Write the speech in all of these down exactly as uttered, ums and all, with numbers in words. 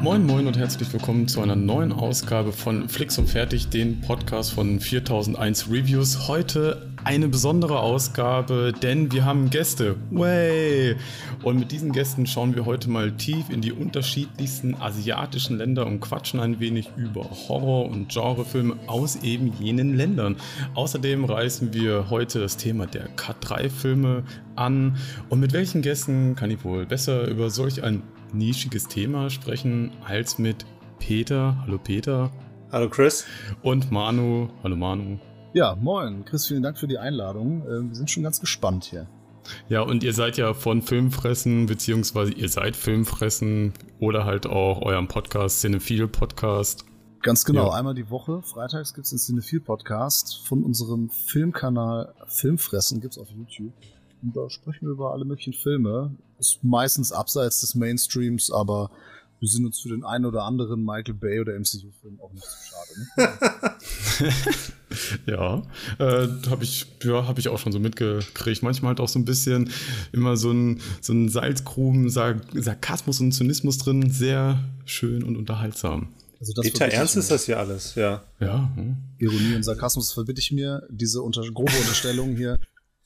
Moin Moin und herzlich willkommen zu einer neuen Ausgabe von Flix und Fertig, den Podcast von viertausendeins Reviews. Heute eine besondere Ausgabe, denn wir haben Gäste. Way! Und mit diesen Gästen schauen wir heute mal tief in die unterschiedlichsten asiatischen Länder und quatschen ein wenig über Horror- und Genrefilme aus eben jenen Ländern. Außerdem reißen wir heute das Thema der K drei Filme an. Und mit welchen Gästen kann ich wohl besser über solch ein nischiges Thema sprechen als mit Peter. Hallo Peter. Hallo Chris. Und Manu. Hallo Manu. Ja, moin. Chris, vielen Dank für die Einladung. Wir sind schon ganz gespannt hier. Ja, und ihr seid ja von Filmfressen, beziehungsweise ihr seid Filmfressen oder halt auch eurem Podcast, Cinephile Podcast. Ganz genau, ja. Einmal die Woche, freitags gibt es den Cinephile Podcast von unserem Filmkanal Filmfressen, gibt es auf YouTube. Und da sprechen wir über alle möglichen Filme. Ist meistens abseits des Mainstreams, aber wir sind uns für den einen oder anderen Michael Bay oder M C U-Film auch nicht so schade. Ne? ja, äh, habe ich, ja, hab ich auch schon so mitgekriegt. Manchmal halt auch so ein bisschen immer so ein, so ein Salzgruben, Sark- Sarkasmus und Zynismus drin. Sehr schön und unterhaltsam. Also das Peter Ernst ist das hier alles, ja. Ja. Hm. Ironie und Sarkasmus verbitte ich mir. Diese unter- grobe Unterstellung hier.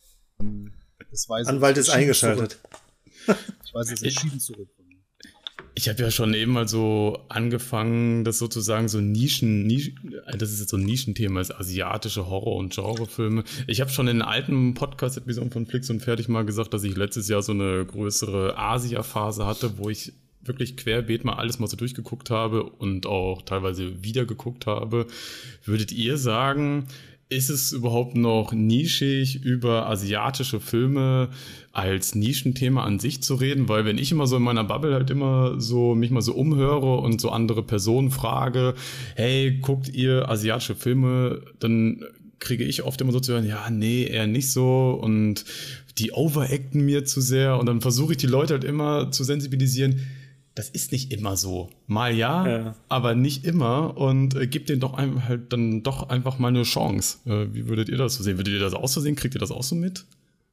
Das weiß Anwalt ist eingeschaltet. Zurück. Ich weiß jetzt entschieden zurück. Ich habe ja schon eben mal so angefangen, das sozusagen so Nischen, Nischen, das ist jetzt so ein Nischenthema, ist asiatische Horror- und Genrefilme. Ich habe schon in alten Podcast-Episoden von Flix und Fertig mal gesagt, dass ich letztes Jahr so eine größere Asia-Phase hatte, wo ich wirklich querbeet mal alles mal so durchgeguckt habe und auch teilweise wieder geguckt habe. Würdet ihr sagen, ist es überhaupt noch nischig, über asiatische Filme als Nischenthema an sich zu reden? Weil wenn ich immer so in meiner Bubble halt immer so mich mal so umhöre und so andere Personen frage, hey, guckt ihr asiatische Filme, dann kriege ich oft immer so zu hören, ja, nee, eher nicht so und die overacten mir zu sehr und dann versuche ich die Leute halt immer zu sensibilisieren. Das ist nicht immer so. Mal ja, ja. aber nicht immer. Und äh, gebt denen doch ein, halt dann doch einfach mal eine Chance. Äh, wie würdet ihr das so sehen? Würdet ihr das auch so sehen? Kriegt ihr das auch so mit?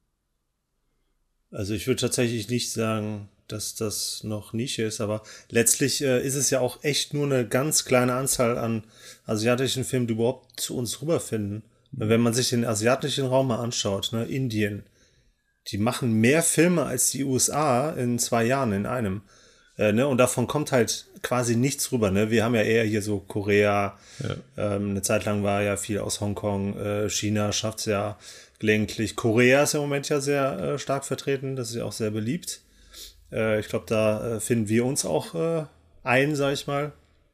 Also ich würde tatsächlich nicht sagen, dass das noch Nische ist, aber letztlich äh, ist es ja auch echt nur eine ganz kleine Anzahl an asiatischen Filmen, die überhaupt zu uns rüberfinden. Mhm. Wenn man sich den asiatischen Raum mal anschaut, ne, Indien, die machen mehr Filme als die U S A in zwei Jahren in einem. Äh, ne? Und davon kommt halt quasi nichts rüber. Ne? Wir haben ja eher hier so Korea, ja. ähm, eine Zeit lang war ja viel aus Hongkong, äh, China schafft es ja gelegentlich. Korea ist im Moment ja sehr äh, stark vertreten, das ist ja auch sehr beliebt. Äh, ich glaube, da äh, finden wir uns auch äh, ein, sag ich mal.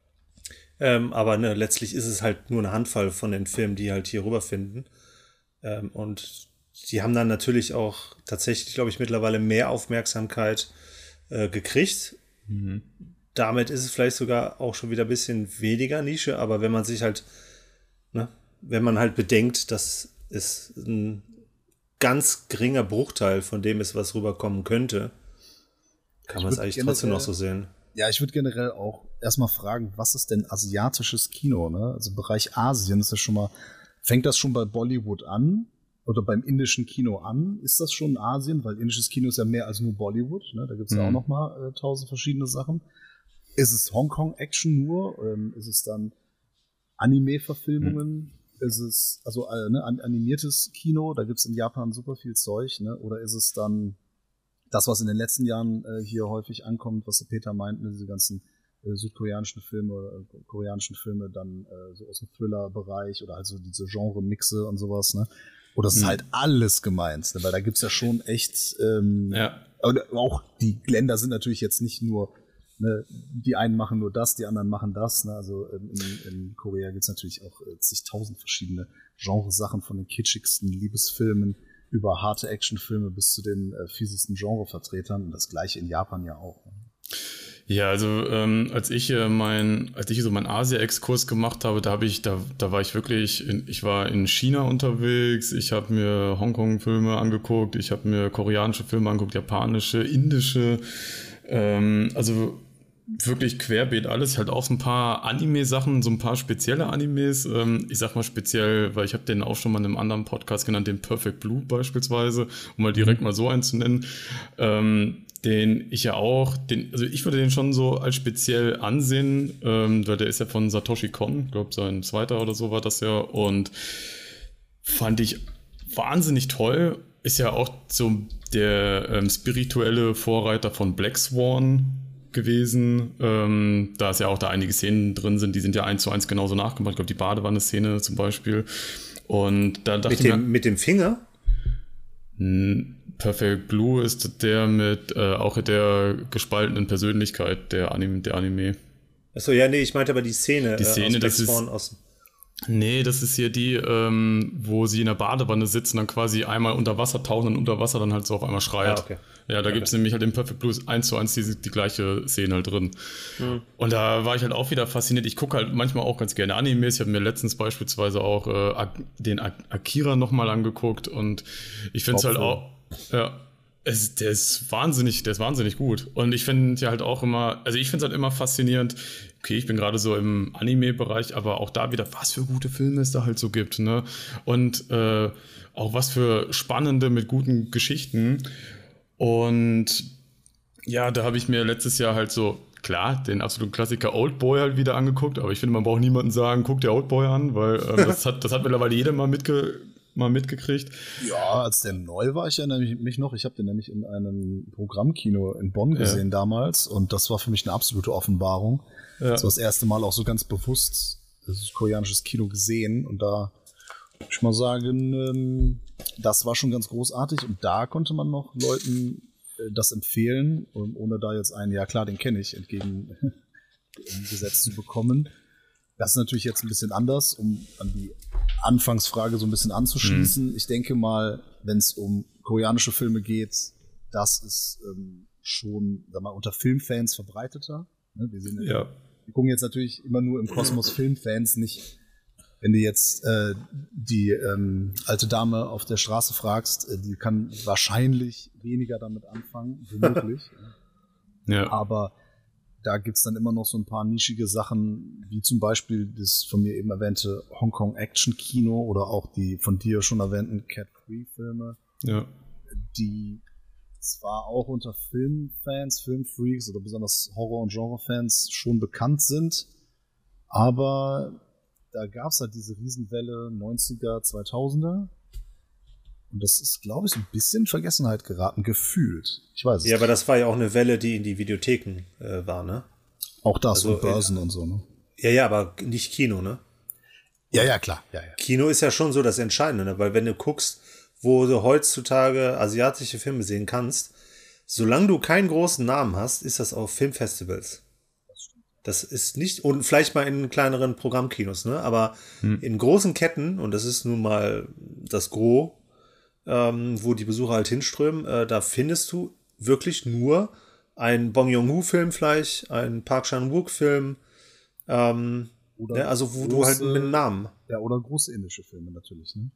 Ähm, aber ne, letztlich ist es halt nur eine Handvoll von den Filmen, die halt hier rüberfinden. Ähm, und die haben dann natürlich auch tatsächlich, glaube ich, mittlerweile mehr Aufmerksamkeit äh, gekriegt. Mhm. Damit ist es vielleicht sogar auch schon wieder ein bisschen weniger Nische, aber wenn man sich halt, ne, wenn man halt bedenkt, dass es ein ganz geringer Bruchteil von dem ist, was rüberkommen könnte, kann man es eigentlich generell, trotzdem noch so sehen. Ja, ich würde generell auch erstmal fragen, was ist denn asiatisches Kino, ne? Also im Bereich Asien ist das schon mal, fängt das schon bei Bollywood an? Oder beim indischen Kino an, ist das schon Asien? Weil indisches Kino ist ja mehr als nur Bollywood, ne? Da gibt es mhm. ja auch noch mal äh, tausend verschiedene Sachen. Ist es Hongkong-Action nur? Ähm, ist es dann Anime-Verfilmungen? Mhm. Ist es, also äh, ne, animiertes Kino? Da gibt es in Japan super viel Zeug, ne? Oder ist es dann das, was in den letzten Jahren äh, hier häufig ankommt, was der Peter meint, ne? Diese ganzen äh, südkoreanischen Filme oder äh, koreanischen Filme, dann äh, so aus dem Thriller-Bereich oder also diese Genre-Mixe und sowas, ne? Oder es ist halt alles gemeint, ne? Weil da gibt's ja schon echt, ähm, ja. Auch die Länder sind natürlich jetzt nicht nur, ne, die einen machen nur das, die anderen machen das, ne? Also in, in Korea gibt's natürlich auch äh, zigtausend verschiedene Genresachen, von den kitschigsten Liebesfilmen über harte Actionfilme bis zu den äh, fiesesten Genrevertretern und das gleiche in Japan ja auch. Ne? Ja, also ähm, als ich äh, mein, als ich so meinen Asia-Exkurs gemacht habe, da habe ich, da, da war ich wirklich, in, ich war in China unterwegs, ich habe mir Hongkong-Filme angeguckt, ich habe mir koreanische Filme angeguckt, japanische, indische, ähm, also wirklich querbeet alles, halt auch so ein paar Anime-Sachen, so ein paar spezielle Animes. Ähm, ich sag mal speziell, weil ich habe den auch schon mal in einem anderen Podcast genannt, den Perfect Blue beispielsweise, um mal direkt mal so einen zu nennen. Ähm, den ich ja auch, den, also ich würde den schon so als speziell ansehen, ähm, weil der ist ja von Satoshi Kon, ich glaube sein zweiter oder so war das ja, und fand ich wahnsinnig toll. Ist ja auch so der ähm, spirituelle Vorreiter von Black Swan gewesen. Ähm, da ist ja auch da einige Szenen drin sind, die sind ja eins zu eins genauso nachgemacht. Ich glaube, die Badewanne-Szene zum Beispiel. Und da dachte mit ich dem, mir, mit dem Finger? Perfect Blue ist der mit äh, auch der gespaltenen Persönlichkeit, der Anime. Der Anime. Achso, ja, nee, ich meinte aber die Szene. Die Szene, äh, aus das Black ist, Swan aus. Nee, das ist hier die, ähm, wo sie in der Badewanne sitzen, dann quasi einmal unter Wasser tauchen und unter Wasser dann halt so auf einmal schreit. Ah, okay. Ja, da okay. gibt es nämlich halt im Perfect Blue eins zu eins die, die gleiche Szene halt drin. Mhm. Und da war ich halt auch wieder fasziniert. Ich gucke halt manchmal auch ganz gerne Animes. Ich habe mir letztens beispielsweise auch äh, den Akira nochmal angeguckt und ich finde es halt auch, ja, es, der ist wahnsinnig, der ist wahnsinnig gut. Und ich finde ja halt auch immer, also ich finde es halt immer faszinierend, okay, ich bin gerade so im Anime-Bereich, aber auch da wieder, was für gute Filme es da halt so gibt, ne? Und äh, auch was für spannende mit guten Geschichten. Und ja, da habe ich mir letztes Jahr halt so, klar, den absoluten Klassiker Oldboy halt wieder angeguckt, aber ich finde, man braucht niemanden sagen, guck dir Oldboy an, weil äh, das, hat, das hat mittlerweile jeder mal mitge mal mitgekriegt. Ja, als der neu war, ich erinnere mich noch, ich habe den nämlich in einem Programmkino in Bonn gesehen ja. damals und das war für mich eine absolute Offenbarung. Ja. Das war das erste Mal auch so ganz bewusst das koreanisches Kino gesehen und da würde ich mal sagen, ähm, das war schon ganz großartig und da konnte man noch Leuten äh, das empfehlen, ohne da jetzt einen, ja klar, den kenne ich, entgegengesetzt zu bekommen. Das ist natürlich jetzt ein bisschen anders, um an die Anfangsfrage so ein bisschen anzuschließen. Mhm. Ich denke mal, wenn es um koreanische Filme geht, das ist ähm, schon, sag mal, unter Filmfans verbreiteter. Ne? Wir, sehen, ja. wir gucken jetzt natürlich immer nur im Kosmos Filmfans, nicht, wenn du jetzt äh, die ähm, alte Dame auf der Straße fragst, äh, die kann wahrscheinlich weniger damit anfangen, womöglich. ja. Aber da gibt's dann immer noch so ein paar nischige Sachen, wie zum Beispiel das von mir eben erwähnte Hongkong-Action-Kino oder auch die von dir schon erwähnten Cat-Free-Filme, ja. die zwar auch unter Filmfans, Filmfreaks oder besonders Horror- und Genre-Fans schon bekannt sind, aber da gab's halt diese Riesenwelle neunziger, zweitausender und das ist, glaube ich, so ein bisschen in Vergessenheit geraten, gefühlt. Ich weiß es Ja, nicht. Aber das war ja auch eine Welle, die in die Videotheken äh, war, ne? Auch das, also, und Börsen äh, und so, ne? Ja, ja, aber nicht Kino, ne? Ja, ja, klar. Ja, ja. Kino ist ja schon so das Entscheidende, ne? Weil wenn du guckst, wo du heutzutage asiatische Filme sehen kannst, solange du keinen großen Namen hast, ist das auf Filmfestivals. Das ist nicht, und vielleicht mal in kleineren Programmkinos, ne? Aber hm. in großen Ketten, und das ist nun mal das Gros, ähm, wo die Besucher halt hinströmen, äh, da findest du wirklich nur einen Bong Joon-ho-Film vielleicht, einen Park Chan-wook-Film, ähm, oder ne? Also wo große, du halt mit einem Namen. Ja, oder große indische Filme natürlich, ne?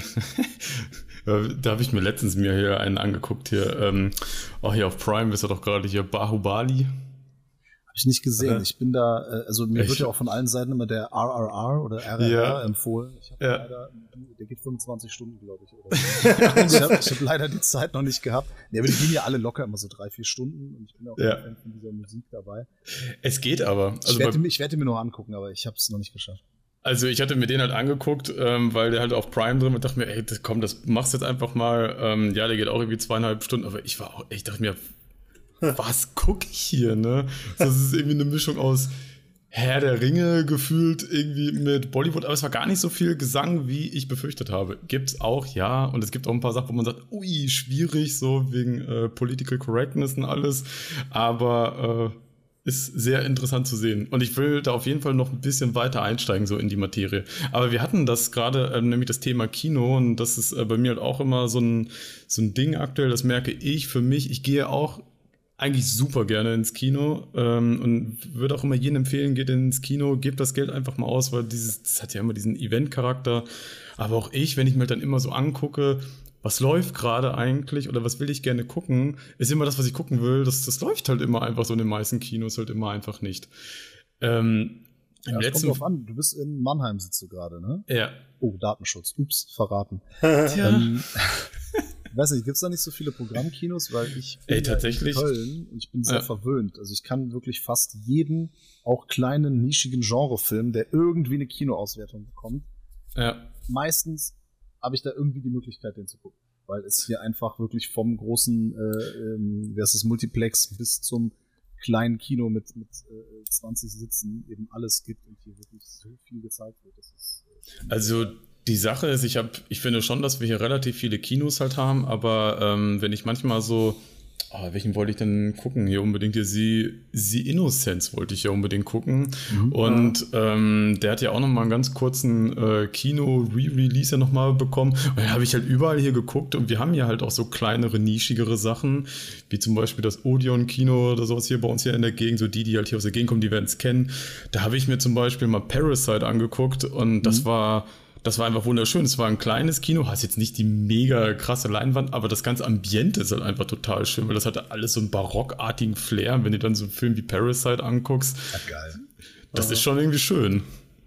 Da habe ich mir letztens mir hier einen angeguckt, hier, ähm, auch hier auf Prime ist er doch gerade hier, Bahubali. Habe ich nicht gesehen. Okay. Ich bin da, also mir Echt? wird ja auch von allen Seiten immer der R R R oder R R R ja. empfohlen. Ich habe ja. leider, der geht fünfundzwanzig Stunden, glaube ich. Oder so. ich habe hab leider die Zeit noch nicht gehabt. Nee, aber die gehen ja alle locker immer so drei, vier Stunden und ich bin auch ja. ein Fan von dieser Musik dabei. Es geht aber. Also ich werde mir, werd mir nur angucken, aber ich habe es noch nicht geschafft. Also ich hatte mir den halt angeguckt, ähm, weil der halt auf Prime drin war und dachte mir, ey, das, komm, das machst du jetzt einfach mal. Ähm, ja, der geht auch irgendwie zweieinhalb Stunden, aber ich war auch, ich dachte mir, was gucke ich hier, ne? Das ist irgendwie eine Mischung aus Herr der Ringe gefühlt irgendwie mit Bollywood, aber es war gar nicht so viel Gesang, wie ich befürchtet habe. Gibt's auch, ja, und es gibt auch ein paar Sachen, wo man sagt, ui, schwierig, so wegen äh, Political Correctness und alles, aber äh, ist sehr interessant zu sehen. Und ich will da auf jeden Fall noch ein bisschen weiter einsteigen, so in die Materie. Aber wir hatten das gerade, äh, nämlich das Thema Kino, und das ist äh, bei mir halt auch immer so ein, so ein Ding aktuell, das merke ich für mich. Ich gehe auch eigentlich super gerne ins Kino ähm, und würde auch immer jedem empfehlen, geht ins Kino, gebt das Geld einfach mal aus, weil dieses, das hat ja immer diesen Event-Charakter. Aber auch ich, wenn ich mir dann immer so angucke, was läuft gerade eigentlich oder was will ich gerne gucken, ist immer das, was ich gucken will. Das, das läuft halt immer einfach so in den meisten Kinos halt immer einfach nicht. Ähm, ja, das kommt drauf an. Du bist in Mannheim, sitzt du gerade, ne? Ja. Oh, Datenschutz. Ups, verraten. Tja. Ähm, ich weiß nicht, gibt es da nicht so viele Programmkinos? Weil ich bin Ey, tatsächlich. in Köln und ich bin sehr ja. verwöhnt. Also ich kann wirklich fast jeden, auch kleinen, nischigen Genrefilm, der irgendwie eine Kinoauswertung bekommt. Ja. Meistens habe ich da irgendwie die Möglichkeit, den zu gucken. Weil es hier einfach wirklich vom großen, äh, ähm, wie heißt das, Multiplex bis zum kleinen Kino mit, mit äh, zwanzig Sitzen eben alles gibt und hier wirklich so viel gezeigt wird. Das ist, äh, also die Sache ist, ich habe, ich finde schon, dass wir hier relativ viele Kinos halt haben, aber ähm, wenn ich manchmal so, oh, welchen wollte ich denn gucken? Hier unbedingt hier The, The Innocents wollte ich ja unbedingt gucken. Mhm. Und ähm, der hat ja auch nochmal einen ganz kurzen äh, Kino-Re-Release ja nochmal bekommen. Und dann habe ich halt überall hier geguckt und wir haben ja halt auch so kleinere, nischigere Sachen, wie zum Beispiel das Odeon-Kino oder sowas hier bei uns hier in der Gegend, so die, die halt hier aus der Gegend kommen, die werden es kennen. Da habe ich mir zum Beispiel mal Parasite angeguckt und mhm. das war... Das war einfach wunderschön. Es war ein kleines Kino, hast jetzt nicht die mega krasse Leinwand, aber das ganze Ambiente ist halt einfach total schön, weil das hatte alles so einen barockartigen Flair. Und wenn du dann so einen Film wie Parasite anguckst, ja, geil. Das ja. ist schon irgendwie schön.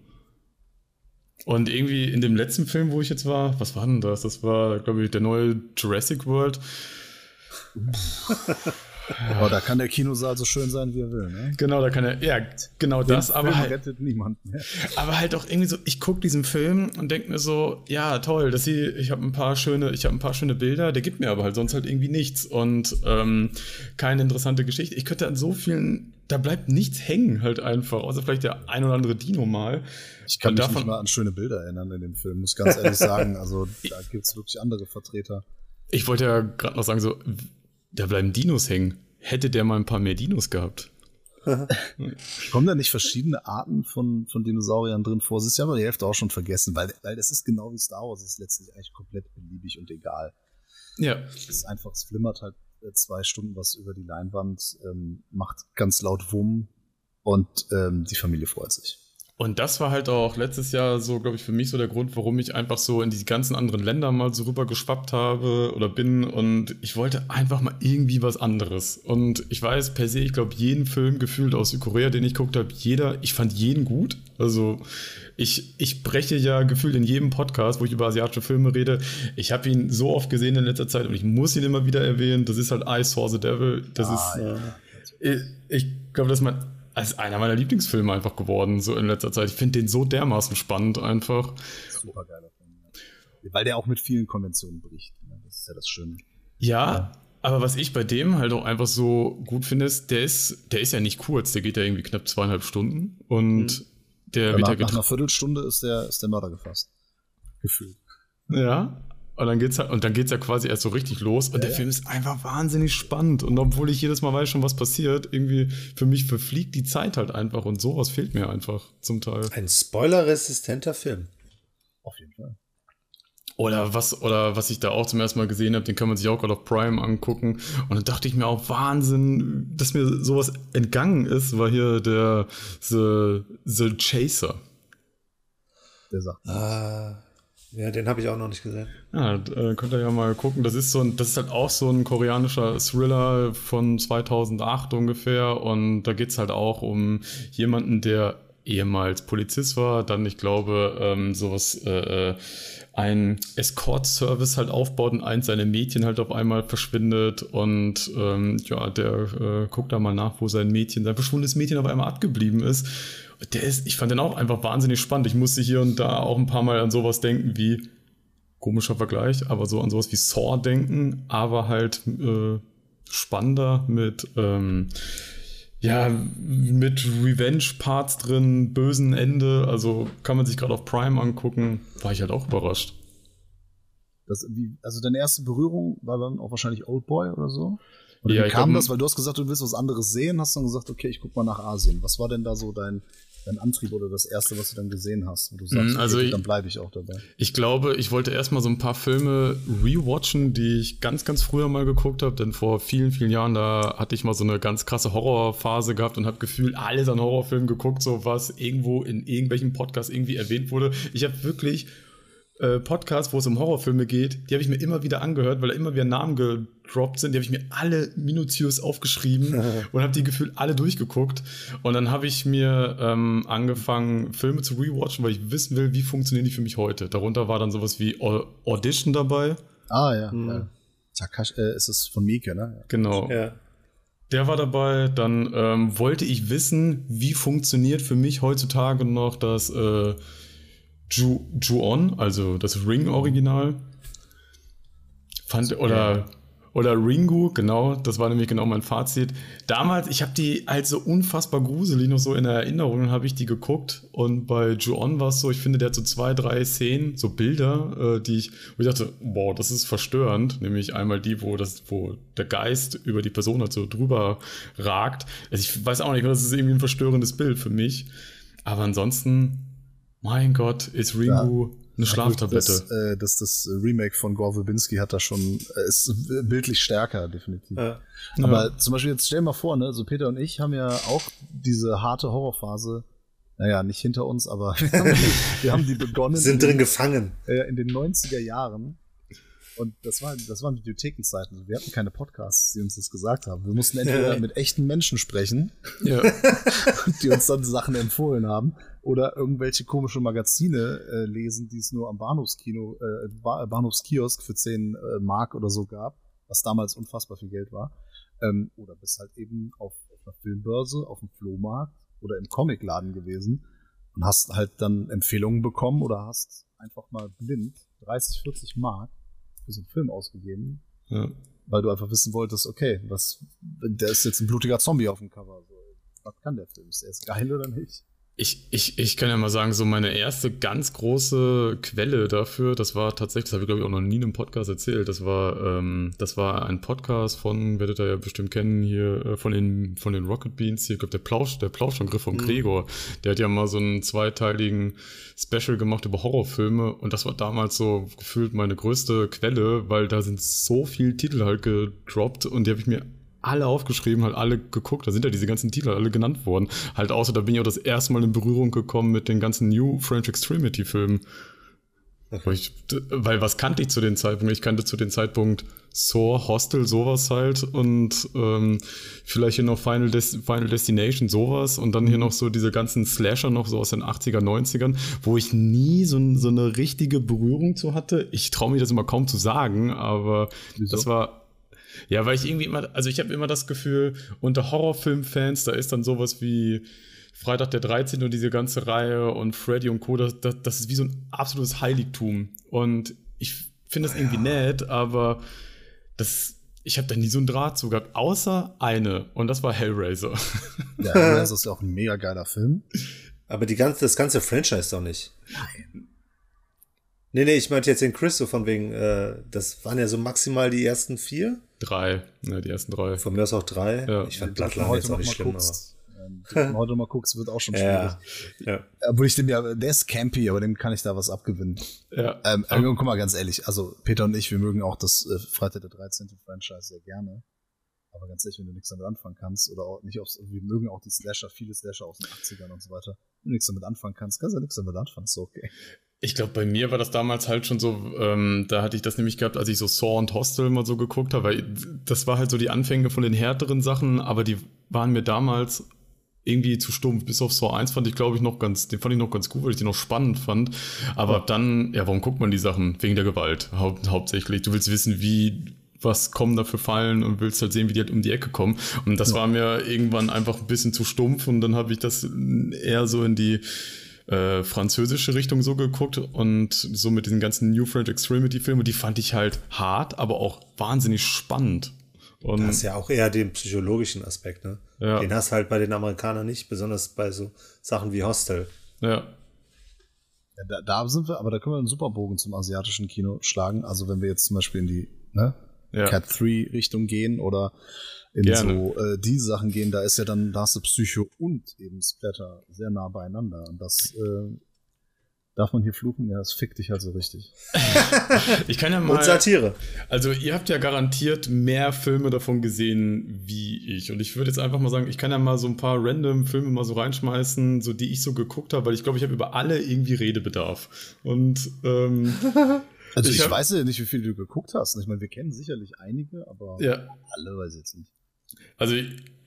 Und irgendwie in dem letzten Film, wo ich jetzt war, was war denn das? Das war, glaube ich, der neue Jurassic World. Aber da kann der Kinosaal so schön sein, wie er will, ne? Genau, da kann er, ja, genau Den das, Film aber halt, rettet niemand mehr. aber halt auch irgendwie so, ich gucke diesen Film und denke mir so, ja, toll, dass sie, ich habe ein paar schöne, ich habe ein paar schöne Bilder, der gibt mir aber halt sonst halt irgendwie nichts und ähm, keine interessante Geschichte. Ich könnte an so vielen, da bleibt nichts hängen halt einfach, außer vielleicht der ein oder andere Dino mal. Ich kann und mich davon, nicht mal an schöne Bilder erinnern in dem Film, muss ich ganz ehrlich sagen. Also da gibt es wirklich andere Vertreter. Ich wollte ja gerade noch sagen, so, da bleiben Dinos hängen. Hätte der mal ein paar mehr Dinos gehabt. Kommen da nicht verschiedene Arten von, von Dinosauriern drin vor? Es ist ja aber die Hälfte auch schon vergessen, weil, weil das ist genau wie Star Wars, es ist letztlich eigentlich komplett beliebig und egal. Ja. Es ist einfach, es flimmert halt zwei Stunden was über die Leinwand, ähm, macht ganz laut Wumm und ähm, die Familie freut sich. Und das war halt auch letztes Jahr so, glaube ich, für mich so der Grund, warum ich einfach so in die ganzen anderen Länder mal so rüber geschwappt habe oder bin. Und ich wollte einfach mal irgendwie was anderes. Und ich weiß per se, ich glaube, jeden Film gefühlt aus Südkorea, den ich geguckt habe, jeder, ich fand jeden gut. Also ich, ich breche ja gefühlt in jedem Podcast, wo ich über asiatische Filme rede. Ich habe ihn so oft gesehen in letzter Zeit und ich muss ihn immer wieder erwähnen. Das ist halt I Saw the Devil. Das ah, ist, ja. ich, ich glaube, das ist mein... Das ist einer meiner Lieblingsfilme einfach geworden, so in letzter Zeit. Ich finde den so dermaßen spannend einfach. Super geiler Film, ja. Weil der auch mit vielen Konventionen bricht. Das ist ja das Schöne. Ja, ja, aber was ich bei dem halt auch einfach so gut finde, ist, der ist, der ist ja nicht kurz, der geht ja irgendwie knapp zweieinhalb Stunden. Und mhm. der ja, wird nach, ja nach einer Viertelstunde ist der, ist der Mörder gefasst. Gefühlt. Ja. Und dann geht's halt, und dann geht's ja quasi erst so richtig los. Und ja, der ja. Film ist einfach wahnsinnig spannend. Und obwohl ich jedes Mal weiß schon, was passiert, irgendwie für mich verfliegt die Zeit halt einfach. Und sowas fehlt mir einfach zum Teil. Ein spoilerresistenter Film. Auf jeden Fall. Oder was, oder was ich da auch zum ersten Mal gesehen habe, den kann man sich auch gerade auf Prime angucken. Und dann dachte ich mir auch, Wahnsinn, dass mir sowas entgangen ist, war hier der The, The Chaser. Der sagt ah. Ja, den habe ich auch noch nicht gesehen. Ja, äh, könnt ihr ja mal gucken. Das ist so ein, das ist halt auch so ein koreanischer Thriller von zweitausendacht ungefähr. Und da geht's halt auch um jemanden, der ehemals Polizist war, dann, ich glaube, ähm, sowas, äh, ein Escort-Service halt aufbaut und eins seiner Mädchen halt auf einmal verschwindet. Und ähm, ja, der äh, guckt da mal nach, wo sein Mädchen, sein verschwundenes Mädchen auf einmal abgeblieben ist. Der ist, ich fand den auch einfach wahnsinnig spannend. Ich musste hier und da auch ein paar Mal an sowas denken wie, komischer Vergleich, aber so an sowas wie Saw denken, aber halt äh, spannender mit, ähm, ja, mit Revenge-Parts drin, bösen Ende. Also kann man sich gerade auf Prime angucken. War ich halt auch überrascht. Das, wie, also deine erste Berührung war dann auch wahrscheinlich Oldboy oder so? Oder ja, wie kam glaub, das? Weil du hast gesagt, du willst was anderes sehen, hast dann gesagt, okay, ich guck mal nach Asien. Was war denn da so dein, dein Antrieb oder das Erste, was du dann gesehen hast? Wo du sagst, also okay, ich, dann bleibe ich auch dabei. Ich glaube, ich wollte erstmal so ein paar Filme rewatchen, die ich ganz, ganz früher mal geguckt habe, denn vor vielen, vielen Jahren, da hatte ich mal so eine ganz krasse Horrorphase gehabt und habe gefühlt alles an Horrorfilmen geguckt, so was irgendwo in irgendwelchen Podcasts irgendwie erwähnt wurde. Ich habe wirklich äh, Podcasts, wo es um Horrorfilme geht, die habe ich mir immer wieder angehört, weil da immer wieder Namen gedroppt sind. Die habe ich mir alle minutiös aufgeschrieben und habe die gefühlt alle durchgeguckt. Und dann habe ich mir ähm, angefangen, Filme zu rewatchen, weil ich wissen will, wie funktionieren die für mich heute. Darunter war dann sowas wie Audition dabei. Ah, ja. Mhm. ja. Takashi, äh, ist es von Mieke, ne? Genau. Ja. Der war dabei. Dann ähm, wollte ich wissen, wie funktioniert für mich heutzutage noch das äh, Ju- Ju-On, also das Ring-Original. Fand, oder, oder Ringu, genau, das war nämlich genau mein Fazit. Damals, ich habe die halt so unfassbar gruselig noch so in der Erinnerung, habe ich die geguckt und bei Ju-On war es so, ich finde, der hat so zwei, drei Szenen, so Bilder, äh, die ich, wo ich dachte, wow, das ist verstörend, nämlich einmal die, wo das, wo der Geist über die Person halt so drüber ragt. Also ich weiß auch nicht, das ist irgendwie ein verstörendes Bild für mich, aber ansonsten, mein Gott, ist Ringu ja. Eine Schlaftablette. Das, äh, das, das Remake von Gore Verbinski hat da schon, äh, ist bildlich stärker, definitiv. Ja. Aber ja. zum Beispiel, jetzt stell dir mal vor, ne, so Peter und ich haben ja auch diese harte Horrorphase, naja, nicht hinter uns, aber wir haben die, wir haben die begonnen. Sind drin den, gefangen. Äh, in den neunziger Jahren. Und das war, das waren Videothekenzeiten. Wir hatten keine Podcasts, die uns das gesagt haben. Wir mussten entweder ja. mit echten Menschen sprechen, ja. die uns dann Sachen empfohlen haben, oder irgendwelche komische Magazine äh, lesen, die es nur am Bahnhofskino, äh, Bahnhofskiosk für zehn äh, Mark oder so gab, was damals unfassbar viel Geld war. Ähm, oder bist halt eben auf, auf einer Filmbörse, auf dem Flohmarkt oder im Comicladen gewesen und hast halt dann Empfehlungen bekommen oder hast einfach mal blind dreißig, vierzig Mark für so einen Film ausgegeben, ja. weil du einfach wissen wolltest, okay, was, der ist jetzt ein blutiger Zombie auf dem Cover. So, was kann der Film? Ist der jetzt geil oder nicht? Ich, ich, ich kann ja mal sagen, so meine erste ganz große Quelle dafür, das war tatsächlich, das habe ich glaube ich auch noch nie in einem Podcast erzählt, das war, ähm, das war ein Podcast von, werdet ihr ja bestimmt kennen hier, äh, von den, von den Rocket Beans hier, ich glaube der Plausch, der Plauschangriff von mhm. Gregor, der hat ja mal so einen zweiteiligen Special gemacht über Horrorfilme und das war damals so gefühlt meine größte Quelle, weil da sind so viele Titel halt gedroppt und die habe ich mir alle aufgeschrieben, halt alle geguckt, da sind ja diese ganzen Titel alle genannt worden. Halt außer, da bin ich auch das erste Mal in Berührung gekommen mit den ganzen New French Extremity Filmen. Okay. Weil, ich, weil was kannte ich zu dem Zeitpunkt? Ich kannte zu dem Zeitpunkt Saw, Hostel, sowas halt und ähm, vielleicht hier noch Final, Des- Final Destination, sowas und dann hier noch so diese ganzen Slasher noch so aus den achtziger, neunzigern, wo ich nie so, so eine richtige Berührung zu hatte. Ich traue mich das immer kaum zu sagen, aber Wieso? Das war ja, weil ich irgendwie immer, also ich habe immer das Gefühl, unter Horrorfilmfans, da ist dann sowas wie Freitag der dreizehnte und diese ganze Reihe und Freddy und Co., das, das, das ist wie so ein absolutes Heiligtum. Und ich finde das irgendwie ja. nett, aber das, ich habe da nie so einen Draht zu gehabt, außer eine, und das war Hellraiser. Ja, Hellraiser ist ja auch ein mega geiler Film. Aber die ganze, das ganze Franchise doch nicht. Nein. Nee, nee, ich meinte jetzt den Chris so von wegen, äh, das waren ja so maximal die ersten vier. Drei, ne, die ersten drei. Von mir aus auch drei. Ja. Ich fand Bloodline jetzt auch nicht schlimm, guckst, aber. Wenn du heute mal guckst, wird auch schon schwierig. Ja. Ja. Obwohl ich dem ja, der ist campy, aber dem kann ich da was abgewinnen. Ja. Ähm, aber guck mal, ganz ehrlich, also Peter und ich, wir mögen auch das äh, Freitag der dreizehnte Franchise sehr gerne. Aber ganz ehrlich, wenn du nichts damit anfangen kannst, oder auch nicht aufs, wir mögen auch die Slasher, viele Slasher aus den achtzigern und so weiter. Wenn du nichts damit anfangen kannst, kannst du ja nichts damit anfangen, ist so okay. Ich glaube, bei mir war das damals halt schon so, ähm, da hatte ich das nämlich gehabt, als ich so Saw und Hostel mal so geguckt habe, weil das war halt so die Anfänge von den härteren Sachen, aber die waren mir damals irgendwie zu stumpf. Bis auf Saw eins fand ich, glaube ich, noch ganz, den fand ich noch ganz gut, weil ich den noch spannend fand. Aber ja. dann, ja, warum guckt man die Sachen? Wegen der Gewalt, hau- hauptsächlich. Du willst wissen, wie, was kommen da für Fallen und willst halt sehen, wie die halt um die Ecke kommen. Und das ja. war mir irgendwann einfach ein bisschen zu stumpf und dann habe ich das eher so in die Äh, französische Richtung so geguckt und so mit diesen ganzen New French Extremity Filmen, die fand ich halt hart, aber auch wahnsinnig spannend. Und das ist ja auch eher den psychologischen Aspekt, ne? Ja. Den hast du halt bei den Amerikanern nicht, besonders bei so Sachen wie Hostel. Ja. ja da, da sind wir, aber da können wir einen super Bogen zum asiatischen Kino schlagen. Also wenn wir jetzt zum Beispiel in die ne, ja. Cat drei Richtung gehen oder in Gerne. so äh, die Sachen gehen, da ist ja dann, da hast du Psycho und eben Splatter sehr nah beieinander. Und das äh, Darf man hier fluchen? Ja, das fickt dich halt so richtig. Ich kann ja mal. Und Satire. Also, ihr habt ja garantiert mehr Filme davon gesehen wie ich. Und ich würde jetzt einfach mal sagen, ich kann ja mal so ein paar random Filme mal so reinschmeißen, so die ich so geguckt habe, weil ich glaube, ich habe über alle irgendwie Redebedarf. Und, ähm. Also, ich, ich hab, weiß ja nicht, wie viel du geguckt hast. Ich meine, wir kennen sicherlich einige, aber ja. alle weiß ich jetzt nicht. Also,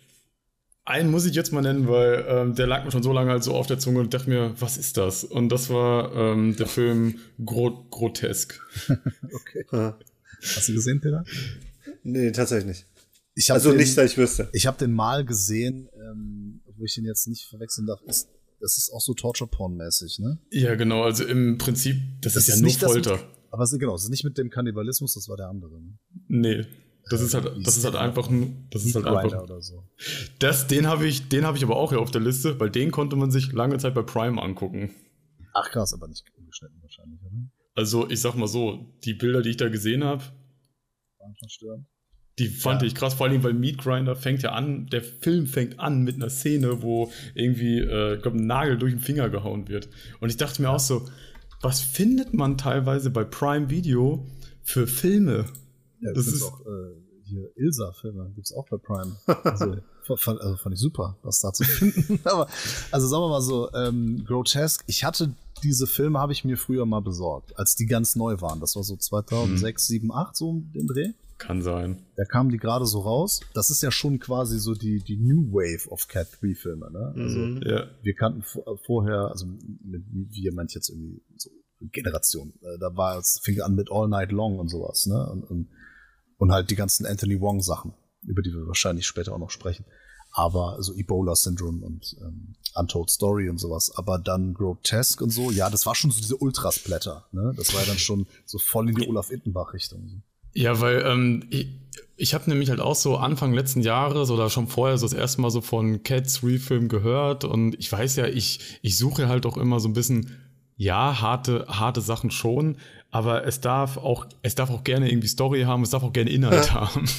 einen muss ich jetzt mal nennen, weil ähm, der lag mir schon so lange halt so auf der Zunge und dachte mir, was ist das? Und das war ähm, der Film Gro- Grotesk. Okay. Ja. Hast du gesehen, Peter? Nee, tatsächlich nicht. Ich also den, nicht, dass ich wüsste. Ich habe den mal gesehen, ähm, wo ich den jetzt nicht verwechseln darf. Ist, das ist auch so Torture-Porn-mäßig, ne? Ja, genau. Also im Prinzip, das, das ist ja ist nur Folter. Mit, aber genau, es ist nicht mit dem Kannibalismus, das war der andere. Ne? Nee. Das ist halt, das ist halt einfach ein, das ist halt einfach. Oder so. Das, den habe ich, den habe ich aber auch hier auf der Liste, weil den konnte man sich lange Zeit bei Prime angucken. Ach krass, aber nicht ungeschnitten wahrscheinlich, oder? Also ich sag mal so, die Bilder, die ich da gesehen habe, waren schon störend. Die fand ja. ich krass, vor allem, weil Meat Grinder fängt ja an, der Film fängt an mit einer Szene, wo irgendwie, äh, ich glaube, ein Nagel durch den Finger gehauen wird. Und ich dachte mir ja. auch so, was findet man teilweise bei Prime Video für Filme? Ja, das ist auch äh, hier Ilsa-Filme gibt's auch bei Prime. Also, fand, also fand ich super, was da zu finden. Aber also sagen wir mal so, ähm, Grotesk. Ich hatte diese Filme habe ich mir früher mal besorgt, als die ganz neu waren. Das war so zweitausendsechs, sieben, acht so den Dreh. Kann sein. Da kamen die gerade so raus. Das ist ja schon quasi so die die New Wave of Cat drei Filme. Ne? Also mhm, ja. wir kannten vorher, also mit, wie ihr meint jetzt irgendwie so Generation. Da war es fing an mit All Night Long und sowas, ne? Und, und Und halt die ganzen Anthony Wong-Sachen, über die wir wahrscheinlich später auch noch sprechen. Aber so Ebola-Syndrom und ähm, Untold Story und sowas. Aber dann Grotesk und so, ja, das war schon so diese Ultrasplatter. Ne? Das war ja dann schon so voll in die Olaf Ittenbach-Richtung. Ja, weil ähm, ich, ich habe nämlich halt auch so Anfang letzten Jahres oder schon vorher so das erste Mal so von Cats Re-Film gehört. Und ich weiß ja, ich, ich suche halt auch immer so ein bisschen, ja, harte, harte Sachen schon, aber es darf auch, es darf auch gerne irgendwie Story haben, es darf auch gerne Inhalt ja. haben.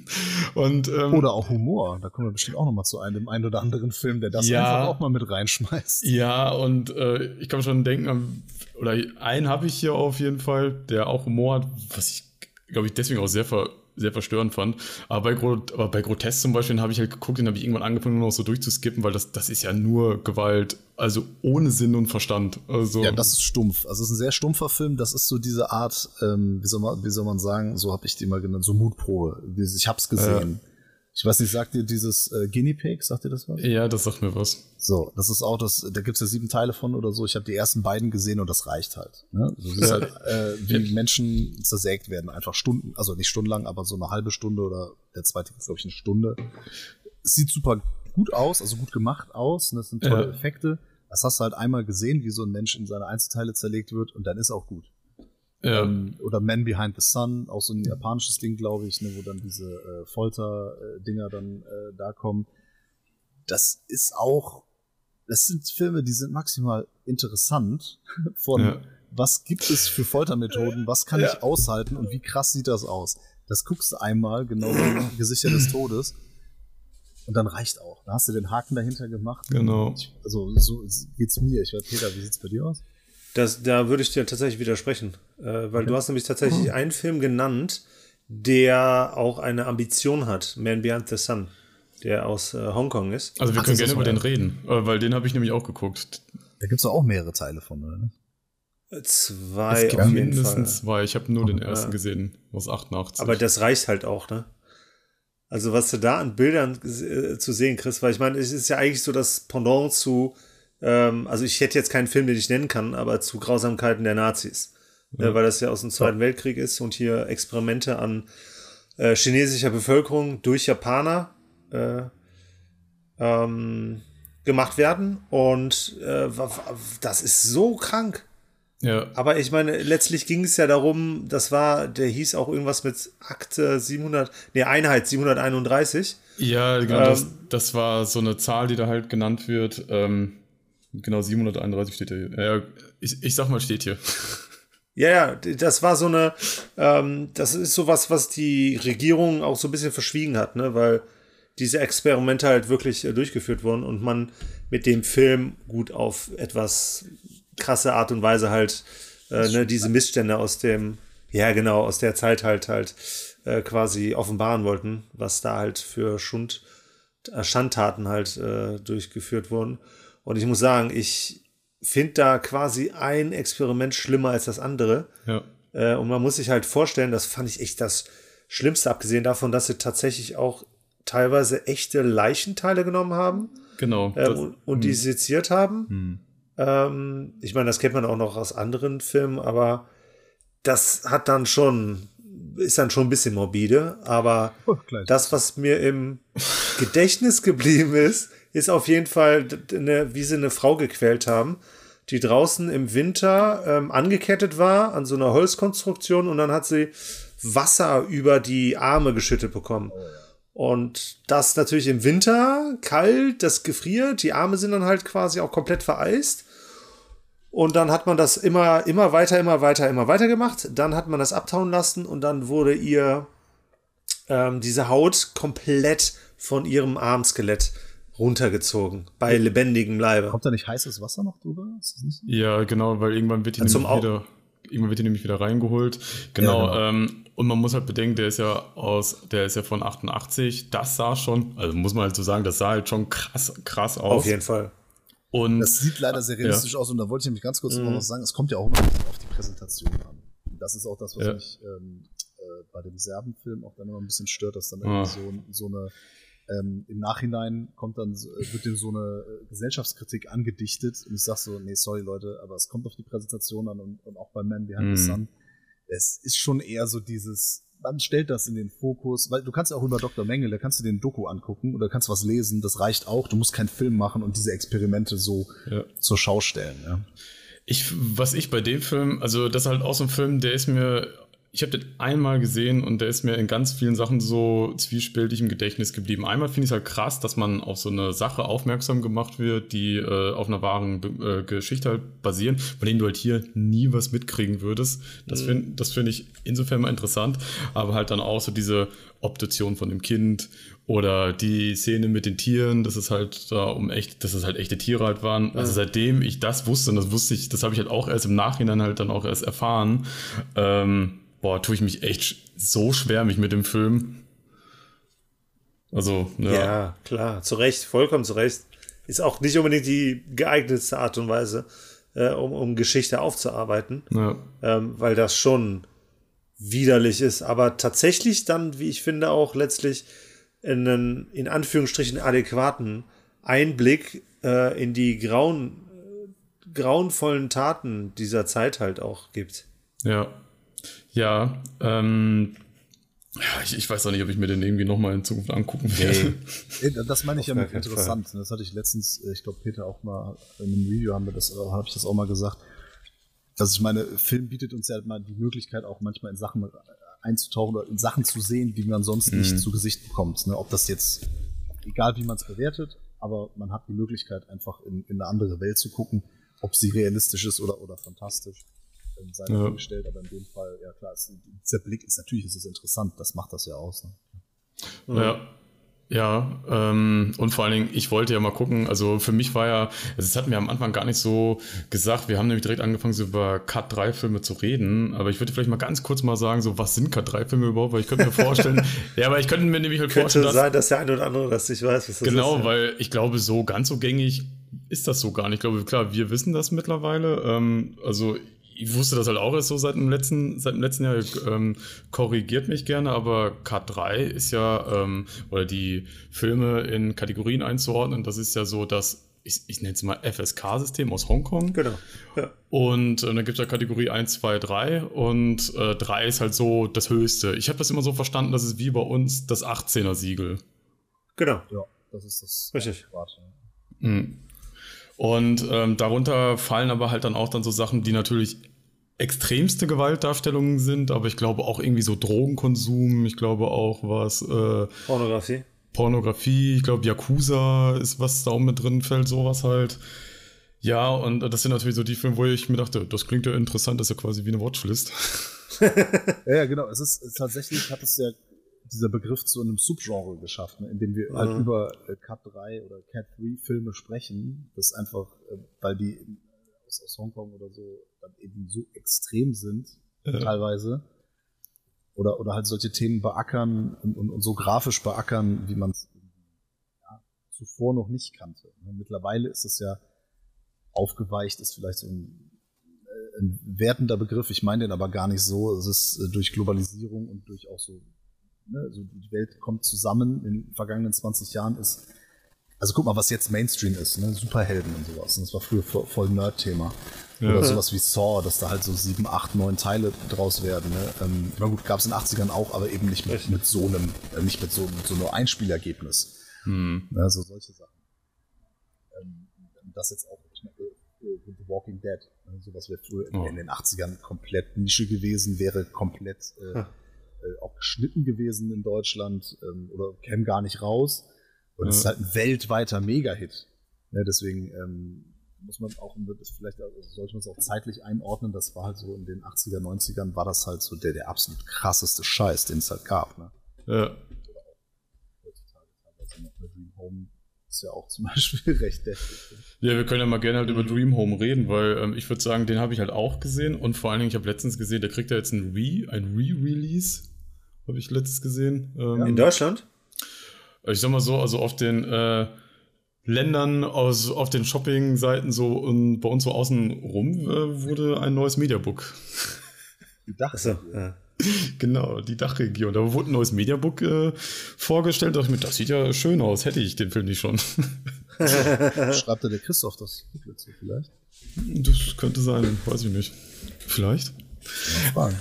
Und, ähm, oder auch Humor, da kommen wir bestimmt auch noch mal zu einem, dem einen oder anderen Film, der das ja, einfach auch mal mit reinschmeißt. Ja, und äh, ich kann schon denken, oder einen habe ich hier auf jeden Fall, der auch Humor hat, was ich, glaube ich, deswegen auch sehr ver sehr verstörend fand. Aber bei, Gro aber bei Grotesk zum Beispiel, den habe ich halt geguckt, den habe ich irgendwann angefangen, nur noch so durchzuskippen, weil das, das ist ja nur Gewalt, also ohne Sinn und Verstand. Also ja, das ist stumpf. Also es ist ein sehr stumpfer Film, das ist so diese Art, ähm, wie, soll man, wie soll man sagen, so habe ich die mal genannt, so Mutprobe. Ich hab's gesehen. Ja. Ich weiß nicht, sagt dir dieses äh, Guinea Pig, sagt dir das was? Ja, das sagt mir was. So, das ist auch das, da gibt's ja sieben Teile von oder so. Ich habe die ersten beiden gesehen und das reicht halt. Ne? Das ist halt, äh, wie ja. Menschen zersägt werden, einfach Stunden, also nicht stundenlang, aber so eine halbe Stunde oder der zweite ist, glaube ich, eine Stunde. Es sieht super gut aus, also gut gemacht aus, und das sind tolle ja. Effekte. Das hast du halt einmal gesehen, wie so ein Mensch in seine Einzelteile zerlegt wird und dann ist auch gut. Ja. Ähm, oder Man Behind the Sun, auch so ein japanisches Ding, glaube ich, ne, wo dann diese äh, Folter-Dinger dann äh, da kommen. Das ist auch, das sind Filme, die sind maximal interessant von, ja. was gibt es für Foltermethoden, was kann ja. ich aushalten und wie krass sieht das aus. Das guckst du einmal, genau wie Gesichter des Todes, und dann reicht auch. Da hast du den Haken dahinter gemacht. Genau. Ich, also so geht's mir. Ich weiß, Peter, wie sieht's bei dir aus? Das, da würde ich dir tatsächlich widersprechen, äh, weil okay. du hast nämlich tatsächlich mhm. einen Film genannt, der auch eine Ambition hat, Man Behind the Sun, der aus äh, Hongkong ist. Also wir Ach, können gerne über den reden, weil den habe ich nämlich auch geguckt. Da gibt es auch mehrere Teile von, oder nicht? Zwei, es gibt auf jeden mindestens Fall. zwei. Ich habe nur den ersten ja. gesehen, aus achtundachtzig. Aber das reicht halt auch, ne? Also was du da an Bildern äh, zu sehen kriegst, weil ich meine, es ist ja eigentlich so das Pendant zu also ich hätte jetzt keinen Film, den ich nennen kann, aber zu Grausamkeiten der Nazis. Ja. Äh, weil das ja aus dem Zweiten ja. Weltkrieg ist und hier Experimente an äh, chinesischer Bevölkerung durch Japaner äh, ähm, gemacht werden. Und äh, das ist so krank. Ja. Aber ich meine, letztlich ging es ja darum, das war, der hieß auch irgendwas mit Akte siebenhundert, nee, Einheit siebenhunderteinunddreißig. Ja, genau, ähm, das, das war so eine Zahl, die da halt genannt wird. Ähm, Genau, siebenhunderteinunddreißig steht hier. Ja, ich, ich sag mal, steht hier. Ja, ja, das war so eine, ähm, das ist sowas, was die Regierung auch so ein bisschen verschwiegen hat, ne, weil diese Experimente halt wirklich äh, durchgeführt wurden und man mit dem Film gut auf etwas krasse Art und Weise halt äh, ne, diese Missstände aus dem, ja genau, aus der Zeit halt halt äh, quasi offenbaren wollten, was da halt für Schund, äh, Schandtaten halt äh, durchgeführt wurden. Und ich muss sagen, ich finde da quasi ein Experiment schlimmer als das andere. Ja. Äh, und man muss sich halt vorstellen, das fand ich echt das Schlimmste, abgesehen davon, dass sie tatsächlich auch teilweise echte Leichenteile genommen haben. Genau. Äh, und, und die seziert haben. Hm. Ähm, ich meine, das kennt man auch noch aus anderen Filmen, aber das hat dann schon, ist dann schon ein bisschen morbide. Aber Oh, das, was mir im Gedächtnis geblieben ist, ist auf jeden Fall, eine, wie sie eine Frau gequält haben, die draußen im Winter ähm, angekettet war an so einer Holzkonstruktion und dann hat sie Wasser über die Arme geschüttet bekommen. Oh, ja. Und das natürlich im Winter, kalt, das gefriert, die Arme sind dann halt quasi auch komplett vereist. Und dann hat man das immer, immer weiter, immer weiter, immer weiter gemacht. Dann hat man das abtauen lassen und dann wurde ihr ähm, diese Haut komplett von ihrem Armskelett runtergezogen, bei lebendigem Leibe. Kommt da nicht heißes Wasser noch drüber? Ist das nicht so? Ja, genau, weil irgendwann wird die, Ja, nämlich wieder, irgendwann wird die nämlich wieder reingeholt. Genau, ja, genau. Ähm, und man muss halt bedenken, der ist ja aus, der ist ja von achtundachtzig. Das sah schon, also muss man halt so sagen, das sah halt schon krass, krass aus. Auf jeden Fall. Und das sieht leider sehr realistisch ja. aus und da wollte ich nämlich ganz kurz mhm. noch was sagen. Es kommt ja auch immer auf die Präsentation an. Das ist auch das, was ja. mich ähm, äh, bei dem Serbenfilm auch dann immer ein bisschen stört, dass dann irgendwie ah. so, so eine Ähm, im Nachhinein kommt dann, wird dem so eine Gesellschaftskritik angedichtet und ich sag so, nee, sorry Leute, aber es kommt auf die Präsentation an und, und auch bei Man Behind the Sun. Es ist schon eher so dieses, man stellt das in den Fokus, weil du kannst auch über Doktor Mengele, kannst du den Doku angucken oder kannst was lesen, das reicht auch, du musst keinen Film machen und diese Experimente so ja. zur Schau stellen. Ja. Ich, was ich bei dem Film, also das ist halt auch so ein Film, der ist mir, ich habe den einmal gesehen und der ist mir in ganz vielen Sachen so zwiespältig im Gedächtnis geblieben. Einmal finde ich es halt krass, dass man auf so eine Sache aufmerksam gemacht wird, die äh, auf einer wahren äh, Geschichte halt basieren, von denen du halt hier nie was mitkriegen würdest. Das finde das find ich insofern mal interessant, aber halt dann auch so diese Obduktion von dem Kind oder die Szene mit den Tieren, dass es halt da um echt, dass es halt echte Tiere halt waren. Ja. Also seitdem ich das wusste, und das wusste ich, das habe ich halt auch erst im Nachhinein halt dann auch erst erfahren, ähm, boah, tue ich mich echt so schwer, mich mit dem Film. Also, ja. Ja, klar, zu Recht, vollkommen zu Recht. Ist auch nicht unbedingt die geeignetste Art und Weise, äh, um, um Geschichte aufzuarbeiten. Ja. Ähm, weil das schon widerlich ist, aber tatsächlich dann, wie ich finde, auch letztlich einen, in Anführungsstrichen, adäquaten Einblick äh, in die grauen, äh, grauenvollen Taten dieser Zeit halt auch gibt. Ja. Ja, ähm, ja, ich, ich weiß auch nicht, ob ich mir den irgendwie nochmal in Zukunft angucken werde. Nee. Das meine ich ja mit interessant. Fall. Das hatte ich letztens, ich glaube, Peter auch mal in einem Video haben wir das, habe ich das auch mal gesagt, dass ich meine, Film bietet uns ja halt mal die Möglichkeit, auch manchmal in Sachen einzutauchen oder in Sachen zu sehen, die man sonst mhm. nicht zu Gesicht bekommt. Ne? Ob das jetzt, egal wie man es bewertet, aber man hat die Möglichkeit, einfach in, in eine andere Welt zu gucken, ob sie realistisch ist oder, oder fantastisch. Sei ja. gestellt, aber in dem Fall, ja klar, es, dieser Blick ist natürlich, ist es interessant, das macht das ja aus. Ne? Ja, ja, ähm, und vor allen Dingen, ich wollte ja mal gucken, also für mich war ja, das hatten wir am Anfang gar nicht so gesagt, wir haben nämlich direkt angefangen, so über Cut drei Filme zu reden, aber ich würde vielleicht mal ganz kurz mal sagen, so, was sind Cut drei Filme überhaupt, weil ich könnte mir vorstellen, ja, aber ich könnte mir nämlich halt könnte vorstellen, dass, sein, dass der eine oder andere das nicht weiß, was das genau, ist. Genau, ja. Weil ich glaube, so ganz so gängig ist das so gar nicht. Ich glaube, klar, wir wissen das mittlerweile, ähm, also ich wusste das halt auch erst so seit dem letzten, seit dem letzten Jahr, ähm, korrigiert mich gerne, aber Cut drei ist ja, ähm, oder die Filme in Kategorien einzuordnen, das ist ja so das, ich, ich nenne es mal F S K-System aus Hongkong. Genau. Ja. Und äh, dann gibt es ja Kategorie eins, zwei, drei und äh, drei ist halt so das Höchste. Ich habe das immer so verstanden, das ist wie bei uns das achtzehner-Siegel. Genau. Ja, das ist das. Richtig. Mhm. Und ähm, darunter fallen aber halt dann auch dann so Sachen, die natürlich extremste Gewaltdarstellungen sind, aber ich glaube auch irgendwie so Drogenkonsum, ich glaube auch was äh, Pornografie. Pornografie, ich glaube Yakuza ist was da auch mit drin fällt, sowas halt. Ja, und das sind natürlich so die Filme, wo ich mir dachte, das klingt ja interessant, das ist ja quasi wie eine Watchlist. ja, ja, genau, es ist, es tatsächlich hat es ja dieser Begriff zu einem Subgenre geschafft, ne, in dem wir mhm. halt über äh, Cut drei oder Cat drei Filme sprechen, das einfach, äh, weil die aus, aus Hongkong oder so, dann eben so extrem sind, Ja. teilweise. Oder, oder halt solche Themen beackern und, und, und so grafisch beackern, wie man es ja, zuvor noch nicht kannte. Mittlerweile ist es ja aufgeweicht, ist vielleicht so ein, ein wertender Begriff, ich meine den aber gar nicht so. Es ist äh, durch Globalisierung und durch auch so, ne, also die Welt kommt zusammen in den vergangenen zwanzig Jahren, ist, also guck mal, was jetzt Mainstream ist, ne, Superhelden und sowas. Und das war früher voll Nerd-Thema. Ja. Oder sowas wie Saw, dass da halt so sieben, acht, neun Teile draus werden. Ne? Ähm, na gut, gab es in den achtzigern auch, aber eben nicht mit, mit so einem, äh, nicht mit so, mit so einem Einspielergebnis. Hm. Ne, so solche Sachen. Ähm, das jetzt auch, ich meine, The Walking Dead, ne? Sowas wäre früher Oh. in den achtzigern komplett Nische gewesen, wäre komplett äh, Ja. äh, auch geschnitten gewesen in Deutschland ähm, oder käme gar nicht raus. Und es Ja. ist halt ein weltweiter Mega-Hit. Ne, deswegen ähm, muss man auch, das vielleicht also sollte man es auch zeitlich einordnen, das war halt so in den achtziger, neunzigern war das halt so der, der absolut krasseste Scheiß, den es halt gab. Ne? Ja. Heutzutage teilweise noch mit Dream Home ist ja auch zum Beispiel recht deftig. Ja, wir können ja mal gerne halt über Dream Home reden, weil ähm, ich würde sagen, den habe ich halt auch gesehen und vor allen Dingen, ich habe letztens gesehen, der kriegt ja jetzt ein Re, ein Re-Release, habe ich letztens gesehen. Ähm, In Deutschland? Ich sag mal so, also auf den äh, Ländern, aus, auf den Shopping-Seiten so und bei uns so außen rum äh, wurde ein neues Mediabook. Die Dach Achso, ja. Genau, die Dachregion. Da wurde ein neues Mediabook äh, vorgestellt. Da dachte ich mir, das sieht ja schön aus. Hätte ich den Film nicht schon. Schreibt da der Christoph das dazu vielleicht? Das könnte sein, weiß ich nicht. Vielleicht. Mal fragen.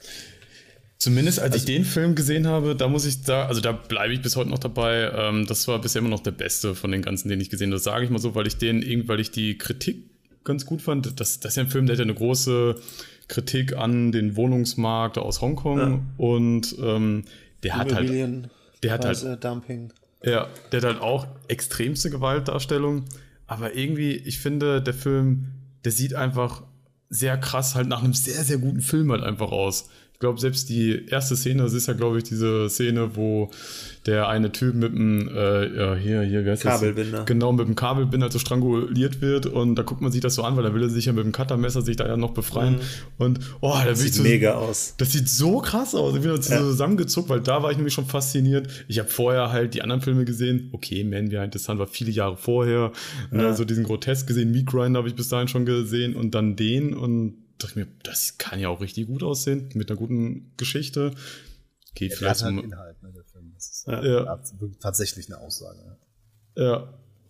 Zumindest als ich den Film gesehen habe, da muss ich da, also da bleibe ich bis heute noch dabei. Ähm, das war bisher immer noch der beste von den ganzen, den ich gesehen habe. Das sage ich mal so, weil ich den irgendwie, weil ich die Kritik ganz gut fand. Das, das ist ja ein Film, der hat ja eine große Kritik an den Wohnungsmarkt aus Hongkong Ja. und ähm, der hat halt, der hat halt, Preise, Dumping. ja, der hat halt auch extremste Gewaltdarstellung. Aber irgendwie, ich finde, der Film, der sieht einfach sehr krass halt nach einem sehr, sehr guten Film halt einfach aus. Ich glaube, selbst die erste Szene, das ist ja, glaube ich, diese Szene, wo der eine Typ mit dem, äh, ja, hier, hier, wie heißt das? Kabelbinder. Genau, mit dem Kabelbinder so stranguliert wird und da guckt man sich das so an, weil da will er sich ja mit dem Cuttermesser sich da ja noch befreien Mhm. und, oh, da Das will ich sieht so, mega aus. das sieht so krass aus. Ich bin jetzt Ja. zusammengezuckt, weil da war ich nämlich schon fasziniert. Ich habe vorher halt die anderen Filme gesehen. Okay, Man Behind the Sun war viele Jahre vorher. Ja. Ne, so diesen Grotesk gesehen. Meat Grinder habe ich bis dahin schon gesehen. Und dann den. Und dachte mir, das kann ja auch richtig gut aussehen. Mit einer guten Geschichte. Geht Der vielleicht hat halt um, Inhalt, ne, der Film. Das ist Ja. Ja. hat wirklich tatsächlich eine Aussage. Ja. Ja.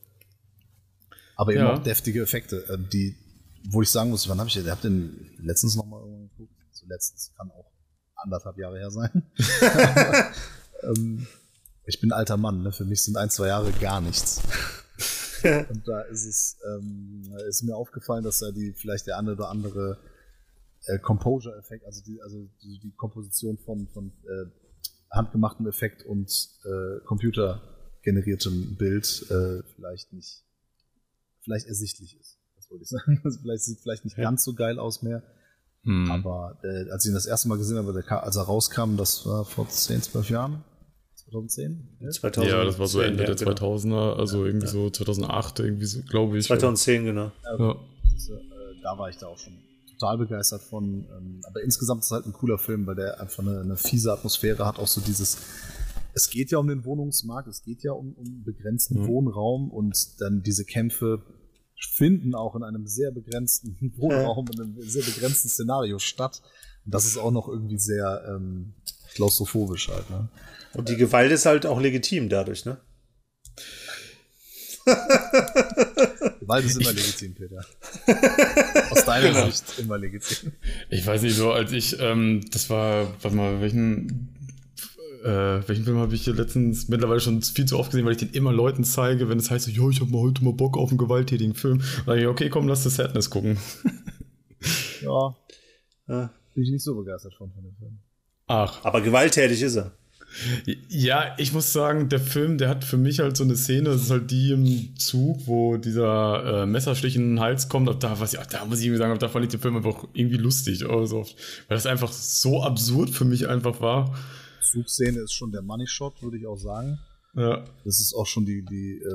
Aber eben Ja. auch deftige Effekte, äh, die, wo ich sagen muss, wann habe ich den, ihr habt den letztens noch mal irgendwann geguckt, so letztens, kann auch anderthalb Jahre her sein. Aber, ähm, ich bin ein alter Mann, ne? Für mich sind ein, zwei Jahre gar nichts. Und da ist es, ähm, ist mir aufgefallen, dass da die, vielleicht der eine oder andere äh, Composure-Effekt, also die, also die, die Komposition von, von äh, handgemachtem Effekt und äh, computergeneriertem Bild äh, vielleicht nicht vielleicht ersichtlich ist. Das wollte ich sagen. Also vielleicht sieht vielleicht nicht Ja. ganz so geil aus mehr. Hm. Aber äh, als ich ihn das erste Mal gesehen habe, der, ka- als er rauskam, das war vor zehn, zwölf Jahren. zwanzig zehn? Ja? zweitausend Ja, das war so Ende ja, der genau. zweitausender, also irgendwie so zweitausendacht, irgendwie so, glaube ich. zweitausendzehn, genau. Ja. Das, äh, da war ich da auch schon total begeistert von. Ähm, aber insgesamt ist es halt ein cooler Film, weil der einfach eine, eine fiese Atmosphäre hat. Auch so dieses, es geht ja um den Wohnungsmarkt, es geht ja um, um begrenzten Mhm. Wohnraum und dann diese Kämpfe finden auch in einem sehr begrenzten Wohnraum, in einem sehr begrenzten Szenario statt. Und das ist auch noch irgendwie sehr ähm, klaustrophobisch halt. Ne? Und die Gewalt ist halt auch legitim dadurch, ne? Gewalt ist immer legitim, Peter. Aus deiner Genau. Sicht immer legitim. Ich weiß nicht, so als ich, ähm, das war, warte mal, welchen, äh, welchen Film habe ich hier letztens mittlerweile schon viel zu oft gesehen, weil ich den immer Leuten zeige, wenn es heißt, so, jo, ich habe mal heute mal Bock auf einen gewalttätigen Film. Dann sage ich, okay, komm, lass das Sadness gucken. Ja, Ja. bin ich nicht so begeistert von, von dem Film. Ach. Aber gewalttätig ist er. Ja, ich muss sagen, der Film, der hat für mich halt so eine Szene, das ist halt die im Zug, wo dieser äh, Messerstich in den Hals kommt, und da, was ich, da muss ich irgendwie sagen, da fand ich den Film einfach irgendwie lustig, also, weil das einfach so absurd für mich einfach war. Zugszene ist schon der Money Shot, würde ich auch sagen. Ja. Das ist auch schon die, die ähm,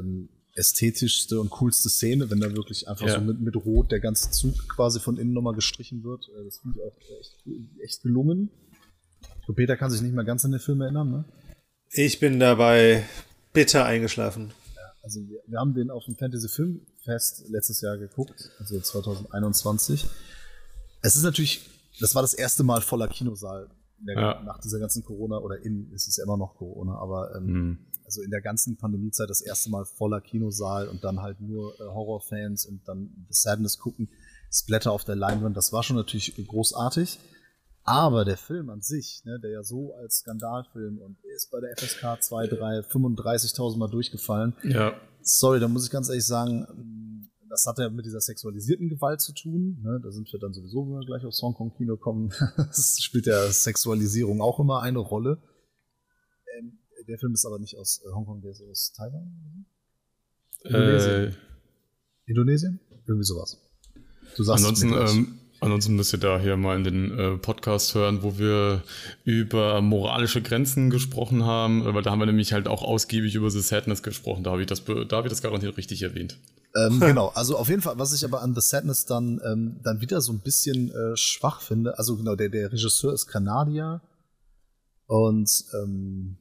ästhetischste und coolste Szene, wenn da wirklich einfach Ja. so mit, mit Rot der ganze Zug quasi von innen nochmal gestrichen wird. Äh, Das finde ich auch echt, echt gelungen. Ich glaube, Peter kann sich nicht mehr ganz an den Film erinnern, ne? Ich bin dabei bitter eingeschlafen. Also wir, wir haben den auf dem Fantasy Filmfest letztes Jahr geguckt, also zwanzig einundzwanzig. Es ist natürlich, das war das erste Mal voller Kinosaal in der, Ja. nach dieser ganzen Corona, oder in, es ist ja immer noch Corona, aber ähm, Mhm. also in der ganzen Pandemiezeit das erste Mal voller Kinosaal und dann halt nur äh, Horrorfans und dann The Sadness gucken, Splatter auf der Leinwand, das war schon natürlich großartig. Aber der Film an sich, ne, der ja so als Skandalfilm und ist bei der F S K zwei, drei, fünfunddreißigtausend Mal durchgefallen. Ja. Sorry, da muss ich ganz ehrlich sagen, das hat ja mit dieser sexualisierten Gewalt zu tun. Ne? Da sind wir dann sowieso, wenn wir gleich aufs Hongkong-Kino kommen, das spielt ja Sexualisierung auch immer eine Rolle. Ähm, der Film ist aber nicht aus äh, Hongkong, der ist aus Taiwan? Indonesien? Äh, Indonesien? Irgendwie sowas. Du sagst ansonsten, mir gleich. ähm, ansonsten müsst ihr da hier mal in den äh, Podcast hören, wo wir über moralische Grenzen gesprochen haben, weil da haben wir nämlich halt auch ausgiebig über The Sadness gesprochen. Da habe ich das, be- da habe ich das garantiert richtig erwähnt. Ähm, genau, also auf jeden Fall, was ich aber an The Sadness dann, ähm, dann wieder so ein bisschen äh, schwach finde, also genau, der, der Regisseur ist Kanadier und ähm,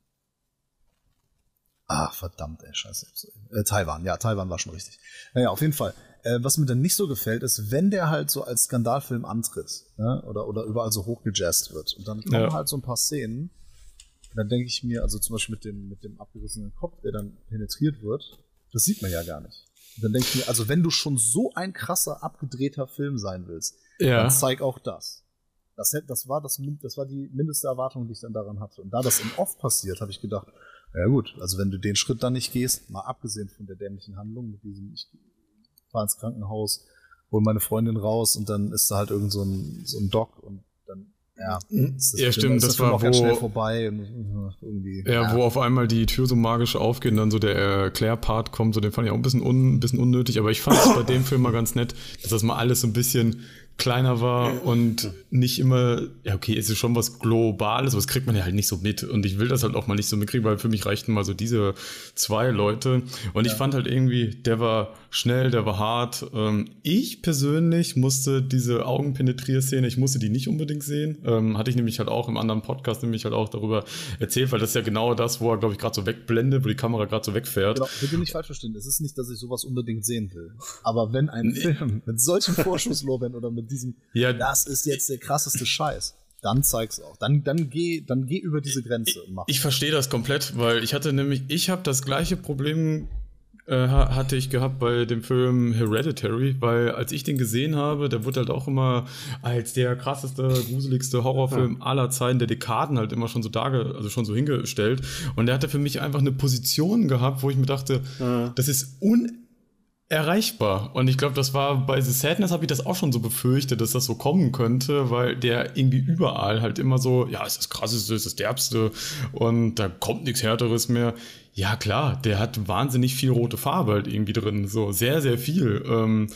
ach, verdammt, ey, scheiße. Äh, Taiwan, ja, Taiwan war schon richtig. Naja, auf jeden Fall. Äh, was mir dann nicht so gefällt, ist, wenn der halt so als Skandalfilm antritt, ne, oder, oder überall so hochgejazzt wird und dann kommen Ja. halt so ein paar Szenen, dann denke ich mir, also zum Beispiel mit dem, mit dem abgerissenen Kopf, der dann penetriert wird, das sieht man ja gar nicht. Und dann denke ich mir, also wenn du schon so ein krasser, abgedrehter Film sein willst, Ja. dann zeig auch das. Das, hätt- das, war das, Min- das war die mindeste Erwartung, die ich dann daran hatte. Und da das im Off passiert, habe ich gedacht, ja gut, also wenn du den Schritt dann nicht gehst, mal abgesehen von der dämlichen Handlung mit diesem, ich fahre ins Krankenhaus, hol meine Freundin raus und dann ist da halt irgend so ein, so ein Doc und dann, ja, ist Ja, Film- stimmt, ist der das Film war, auch ganz wo- schnell vorbei und äh, irgendwie. Ja, wo auf einmal die Tür so magisch aufgeht und dann so der Erklärpart kommt, so den fand ich auch ein bisschen, un, ein bisschen unnötig, aber ich fand es bei dem Film mal ganz nett, dass das mal alles so ein bisschen kleiner war und nicht immer, ja okay, es ist schon was Globales, aber das kriegt man ja halt nicht so mit und ich will das halt auch mal nicht so mitkriegen, weil für mich reichten mal so diese zwei Leute und ich fand halt irgendwie, der war schnell, der war hart. Ähm, ich persönlich musste diese Augenpenetrierszene, ich musste die nicht unbedingt sehen, ähm, hatte ich nämlich halt auch im anderen Podcast nämlich halt auch darüber erzählt, weil das ist ja genau das, wo er glaube ich gerade so wegblendet, wo die Kamera gerade so wegfährt. Genau, bitte nicht falsch verstehen. Es ist nicht, dass ich sowas unbedingt sehen will. Aber wenn ein Film mit solchen Vorschusslorbeeren oder mit diesem, Ja, das ist jetzt der krasseste Scheiß, dann zeig's auch. Dann, dann geh, dann geh über diese Grenze und mach. Ich verstehe das komplett, weil ich hatte nämlich, ich habe das gleiche Problem äh, ha- hatte ich gehabt bei dem Film Hereditary, weil als ich den gesehen habe, der wurde halt auch immer als der krasseste, gruseligste Horrorfilm aller Zeiten, der Dekaden halt immer schon so darge, also schon so hingestellt. Und der hatte für mich einfach eine Position gehabt, wo ich mir dachte, Ja. das ist un erreichbar. Und ich glaube, das war bei The Sadness, habe ich das auch schon so befürchtet, dass das so kommen könnte, weil der irgendwie überall halt immer so, ja, es ist das Krasseste, es ist das Derbste und da kommt nichts Härteres mehr. Ja, klar, der hat wahnsinnig viel rote Farbe halt irgendwie drin, so sehr, sehr viel. Ähm,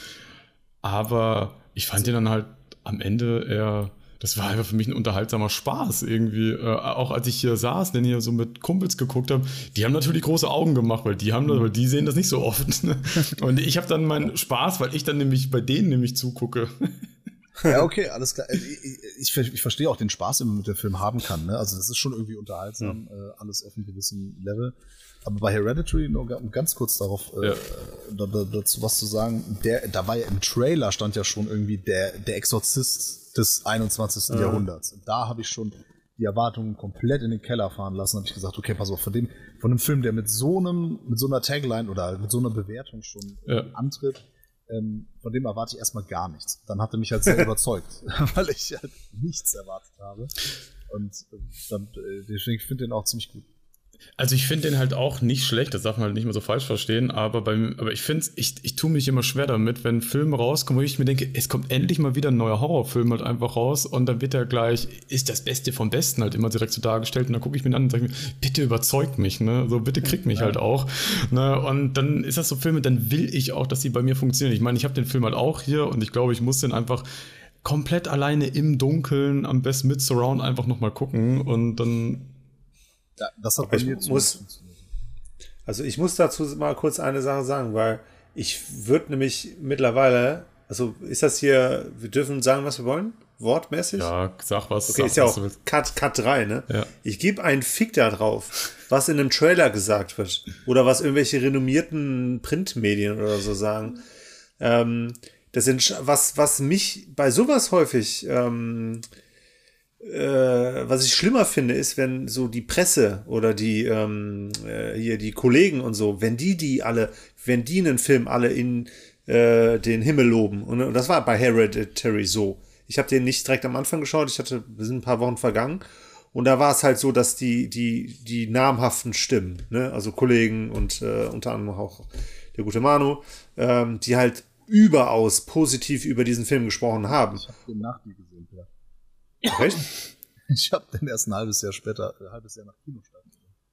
aber ich fand den dann halt am Ende eher, das war einfach für mich ein unterhaltsamer Spaß irgendwie. Äh, auch als ich hier saß, denn hier so mit Kumpels geguckt habe, die haben natürlich große Augen gemacht, weil die haben das, weil die sehen das nicht so oft. Ne? Und ich habe dann meinen Spaß, weil ich dann nämlich bei denen nämlich zugucke. Ja, okay, alles klar. Ich, ich, ich verstehe auch den Spaß, den man mit dem Film haben kann. Ne? Also das ist schon irgendwie unterhaltsam, ja. äh, alles auf einem gewissen Level. Aber bei Hereditary, nur um ganz kurz darauf äh, Ja. da, da, dazu was zu sagen, der, da war ja im Trailer stand ja schon irgendwie der, der Exorzist des einundzwanzigsten Ja. Jahrhunderts. Und da habe ich schon die Erwartungen komplett in den Keller fahren lassen. Habe ich gesagt, okay, pass auf, von dem, von einem Film, der mit so einem, mit so einer Tagline oder mit so einer Bewertung schon Ja. äh, antritt, ähm, von dem erwarte ich erstmal gar nichts. Dann hat er mich halt sehr überzeugt, weil ich halt nichts erwartet habe. Und äh, dann, äh, deswegen finde ich den auch ziemlich gut. Also ich finde den halt auch nicht schlecht, das darf man halt nicht mehr so falsch verstehen, aber beim, aber ich finde, ich, ich tue mich immer schwer damit, wenn Filme rauskommen, wo ich mir denke, es kommt endlich mal wieder ein neuer Horrorfilm halt einfach raus und dann wird er gleich, ist das Beste vom Besten halt immer direkt so dargestellt und dann gucke ich mir an und sage mir, bitte überzeug mich, ne, so bitte krieg mich Ja. halt auch, ne, und dann ist das so Filme, dann will ich auch, dass sie bei mir funktionieren. Ich meine, ich habe den Film halt auch hier und ich glaube, ich muss den einfach komplett alleine im Dunkeln, am besten mit Surround einfach nochmal gucken und dann Ja, das hat Aber bei ich mir muss- zumindest funktioniert. Also ich muss dazu mal kurz eine Sache sagen, weil ich würde nämlich mittlerweile, also ist das hier, wir dürfen sagen, was wir wollen? Wortmäßig? Ja, sag was. Okay, sag, ist ja was auch du willst. Cut, Cut drei, ne? Ja. Ich gebe einen Fick da drauf, was in einem Trailer gesagt wird. Oder was irgendwelche renommierten Printmedien oder so sagen. Ähm, das sind, was, was mich bei sowas häufig, ähm, äh, was ich schlimmer finde, ist, wenn so die Presse oder die, ähm, äh, hier die Kollegen und so, wenn die die alle, wenn die einen Film alle in äh, den Himmel loben. Und, und das war bei Hereditary so. Ich habe den nicht direkt am Anfang geschaut, ich hatte, wir sind ein paar Wochen vergangen und da war es halt so, dass die, die, die namhaften Stimmen, ne, also Kollegen und äh, unter anderem auch der gute Manu, ähm, die halt überaus positiv über diesen Film gesprochen haben. Ich habe den nach dir gesehen, ja. Echt? Ich habe den erst ein halbes Jahr später, ein halbes Jahr nach Kinostart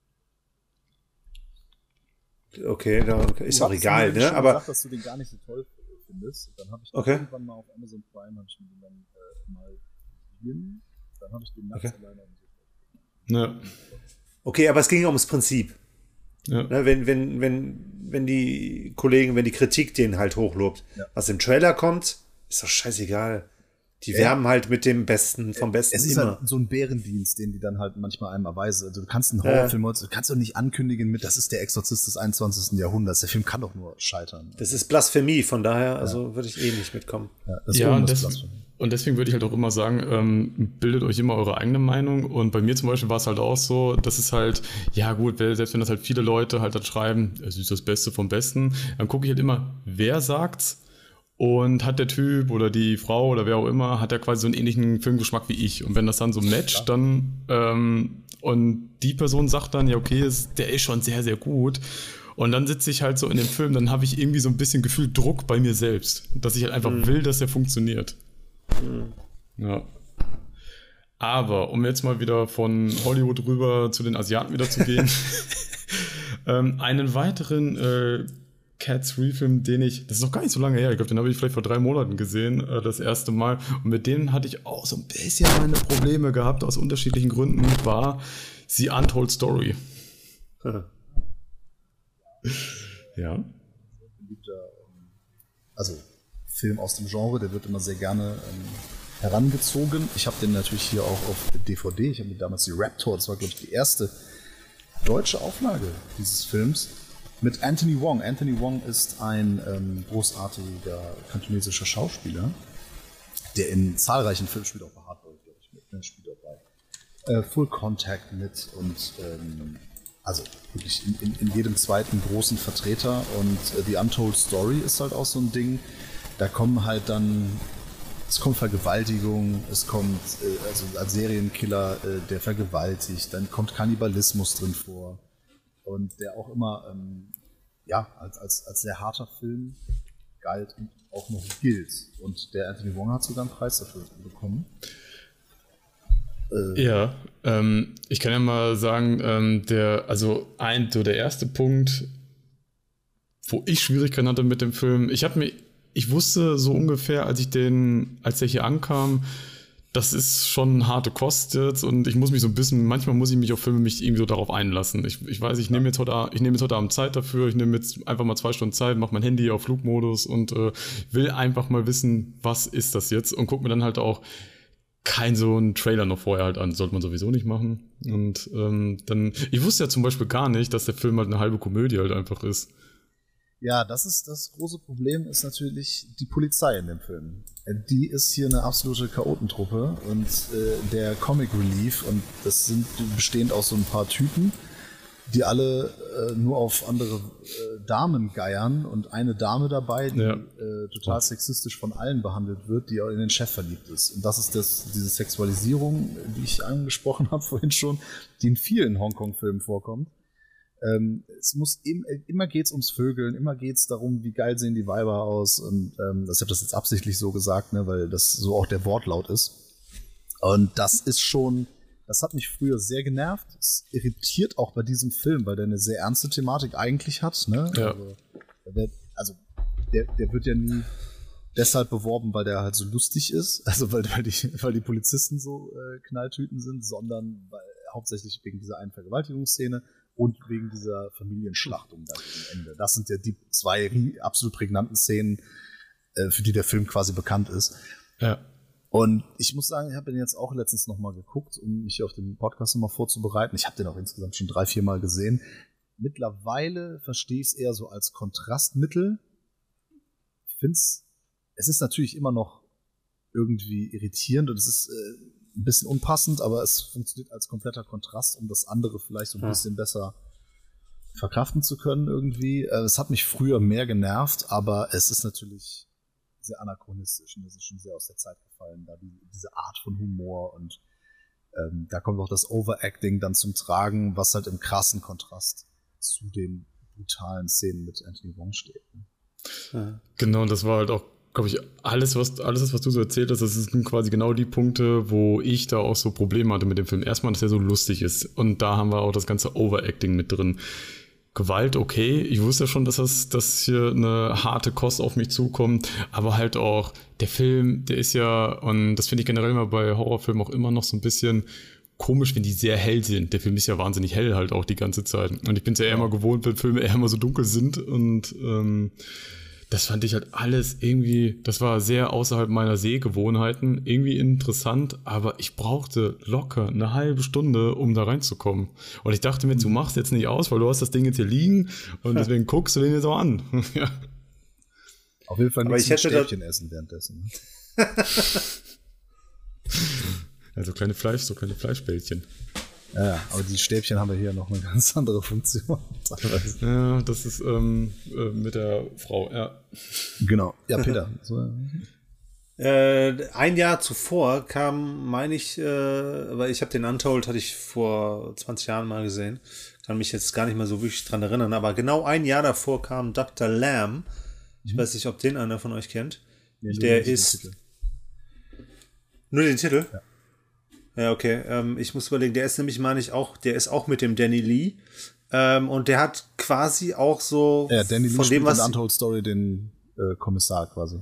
gesehen. Okay, da ist Du auch hast egal, mir ne? schon Aber gesagt, dass du den gar nicht so toll findest. Dann habe ich den Okay. irgendwann mal auf Amazon Prime, habe ich mir den dann äh, mal gesehen. Dann habe ich den nachts Okay. alleine am Sofa. Ja. okay, aber es ging ums Prinzip. Ja. Ne, wenn, wenn, wenn, wenn die Kollegen, wenn die Kritik den halt hochlobt. Ja. Was im Trailer kommt, ist doch scheißegal. Die Ja. werben halt mit dem Besten, vom Besten Es ist immer. halt so ein Bärendienst, den die dann halt manchmal einem erweisen. Also du kannst einen Ja. Horrorfilm, du kannst doch nicht ankündigen mit, das ist der Exorzist des einundzwanzigsten Jahrhunderts. Der Film kann doch nur scheitern. Das ist Blasphemie, von daher, also würde ich eh nicht mitkommen. Ja, das ist Ja, und, irgendwas des, Blasphemie. und deswegen würde ich halt auch immer sagen, ähm, bildet euch immer eure eigene Meinung. Und bei mir zum Beispiel war es halt auch so, dass es halt, ja gut, selbst wenn das halt viele Leute halt dann schreiben, es ist das Beste vom Besten, dann gucke ich halt immer, wer sagt's? Und hat der Typ oder die Frau oder wer auch immer, hat der quasi so einen ähnlichen Filmgeschmack wie ich. Und wenn das dann so matcht, dann ähm, und die Person sagt dann, ja okay, ist, der ist schon sehr, sehr gut. Und dann sitze ich halt so in dem Film, dann habe ich irgendwie so ein bisschen gefühlt Druck bei mir selbst, dass ich halt einfach Mhm. will, dass der funktioniert. Mhm. Ja. Aber um jetzt mal wieder von Hollywood rüber zu den Asiaten wieder zu gehen, ähm, einen weiteren äh, Cats Re-Film, den ich, das ist noch gar nicht so lange her, ich glaube, den habe ich vielleicht vor drei Monaten gesehen, äh, das erste Mal. Und mit denen hatte ich auch so ein bisschen meine Probleme gehabt, aus unterschiedlichen Gründen, war The Untold Story. Ja. beliebter, ähm, also Film aus dem Genre, der wird immer sehr gerne ähm, herangezogen. Ich habe den natürlich hier auch auf D V D. Ich habe mir damals die Raptor, das war glaube ich die erste deutsche Auflage dieses Films, mit Anthony Wong. Anthony Wong ist ein ähm, großartiger kantonesischer Schauspieler, der in zahlreichen Filmen spielt, auch bei Hardball, glaube ich, mit, ne, spielt dabei. Äh, Full Contact mit und ähm, also wirklich in, in, in jedem zweiten großen Vertreter. Und äh, The Untold Story ist halt auch so ein Ding. Da kommen halt dann, es kommt Vergewaltigung, es kommt äh, also als Serienkiller, äh, der vergewaltigt, dann kommt Kannibalismus drin vor. Und der auch immer ähm, ja, als, als, als sehr harter Film galt und auch noch gilt. Und der Anthony Wong hat sogar einen Preis dafür bekommen. Äh, ja, ähm, ich kann ja mal sagen, ähm, der, also ein, so der erste Punkt, wo ich Schwierigkeiten hatte mit dem Film, ich habe mir, ich wusste so ungefähr, als ich den, als der hier ankam, das ist schon harte Kost jetzt und ich muss mich so ein bisschen, manchmal muss ich mich auf Filme mich irgendwie so darauf einlassen. Ich, ich weiß, ich nehme jetzt heute, ich nehme jetzt heute Abend Zeit dafür, ich nehme jetzt einfach mal zwei Stunden Zeit, mache mein Handy auf Flugmodus und äh, will einfach mal wissen, was ist das jetzt und gucke mir dann halt auch kein so einen Trailer noch vorher halt an, sollte man sowieso nicht machen. Und ähm, dann, ich wusste ja zum Beispiel gar nicht, dass der Film halt eine halbe Komödie halt einfach ist. Ja, das ist das große Problem, ist natürlich die Polizei in dem Film. Die ist hier eine absolute Chaotentruppe und äh, der Comic Relief, und das sind bestehend aus so ein paar Typen, die alle äh, nur auf andere äh, Damen geiern und eine Dame dabei, die Ja. äh, total sexistisch von allen behandelt wird, die auch in den Chef verliebt ist. Und das ist das, diese Sexualisierung, die ich angesprochen habe vorhin schon, die in vielen Hongkong-Filmen vorkommt. Ähm, es muss im, immer geht's ums Vögeln, immer geht's darum, wie geil sehen die Weiber aus, und ähm, ich habe das jetzt absichtlich so gesagt, ne, weil das so auch der Wortlaut ist. Und das ist schon, das hat mich früher sehr genervt. Es irritiert auch bei diesem Film, weil der eine sehr ernste Thematik eigentlich hat, ne? Ja. Also, der, also der, der wird ja nie deshalb beworben, weil der halt so lustig ist, also weil, weil, die, weil die Polizisten so äh, Knalltüten sind, sondern weil, hauptsächlich wegen dieser einen Vergewaltigungsszene und wegen dieser Familienschlachtung dann am Ende. Das sind ja die zwei absolut prägnanten Szenen, äh, für die der Film quasi bekannt ist. Ja. Und ich muss sagen, ich habe den jetzt auch letztens nochmal geguckt, um mich hier auf den Podcast nochmal vorzubereiten. Ich habe den auch insgesamt schon drei, vier Mal gesehen. Mittlerweile verstehe ich es eher so als Kontrastmittel. Ich finde es, es ist natürlich immer noch irgendwie irritierend und es ist äh, ein bisschen unpassend, aber es funktioniert als kompletter Kontrast, um das andere vielleicht so ein ja. bisschen besser verkraften zu können irgendwie. Äh, es hat mich früher mehr genervt, aber es ist natürlich sehr anachronistisch und es ist schon sehr aus der Zeit gefallen, da die, diese Art von Humor und ähm, da kommt auch das Overacting dann zum Tragen, was halt im krassen Kontrast zu den brutalen Szenen mit Anthony Wong steht. Ne? Ja. Genau, und das war halt auch, glaube ich, alles, was alles, was du so erzählt hast, das sind quasi genau die Punkte, wo ich da auch so Probleme hatte mit dem Film. Erstmal, dass er so lustig ist und da haben wir auch das ganze Overacting mit drin. Gewalt, okay, ich wusste schon, dass das dass hier eine harte Kost auf mich zukommt, aber halt auch der Film, der ist ja, und das finde ich generell mal bei Horrorfilmen auch immer noch so ein bisschen komisch, wenn die sehr hell sind. Der Film ist ja wahnsinnig hell halt auch die ganze Zeit. Und ich bin es ja eher immer gewohnt, wenn Filme eher immer so dunkel sind und ähm, das fand ich halt alles irgendwie, das war sehr außerhalb meiner Sehgewohnheiten, irgendwie interessant, aber ich brauchte locker eine halbe Stunde, um da reinzukommen. Und ich dachte mir, du machst jetzt nicht aus, weil du hast das Ding jetzt hier liegen und deswegen guckst du den jetzt auch an. Ja. Auf jeden Fall nicht ein Stäbchen essen währenddessen. Also kleine Fleisch, so kleine Fleischbällchen. Ja, aber die Stäbchen haben wir hier noch eine ganz andere Funktion. Ja, das ist ähm, äh, mit der Frau, ja. Genau. Ja, Peter. So. Äh, ein Jahr zuvor kam, meine ich, äh, weil ich habe den Untold, hatte ich vor zwanzig Jahren mal gesehen, kann mich jetzt gar nicht mehr so wirklich dran erinnern, aber genau ein Jahr davor kam Doktor Lamb. Ich mhm. weiß nicht, ob den einer von euch kennt. Ja, der ist... Den nur den Titel? Ja. Ja, okay. Ähm, ich muss überlegen, der ist nämlich, meine ich, auch, der ist auch mit dem Danny Lee. Ähm, und der hat quasi auch so ja, Danny Lee von dem, was in Untold Story den äh, Kommissar quasi.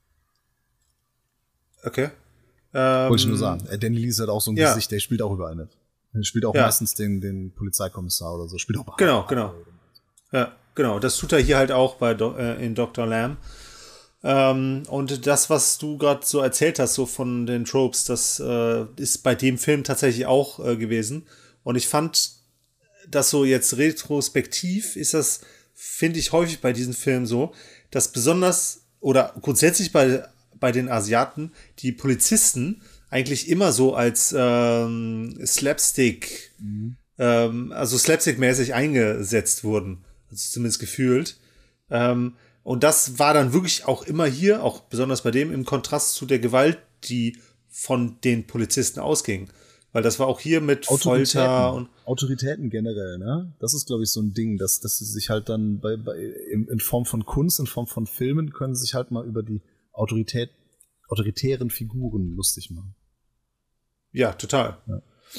Okay. Ähm, Wollte ich nur sagen. Äh, Danny Lee ist halt auch so ein ja. Gesicht, der spielt auch überall mit. Der spielt auch ja. meistens den, den Polizeikommissar oder so. Spielt auch Genau, bei genau. Ja, genau. Das tut er hier halt auch bei Do- äh, in Doktor Lamb. Ähm, und das, was du gerade so erzählt hast, so von den Tropes, das äh, ist bei dem Film tatsächlich auch äh, gewesen. Und ich fand, dass so jetzt retrospektiv ist das, finde ich häufig bei diesen Filmen so, dass besonders oder grundsätzlich bei, bei den Asiaten die Polizisten eigentlich immer so als ähm, Slapstick, mhm. ähm, also Slapstick-mäßig eingesetzt wurden. Also zumindest gefühlt. Ähm, Und das war dann wirklich auch immer hier, auch besonders bei dem, im Kontrast zu der Gewalt, die von den Polizisten ausging. Weil das war auch hier mit Folter und Autoritäten generell, ne? Das ist, glaube ich, so ein Ding, dass, dass sie sich halt dann bei, bei in, in Form von Kunst, in Form von Filmen, können sie sich halt mal über die Autorität, autoritären Figuren lustig machen. Ja, total. Ja.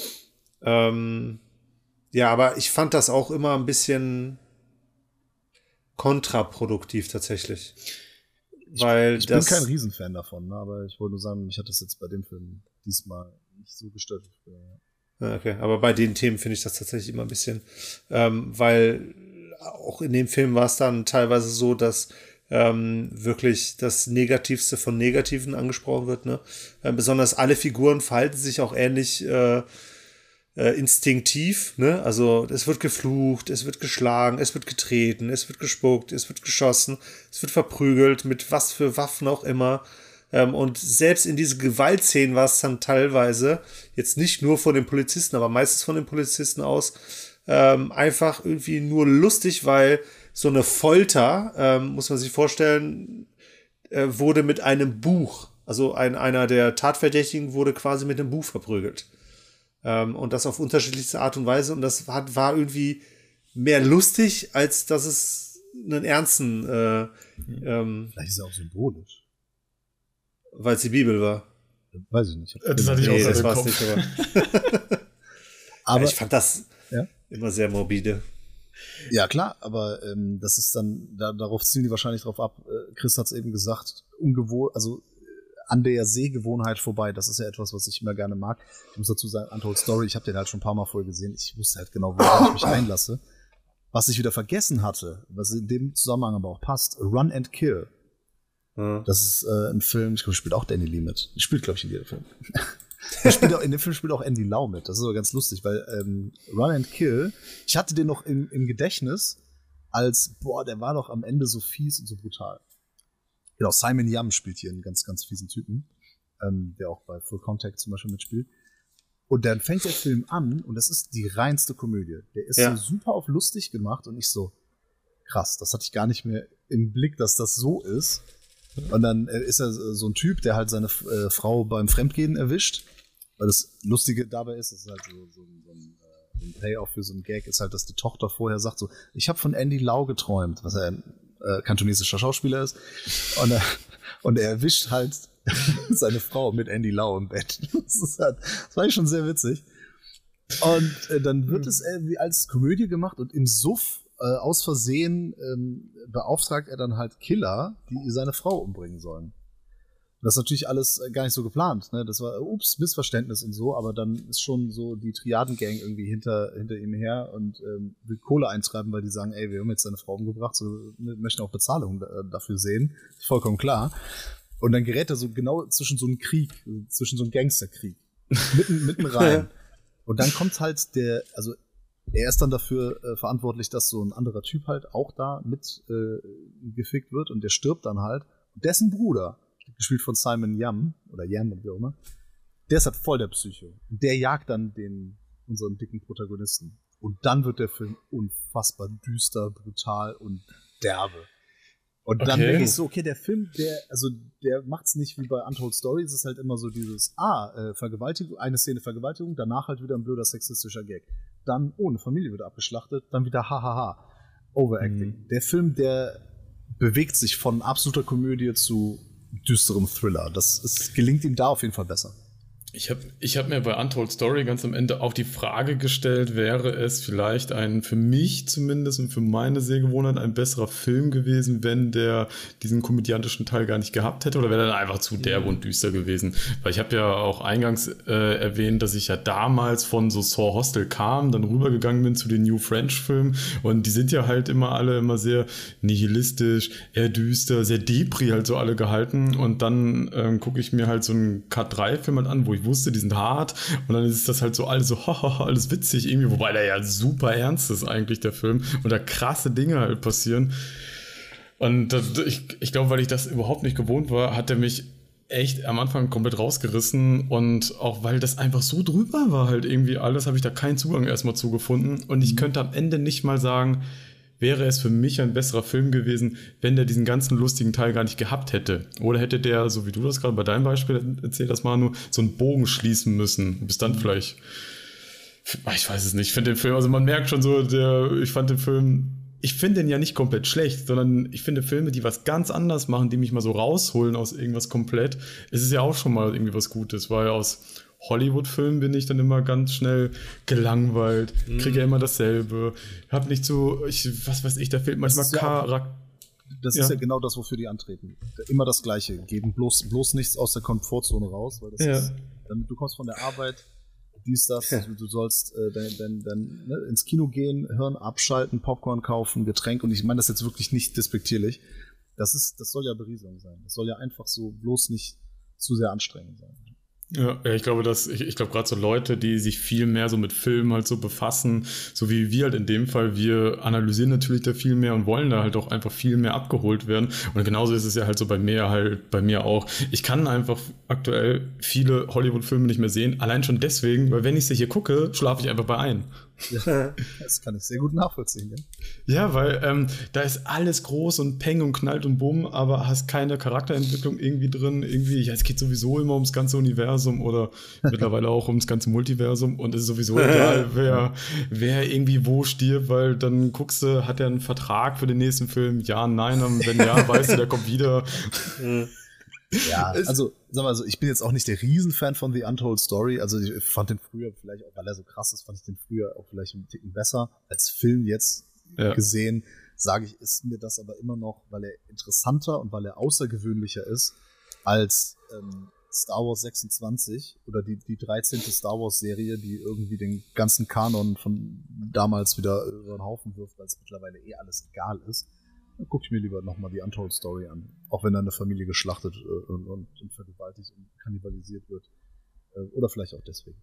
Ähm, ja, aber ich fand das auch immer ein bisschen kontraproduktiv tatsächlich. Ich, Weil ich das, bin kein Riesenfan davon, ne? Aber ich wollte nur sagen, mich hat das jetzt bei dem Film diesmal nicht so gestört. Okay, aber bei den Themen finde ich das tatsächlich immer ein bisschen, ähm, weil auch in dem Film war es dann teilweise so, dass ähm, wirklich das Negativste von Negativen angesprochen wird, ne? Äh, besonders alle Figuren verhalten sich auch ähnlich äh, Äh, instinktiv, ne? Also es wird geflucht, es wird geschlagen, es wird getreten, es wird gespuckt, es wird geschossen, es wird verprügelt, mit was für Waffen auch immer. Ähm, und selbst in diese Gewaltszenen war es dann teilweise, jetzt nicht nur von den Polizisten, aber meistens von den Polizisten aus, ähm, einfach irgendwie nur lustig, weil so eine Folter, ähm, muss man sich vorstellen, äh, wurde mit einem Buch, also ein, einer der Tatverdächtigen wurde quasi mit einem Buch verprügelt. Und das auf unterschiedlichste Art und Weise. Und das hat, war irgendwie mehr lustig, als dass es einen ernsten äh, ähm, vielleicht ist es auch symbolisch. Weil es die Bibel war. Weiß ich nicht. Das hatte ich nee, auch das war es nicht. Aber, aber ja, ich fand das ja? immer sehr morbide. Ja, klar, aber ähm, das ist dann, da, darauf zielen die wahrscheinlich drauf ab. Äh, Chris hat es eben gesagt, ungewohnt, also an der Sehgewohnheit vorbei. Das ist ja etwas, was ich immer gerne mag. Ich muss dazu sagen, Untold Story, ich habe den halt schon ein paar Mal vorher gesehen. Ich wusste halt genau, worauf ich mich einlasse. Was ich wieder vergessen hatte, was in dem Zusammenhang aber auch passt, Run and Kill. Mhm. Das ist äh, ein Film, ich glaube, spielt auch Danny Lee mit. Spielt, glaube ich, in jedem Film. spielt auch, in dem Film spielt auch Andy Lau mit. Das ist aber ganz lustig, weil ähm, Run and Kill, ich hatte den noch im, im Gedächtnis als, boah, der war doch am Ende so fies und so brutal. Genau, Simon Yam spielt hier einen ganz, ganz fiesen Typen, ähm, der auch bei Full Contact zum Beispiel mitspielt. Und dann fängt der Film an und das ist die reinste Komödie. Der ist ja. so super auf lustig gemacht und ich so, krass, das hatte ich gar nicht mehr im Blick, dass das so ist. Und dann ist er so ein Typ, der halt seine äh, Frau beim Fremdgehen erwischt. Weil das Lustige dabei ist, das ist halt so, so, so ein, äh, ein Payoff für so ein Gag, ist halt, dass die Tochter vorher sagt so, ich habe von Andy Lau geträumt, was er ein äh, kantonesischer Schauspieler ist. Und, äh, und er erwischt halt seine Frau mit Andy Lau im Bett. Das, ist halt, das war schon sehr witzig. Und äh, dann wird es irgendwie als Komödie gemacht und im Suff äh, aus Versehen ähm, beauftragt er dann halt Killer, die seine Frau umbringen sollen. Das ist natürlich alles gar nicht so geplant, ne? Das war, ups, Missverständnis und so, aber dann ist schon so die Triadengang irgendwie hinter, hinter ihm her und ähm, will Kohle eintreiben, weil die sagen, ey, wir haben jetzt seine Frau umgebracht, so, wir möchten auch Bezahlung äh, dafür sehen. Vollkommen klar. Und dann gerät er so genau zwischen so einem Krieg, zwischen so einem Gangsterkrieg. Mitten, mitten rein. Und dann kommt halt der, also er ist dann dafür äh, verantwortlich, dass so ein anderer Typ halt auch da mit äh, gefickt wird und der stirbt dann halt. Und dessen Bruder, gespielt von Simon Yam, oder Yam und wie auch immer, der ist halt voll der Psycho. Und der jagt dann den, unseren dicken Protagonisten. Und dann wird der Film unfassbar düster, brutal und derbe. Und dann okay. denke ich so, okay, der Film, der, also der macht's nicht wie bei Untold Story, es ist halt immer so dieses, ah, äh, Vergewaltigung, eine Szene Vergewaltigung, danach halt wieder ein blöder sexistischer Gag. Dann, oh, eine Familie wird abgeschlachtet, dann wieder hahaha, Overacting. Mhm. Der Film, der bewegt sich von absoluter Komödie zu düsterem Thriller. Das ist, gelingt ihm da auf jeden Fall besser. Ich habe ich hab mir bei Untold Story ganz am Ende auch die Frage gestellt, wäre es vielleicht ein, für mich zumindest und für meine Sehgewohnheit, ein besserer Film gewesen, wenn der diesen komödiantischen Teil gar nicht gehabt hätte, oder wäre er dann einfach zu derb und düster gewesen? Weil ich habe ja auch eingangs äh, erwähnt, dass ich ja damals von so Saw Hostel kam, dann rübergegangen bin zu den New French-Filmen und die sind ja halt immer alle immer sehr nihilistisch, eher düster, sehr Depri halt so alle gehalten und dann ähm, gucke ich mir halt so einen K drei Film halt an, wo ich wusste, die sind hart und dann ist das halt so alles so haha, alles witzig irgendwie, wobei der ja super ernst ist eigentlich, der Film, und da krasse Dinge halt passieren. Und das, ich, ich glaube, weil ich das überhaupt nicht gewohnt war, hat er mich echt am Anfang komplett rausgerissen und auch weil das einfach so drüber war halt irgendwie alles, habe ich da keinen Zugang erstmal zugefunden und ich könnte am Ende nicht mal sagen, wäre es für mich ein besserer Film gewesen, wenn der diesen ganzen lustigen Teil gar nicht gehabt hätte. Oder hätte der, so wie du das gerade bei deinem Beispiel erzählt hast, Manu, so einen Bogen schließen müssen. Bis dann vielleicht, ich weiß es nicht, ich finde den Film, also man merkt schon so, der, ich fand den Film, ich finde den ja nicht komplett schlecht, sondern ich finde Filme, die was ganz anders machen, die mich mal so rausholen aus irgendwas komplett, es ist ja auch schon mal irgendwie was Gutes, weil aus Hollywood-Filmen bin ich dann immer ganz schnell gelangweilt, mhm. kriege ja immer dasselbe, hab nicht so, ich, was weiß ich, da fehlt manchmal Charakter. Das ja. ist ja genau das, wofür die antreten. Immer das Gleiche, geben bloß, bloß nichts aus der Komfortzone raus, weil das ja. ist, damit du kommst von der Arbeit, dies, das, ja. du sollst äh, dein, dein, dein, ne, ins Kino gehen, Hirn abschalten, Popcorn kaufen, Getränk, und ich meine das jetzt wirklich nicht despektierlich, das ist, das soll ja Berieselung sein, das soll ja einfach so bloß nicht zu sehr anstrengend sein. Ja, ich glaube, dass ich, ich glaube gerade so Leute, die sich viel mehr so mit Filmen halt so befassen, so wie wir halt in dem Fall, wir analysieren natürlich da viel mehr und wollen da halt auch einfach viel mehr abgeholt werden. Und genauso ist es ja halt so bei mir halt, bei mir auch. Ich kann einfach aktuell viele Hollywood-Filme nicht mehr sehen, allein schon deswegen, weil wenn ich sie hier gucke, schlafe ich einfach bei ein. Ja, das kann ich sehr gut nachvollziehen. Ja, ja weil ähm, da ist alles groß und peng und knallt und bumm, aber hast keine Charakterentwicklung irgendwie drin. Irgendwie, ja, es geht sowieso immer ums ganze Universum oder mittlerweile auch ums ganze Multiversum und es ist sowieso egal, wer, wer irgendwie wo stirbt, weil dann guckst du, hat er einen Vertrag für den nächsten Film? Ja, nein, und wenn ja, weißt du, der kommt wieder. Ja, also, sag mal so, ich bin jetzt auch nicht der Riesenfan von The Untold Story, also ich fand den früher vielleicht, auch weil er so krass ist, fand ich den früher auch vielleicht einen Ticken besser. Als Film jetzt ja. gesehen, sage ich, ist mir das aber immer noch, weil er interessanter und weil er außergewöhnlicher ist, als ähm, Star Wars sechsundzwanzig oder die, die dreizehnte Star Wars Serie, die irgendwie den ganzen Kanon von damals wieder über den Haufen wirft, weil es mittlerweile eh alles egal ist. Dann gucke ich mir lieber nochmal die Untold Story an. Auch wenn da eine Familie geschlachtet äh, und, und, und vergewaltigt und kannibalisiert wird. Äh, oder vielleicht auch deswegen.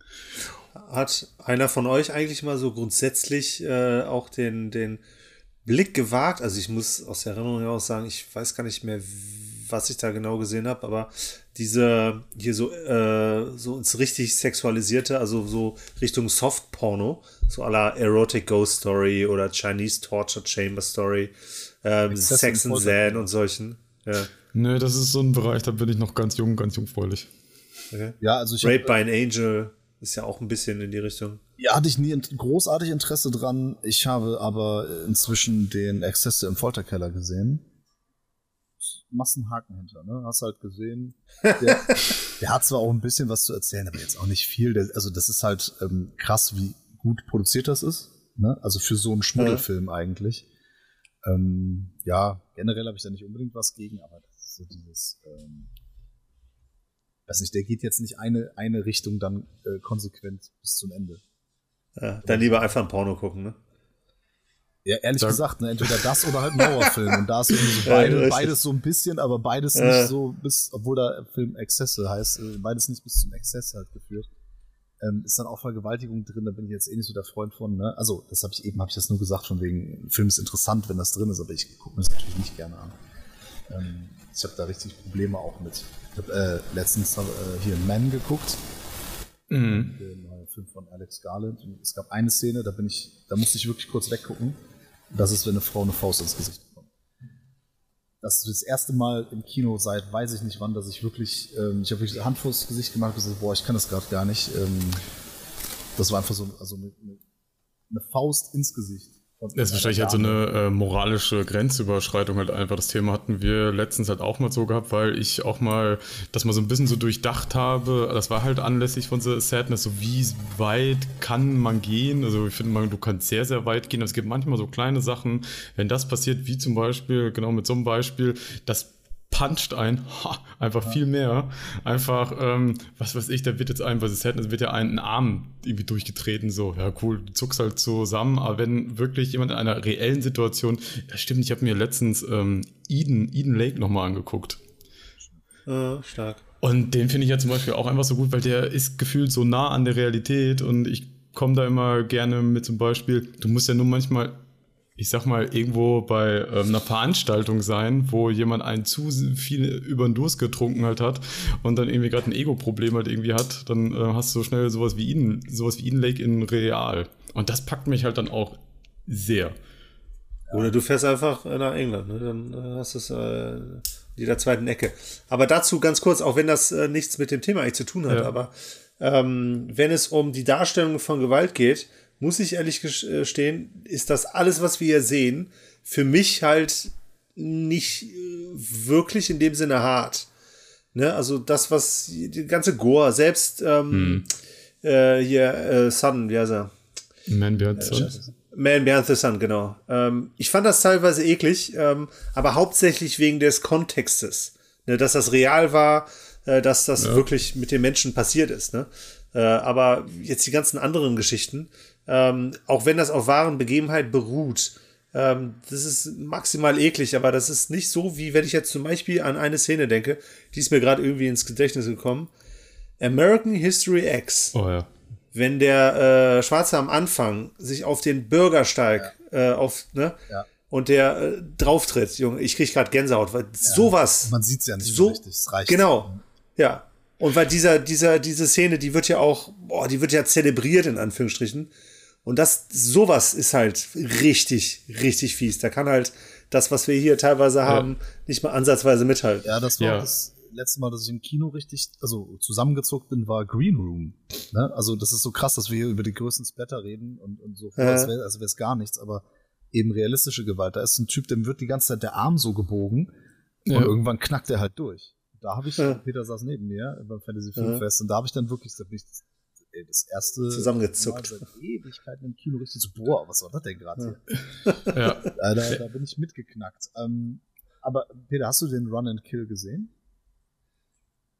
Hat einer von euch eigentlich mal so grundsätzlich äh, auch den, den Blick gewagt? Also ich muss aus der Erinnerung heraus sagen, ich weiß gar nicht mehr, was ich da genau gesehen habe, aber diese hier so äh, so ins richtig sexualisierte, also so Richtung Soft-Porno, so à la Erotic Ghost Story oder Chinese Torture Chamber Story, ähm, Sex and Zen und solchen. Ja. Nö, das ist so ein Bereich, da bin ich noch ganz jung, ganz jungfräulich. Okay. Ja, also ich Rape by an Angel ist ja auch ein bisschen in die Richtung. Ja, hatte ich nie großartig Interesse dran. Ich habe aber inzwischen den Exzesse im Folterkeller gesehen. Massenhaken hinter, ne? Hast halt gesehen. Der, der hat zwar auch ein bisschen was zu erzählen, aber jetzt auch nicht viel. Der, also das ist halt ähm, krass, wie gut produziert das ist. Ne? Also für so einen Schmuddelfilm ja. eigentlich. Ähm, ja, generell habe ich da nicht unbedingt was gegen, aber das ist so dieses, ähm, weiß nicht, der geht jetzt nicht eine, eine Richtung dann äh, konsequent bis zum Ende. Ja, dann lieber einfach ein Porno gucken, ne? Ja, ehrlich Sag. gesagt, ne, entweder das oder halt ein Horrorfilm. Und da ist irgendwie so beide, ja, beides so ein bisschen, aber beides ja. nicht so bis, obwohl der Film Exzesse heißt, beides nicht bis zum Exzess halt geführt. Ähm, ist dann auch Vergewaltigung drin, da bin ich jetzt eh nicht so der Freund von, ne? Also, das habe ich eben, habe ich das nur gesagt, von wegen, ein Film ist interessant, wenn das drin ist, aber ich gucke mir das natürlich nicht gerne an. Ähm, ich habe da richtig Probleme auch mit. Ich habe äh, letztens äh, hier Man geguckt. Mhm. Den neuen Film von Alex Garland. Und es gab eine Szene, da bin ich, da musste ich wirklich kurz weggucken. Das ist, wenn eine Frau eine Faust ins Gesicht bekommt. Das ist das erste Mal im Kino seit weiß ich nicht wann, dass ich wirklich, ähm, ich habe wirklich Hand vors Gesicht gemacht und gesagt, boah, ich kann das gerade gar nicht. Ähm, das war einfach so also eine, eine Faust ins Gesicht. Das ist wahrscheinlich halt so eine äh, moralische Grenzüberschreitung halt einfach. Das Thema hatten wir letztens halt auch mal so gehabt, weil ich auch mal das mal so ein bisschen so durchdacht habe. Das war halt anlässlich von The Sadness, so wie weit kann man gehen? Also ich finde, man, du kannst sehr, sehr weit gehen. Es gibt manchmal so kleine Sachen, wenn das passiert, wie zum Beispiel, genau mit so einem Beispiel, das puncht ein, ha, einfach ja. viel mehr. Einfach, ähm, was weiß ich, da wird jetzt ein, was es hätten, wird ja ein, ein Arm irgendwie durchgetreten, so, ja cool, du zuckst halt zusammen, aber wenn wirklich jemand in einer reellen Situation, ja stimmt, ich habe mir letztens ähm, Eden, Eden Lake nochmal angeguckt. Äh, stark. Und den finde ich ja zum Beispiel auch einfach so gut, weil der ist gefühlt so nah an der Realität und ich komme da immer gerne mit zum Beispiel, du musst ja nur manchmal ich sag mal, irgendwo bei ähm, einer Veranstaltung sein, wo jemand einen zu viel über den Durst getrunken halt hat und dann irgendwie gerade ein Ego-Problem halt irgendwie hat, dann äh, hast du schnell sowas wie Eden, sowas wie Eden Lake in real. Und das packt mich halt dann auch sehr. Oder du fährst einfach nach England, ne? Dann äh, hast du es äh, in jeder zweiten Ecke. Aber dazu ganz kurz, auch wenn das äh, nichts mit dem Thema eigentlich zu tun hat, ja. aber ähm, wenn es um die Darstellung von Gewalt geht, muss ich ehrlich gestehen, ist das alles, was wir hier sehen, für mich halt nicht wirklich in dem Sinne hart. Ne? Also das, was die ganze Gore, selbst ähm, hm. äh, hier äh, Sun, wie heißt er? Man Behind the Sun. Man Behind the Sun, genau. Ähm, ich fand das teilweise eklig, ähm, aber hauptsächlich wegen des Kontextes. Ne? Dass das real war, äh, dass das ja. wirklich mit den Menschen passiert ist. Ne? Äh, aber jetzt die ganzen anderen Geschichten, Ähm, auch wenn das auf wahren Begebenheit beruht, ähm, das ist maximal eklig, aber das ist nicht so, wie wenn ich jetzt zum Beispiel an eine Szene denke, die ist mir gerade irgendwie ins Gedächtnis gekommen. American History X. Oh ja. Wenn der äh, Schwarze am Anfang sich auf den Bürgersteig ja. äh, auf, ne, ja. und der äh, drauftritt, Junge, ich krieg gerade Gänsehaut, weil ja. sowas. Man sieht's ja nicht so richtig, es reicht. Genau, ja. Und weil dieser, dieser, diese Szene, die wird ja auch, boah, die wird ja zelebriert, in Anführungsstrichen. Und das, sowas ist halt richtig, richtig fies. Da kann halt das, was wir hier teilweise ja. haben, nicht mal ansatzweise mithalten. Ja, das war ja. das letzte Mal, dass ich im Kino richtig, also zusammengezuckt bin, war Green Room. Ne? Also das ist so krass, dass wir hier über die größten Splatter reden und, und so, ja. als wäre es gar nichts, aber eben realistische Gewalt. Da ist ein Typ, dem wird die ganze Zeit der Arm so gebogen ja. und irgendwann knackt er halt durch. Da habe ich, ja. Peter saß neben mir beim Fantasy Filmfest ja. und da habe ich dann wirklich gesagt, ey, das erste zusammengezuckt. Mal seit Ewigkeiten im Kino richtig so, boah, was war das denn gerade hier? Ja. Da, da, da bin ich mitgeknackt. Ähm, aber Peter, hast du den Run and Kill gesehen?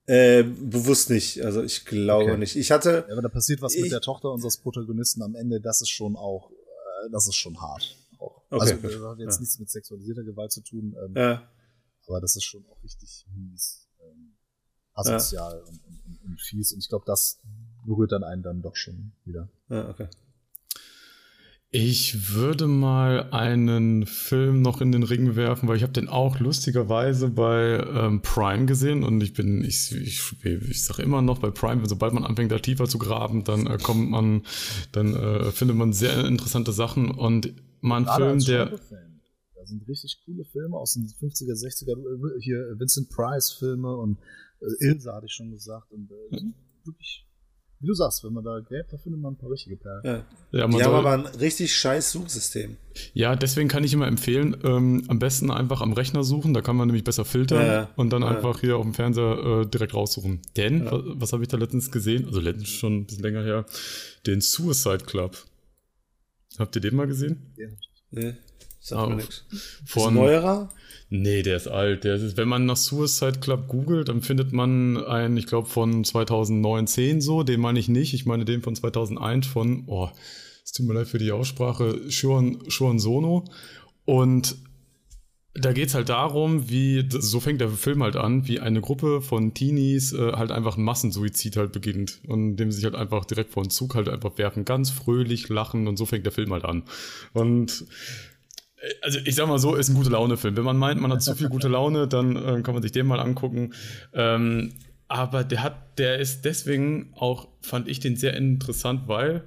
Äh, bewusst nicht. Also ich glaube Okay. nicht. Ich hatte. Ja, aber da passiert was Ich- mit der Tochter unseres Protagonisten am Ende, das ist schon auch, äh, das ist schon hart. Auch. Okay, Also, gut. das hat jetzt Ja. nichts mit sexualisierter Gewalt zu tun, ähm, Ja, aber das ist schon auch richtig mies, ähm, asozial und, und, und, und fies. Und ich glaube, das berührt dann einen dann doch schon wieder. ja, okay. Ich würde mal einen Film noch in den Ring werfen, weil ich habe den auch lustigerweise bei ähm, Prime gesehen und ich bin, ich, ich, ich sage immer noch bei Prime, sobald man anfängt da tiefer zu graben, dann äh, kommt man, dann äh, findet man sehr interessante Sachen und mal einen Gerade Film, als der Genrefilm. Da sind richtig coole Filme aus den fünfziger, sechziger, äh, hier Vincent Price Filme und äh, Ilse hatte ich schon gesagt und äh, sind wirklich, wie du sagst, wenn man da gräbt, da findet man ein paar richtige Perlen. Ja. ja, man Die haben soll, aber ein richtig scheiß Suchsystem. ja, deswegen kann ich immer empfehlen, ähm, am besten einfach am Rechner suchen, da kann man nämlich besser filtern Ja, und dann ja. einfach hier auf dem Fernseher äh, direkt raussuchen. Denn, Ja. was, was habe ich da letztens gesehen? Also letztens schon ein bisschen länger her, den Suicide Club. Habt ihr den mal gesehen? Ja. Nee, sagt Ah, mir nichts. Von, Neuerer? Nee, der ist alt. Der ist, wenn man nach Suicide Club googelt, dann findet man einen, ich glaube, von zweitausendneun so. Den meine ich nicht. Ich meine den von zweitausendeins von, oh, es tut mir leid für die Aussprache, Shuon, Shuon Sono. Und da geht's halt darum, wie, so fängt der Film halt an, wie eine Gruppe von Teenies äh, halt einfach einen Massensuizid halt beginnt. Und indem sie sich halt einfach direkt vor den Zug halt einfach werfen, ganz fröhlich lachen und so fängt der Film halt an. Und also ich sag mal so, ist ein gute Laune-Film. Wenn man meint, man hat zu viel gute Laune, dann äh, kann man sich den mal angucken. Ähm, aber der hat, der ist deswegen auch, fand ich den sehr interessant, weil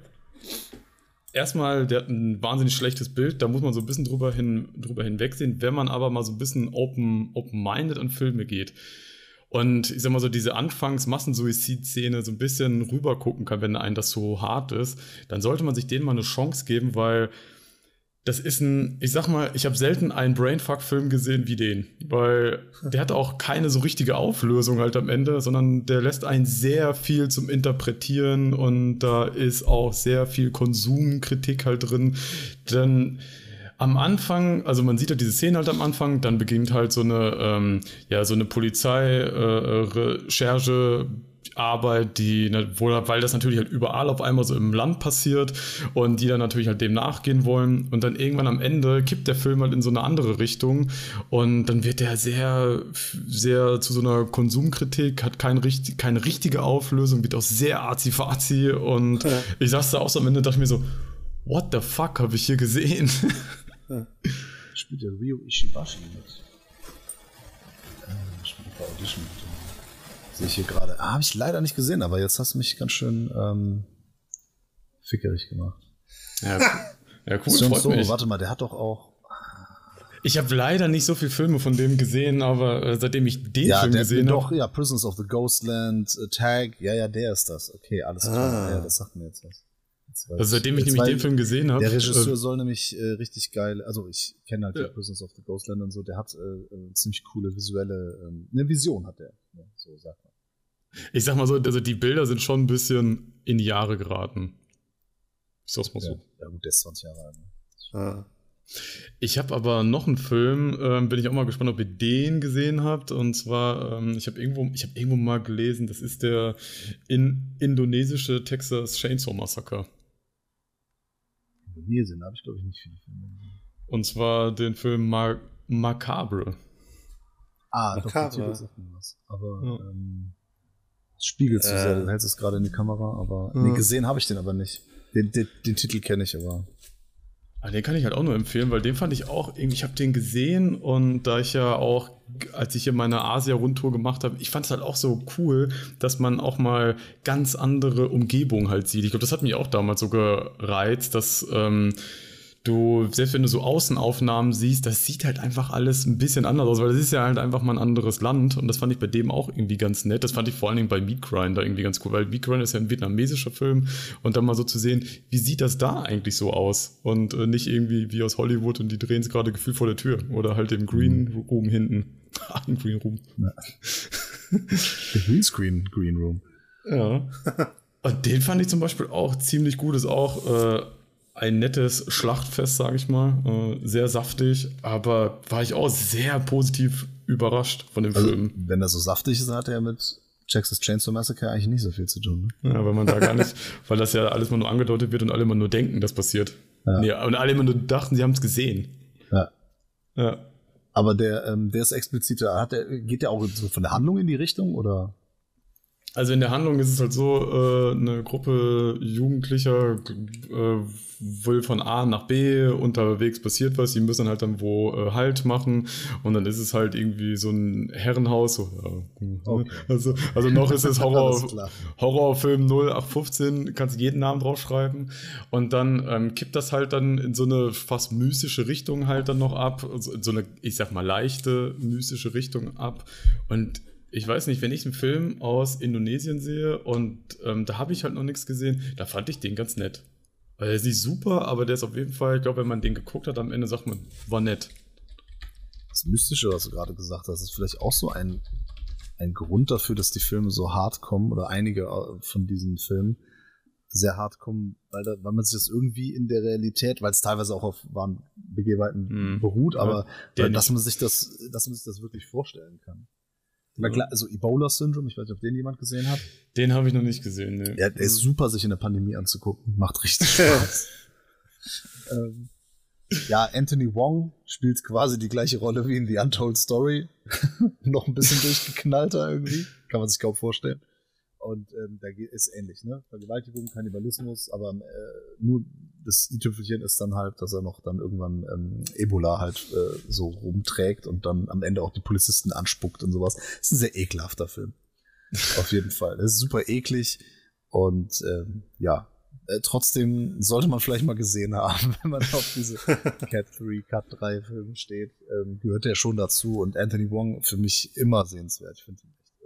erstmal, der hat ein wahnsinnig schlechtes Bild, da muss man so ein bisschen drüber, hin, drüber hinwegsehen, wenn man aber mal so ein bisschen open, open-minded an Filme geht. Und ich sag mal so, diese Anfangs-Massensuizid-Szene so ein bisschen rüber gucken kann, wenn einem das so hart ist, dann sollte man sich denen mal eine Chance geben, weil das ist ein, ich sag mal, ich habe selten einen Brainfuck-Film gesehen wie den, weil der hat auch keine so richtige Auflösung halt am Ende, sondern der lässt einen sehr viel zum Interpretieren und da ist auch sehr viel Konsumkritik halt drin, denn am Anfang, also man sieht ja diese Szene halt am Anfang, dann beginnt halt so eine, ähm, ja, so eine Polizei-Recherche- Arbeit, die, weil das natürlich halt überall auf einmal so im Land passiert und die dann natürlich halt dem nachgehen wollen und dann irgendwann am Ende kippt der Film halt in so eine andere Richtung und dann wird der sehr, sehr zu so einer Konsumkritik, hat kein, keine richtige Auflösung, wird auch sehr arzi-fazi und ja. Ich saß da auch so am Ende und dachte mir so, what the fuck habe ich hier gesehen? Ja. Spielt ja Ryo Ishibashi mit. Äh, spielt bei Audition mit. Sehe ich hier gerade. Ah, habe ich leider nicht gesehen, aber jetzt hast du mich ganz schön ähm, fickerig gemacht. Ja, ja cool, Song freut Solo, mich. warte mal, der hat doch auch... Ich habe leider nicht so viele Filme von dem gesehen, aber äh, seitdem ich den ja, Film der, gesehen habe... doch, ja, Prisons of the Ghostland, uh, Tag, ja, ja, der ist das. Okay, alles klar. Ah. Ja, das sagt mir jetzt was. Jetzt Also seitdem ich nämlich den Film gesehen habe... Der Regisseur äh, soll nämlich äh, richtig geil, also ich kenne halt Ja. die Prisons of the Ghostland und so, der hat äh, äh, ziemlich coole visuelle, ähm, eine Vision hat der, ja, so sagt man. Ich sag mal so, also die Bilder sind schon ein bisschen in die Jahre geraten. Ich sag's mal Ja, so. ja gut, der ist zwanzig Jahre alt. Ne? Ah. Ich habe aber noch einen Film, ähm, bin ich auch mal gespannt, ob ihr den gesehen habt. Und zwar, ähm, ich habe irgendwo, ich habe irgendwo mal gelesen, das ist der in indonesische Texas Chainsaw Massacre. Indonesien, da habe ich glaube ich nicht viele Filme gesehen. Und zwar den Film Mar Macabre. Ah, doch, Macabre. der Titel sagt mir was. Aber Ja. ähm, es spiegelt zu Äh. sehr, du hältst es gerade in die Kamera, aber Ja. nee, gesehen habe ich den aber nicht. Den, den, den Titel kenne ich aber. Ah, den kann ich halt auch nur empfehlen, weil den fand ich auch irgendwie, ich habe den gesehen und da ich ja auch, als ich hier meine Asia-Rundtour gemacht habe, ich fand es halt auch so cool, dass man auch mal ganz andere Umgebungen halt sieht. Ich glaube, das hat mich auch damals so gereizt, dass ähm, du, selbst wenn du so Außenaufnahmen siehst, das sieht halt einfach alles ein bisschen anders aus, weil das ist ja halt einfach mal ein anderes Land und das fand ich bei dem auch irgendwie ganz nett. Das fand ich vor allen Dingen bei Meat Grinder irgendwie ganz cool, weil Meat Grinder ist ja ein vietnamesischer Film und dann mal so zu sehen, wie sieht das da eigentlich so aus und äh, nicht irgendwie wie aus Hollywood und die drehen es gerade gefühlt vor der Tür oder halt im Green Room hinten. Im Green Room. Ja. Der Greenscreen Green Room. Ja. Und den fand ich zum Beispiel auch ziemlich gut, ist auch äh, ein nettes Schlachtfest, sage ich mal. Äh, sehr saftig, aber war ich auch sehr positiv überrascht von dem Also, Film. wenn er so saftig ist, hat er mit Texas Chainsaw Massacre eigentlich nicht so viel zu tun. Ne? Ja, weil man da gar nicht, weil das ja alles mal nur angedeutet wird und alle immer nur denken, das passiert. Ja. Nee, und alle immer nur dachten, sie haben es gesehen. Ja. Ja. Aber der, ähm, der ist expliziter. Hat der, geht der auch so von der Handlung in die Richtung, oder? Also in der Handlung ist es halt so, äh, eine Gruppe Jugendlicher äh, will von A nach B, unterwegs passiert was, die müssen halt dann wo äh, Halt machen und dann ist es halt irgendwie so ein Herrenhaus. So, ja. Okay. also, also noch ist es Horror, Horrorfilm null acht fünfzehn, kannst jeden Namen draufschreiben und dann ähm, kippt das halt dann in so eine fast mystische Richtung halt dann noch ab, also in so eine, ich sag mal, leichte mystische Richtung ab und ich weiß nicht, wenn ich einen Film aus Indonesien sehe und ähm, da habe ich halt noch nichts gesehen, da fand ich den ganz nett. Weil er ist nicht super, aber der ist auf jeden Fall, ich glaube, wenn man den geguckt hat, am Ende sagt man, war nett. Das Mystische, was du gerade gesagt hast, ist vielleicht auch so ein, ein Grund dafür, dass die Filme so hart kommen oder einige von diesen Filmen sehr hart kommen, weil, da, weil man sich das irgendwie in der Realität, weil es teilweise auch auf wahren Begebenheiten hm. beruht, aber ja, weil, dass man sich das, dass man sich das wirklich vorstellen kann. Na klar, also Ebola-Syndrom, ich weiß nicht, ob den jemand gesehen hat. Den habe ich noch nicht gesehen, ne. Ja, der ist super, sich in der Pandemie anzugucken. Macht richtig Spaß. ähm, ja, Anthony Wong spielt quasi die gleiche Rolle wie in The Untold Story. Noch ein bisschen durchgeknallter irgendwie. Kann man sich kaum vorstellen. Und ähm, da ist ähnlich, ne? Vergewaltigung, Kannibalismus, aber äh, nur das i-Tüpfelchen ist dann halt, dass er noch dann irgendwann ähm, Ebola halt äh, so rumträgt und dann am Ende auch die Polizisten anspuckt und sowas. Das ist ein sehr ekelhafter Film. Auf jeden Fall. Das ist super eklig und ähm, ja, äh, trotzdem sollte man vielleicht mal gesehen haben, wenn man auf diese Cat drei, Cat drei Filme steht. Ähm, gehört der schon dazu und Anthony Wong für mich immer sehenswert. Ich finde ihn echt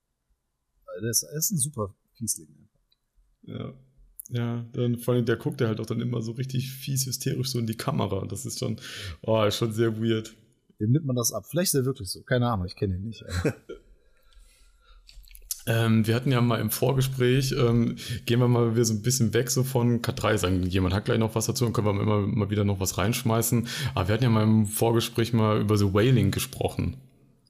äh, der ist, er ist ein super Fiesling. Ja. Ja, dann vor allem der guckt ja halt auch dann immer so richtig fies hysterisch so in die Kamera. Das ist schon, oh, ist schon sehr weird. Dem nimmt man das ab. Vielleicht ist er wirklich so. Keine Ahnung, ich kenne ihn nicht. ähm, wir hatten ja mal im Vorgespräch, ähm, gehen wir mal wieder so ein bisschen weg so von Cat drei. Sagen, jemand hat gleich noch was dazu und können wir immer mal wieder noch was reinschmeißen. Aber wir hatten ja mal im Vorgespräch mal über The Wailing gesprochen.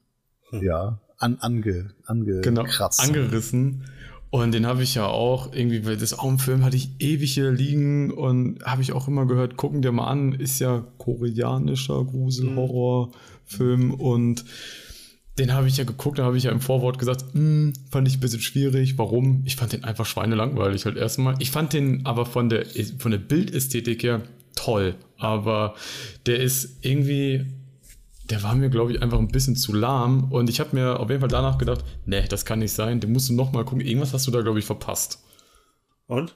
Ja, an, ange, angekratzt. Genau, angerissen. Und den habe ich ja auch irgendwie, weil das auch im Film hatte ich ewig hier liegen und habe ich auch immer gehört, gucken dir mal an, ist ja koreanischer Grusel-Horror-Film mhm. und den habe ich ja geguckt, da habe ich ja im Vorwort gesagt, fand ich ein bisschen schwierig, warum? Ich fand den einfach schweinelangweilig halt erstmal. Ich fand den aber von der, von der Bildästhetik her toll, aber der ist irgendwie... Der war mir, glaube ich, einfach ein bisschen zu lahm. Und ich habe mir auf jeden Fall danach gedacht, nee, das kann nicht sein. Den musst du noch mal gucken. Irgendwas hast du da, glaube ich, verpasst. Und?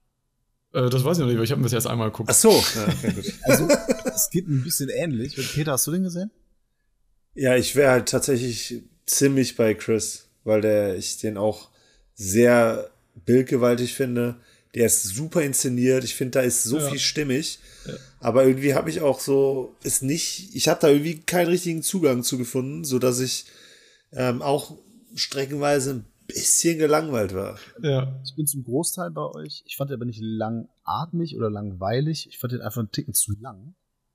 Äh, das weiß ich noch nicht, weil ich habe mir das erst einmal geguckt. Ach so. Ja, okay, gut. Also, es geht ein bisschen ähnlich. Peter, hast du den gesehen? Ja, ich wäre halt tatsächlich ziemlich bei Chris, weil der ich den auch sehr bildgewaltig finde. Der ist super inszeniert. Ich finde, da ist so ja. viel stimmig. Ja. Aber irgendwie habe ich auch so, ist nicht, ich habe da irgendwie keinen richtigen Zugang zu gefunden, sodass ich ähm, auch streckenweise ein bisschen gelangweilt war. Ja. Ich bin zum Großteil bei euch. Ich fand den aber nicht langatmig oder langweilig. Ich fand den einfach einen Ticken zu lang.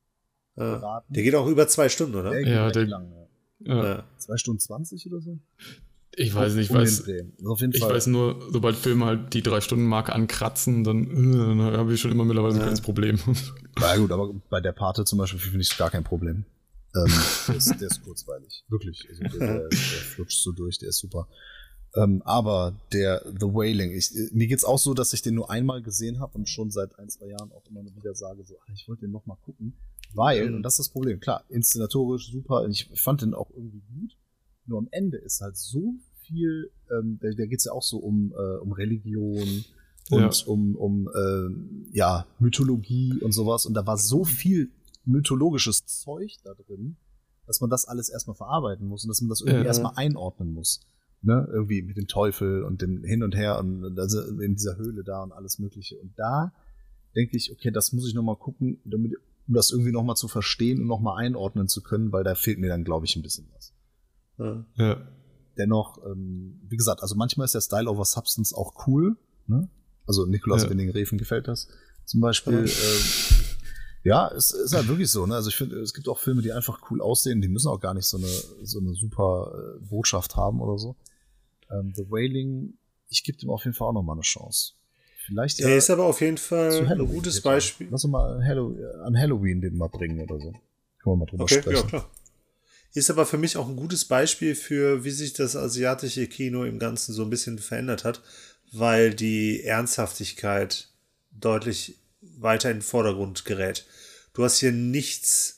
Ja. Der geht auch über zwei Stunden, oder? Der geht ja, echt der, lang. Ja. Ja. Zwei Stunden zwanzig oder so? Ich weiß nicht, ich weiß, auf jeden ich Fall. weiß nur, sobald Filme halt die drei Stunden Marke ankratzen, dann, äh, dann habe ich schon immer mittlerweile ja. ein kleines Problem. Na gut, aber bei der Pate zum Beispiel finde ich gar kein Problem. Ähm, der, ist, der ist kurzweilig, wirklich. Also der, der, der flutscht so durch, der ist super. Ähm, aber der The Wailing, ich, mir geht's auch so, dass ich den nur einmal gesehen habe und schon seit ein, zwei Jahren auch immer wieder sage, so, ach, ich wollte den noch mal gucken, weil, mhm. und das ist das Problem, klar, inszenatorisch super, ich fand den auch irgendwie gut. Nur am Ende ist halt so viel, ähm, da, da geht es ja auch so um, äh, um Religion und ja. um, um äh, ja, Mythologie und sowas. Und da war so viel mythologisches Zeug da drin, dass man das alles erstmal verarbeiten muss und dass man das irgendwie ja. erstmal einordnen muss. Ne? Irgendwie mit dem Teufel und dem Hin und Her und also in dieser Höhle da und alles Mögliche. Und da denke ich, okay, das muss ich nochmal gucken, damit, um das irgendwie nochmal zu verstehen und nochmal einordnen zu können, weil da fehlt mir dann, glaube ich, ein bisschen was. Ja. ja. Dennoch, ähm, wie gesagt, also manchmal ist der Style over Substance auch cool. Ne? Also Nikolaus ja. Winding-Refn gefällt das zum Beispiel. Ja, ähm, ja es ist halt wirklich so. Ne? Also ich finde, es gibt auch Filme, die einfach cool aussehen. Die müssen auch gar nicht so eine, so eine super äh, Botschaft haben oder so. Ähm, The Wailing, ich gebe dem auf jeden Fall auch nochmal eine Chance. Vielleicht Der ja ist aber auf jeden Fall ein Halloween gutes bitte. Beispiel. Lass uns mal Hallow- an Halloween den mal bringen oder so. Können wir mal drüber Okay, sprechen. ja klar. Ist aber für mich auch ein gutes Beispiel für, wie sich das asiatische Kino im Ganzen so ein bisschen verändert hat, weil die Ernsthaftigkeit deutlich weiter in den Vordergrund gerät. Du hast hier nichts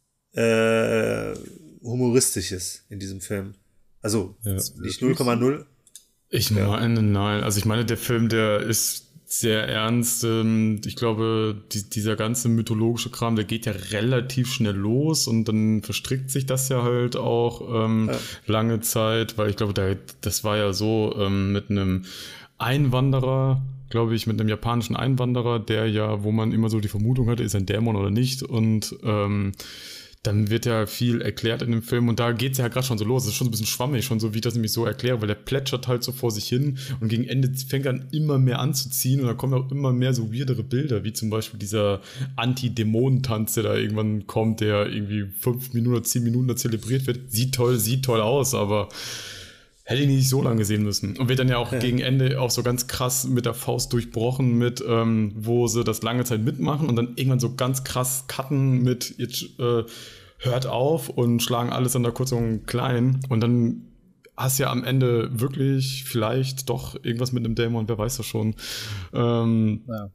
äh, Humoristisches in diesem Film. Also Ja. nicht null Komma null. Ich Ja. meine, nein. Also ich meine, der Film, der ist sehr ernst. Ähm, Ich glaube, die, dieser ganze mythologische Kram, der geht ja relativ schnell los und dann verstrickt sich das ja halt auch ähm, Ja. lange Zeit, weil ich glaube, da, das war ja so ähm, mit einem Einwanderer, glaube ich, mit einem japanischen Einwanderer, der ja, wo man immer so die Vermutung hatte, ist er ein Dämon oder nicht, und ähm, dann wird ja viel erklärt in dem Film und da geht's ja gerade schon so los. Das ist schon so ein bisschen schwammig, schon so, wie ich das nämlich so erkläre, weil der plätschert halt so vor sich hin und gegen Ende fängt er an immer mehr anzuziehen und dann kommen auch immer mehr so weirdere Bilder, wie zum Beispiel dieser Anti-Dämonentanz, der da irgendwann kommt, der irgendwie fünf Minuten oder zehn Minuten da zelebriert wird. Sieht toll, sieht toll aus, aber hätte ich nicht so lange sehen müssen. Und wird dann ja auch Ja. gegen Ende auch so ganz krass mit der Faust durchbrochen, mit, ähm, wo sie das lange Zeit mitmachen und dann irgendwann so ganz krass cutten mit, jetzt äh, hört auf und schlagen alles an der Kurzung klein. Und dann hast du ja am Ende wirklich vielleicht doch irgendwas mit einem Dämon, wer weiß das schon. Ähm, Ja.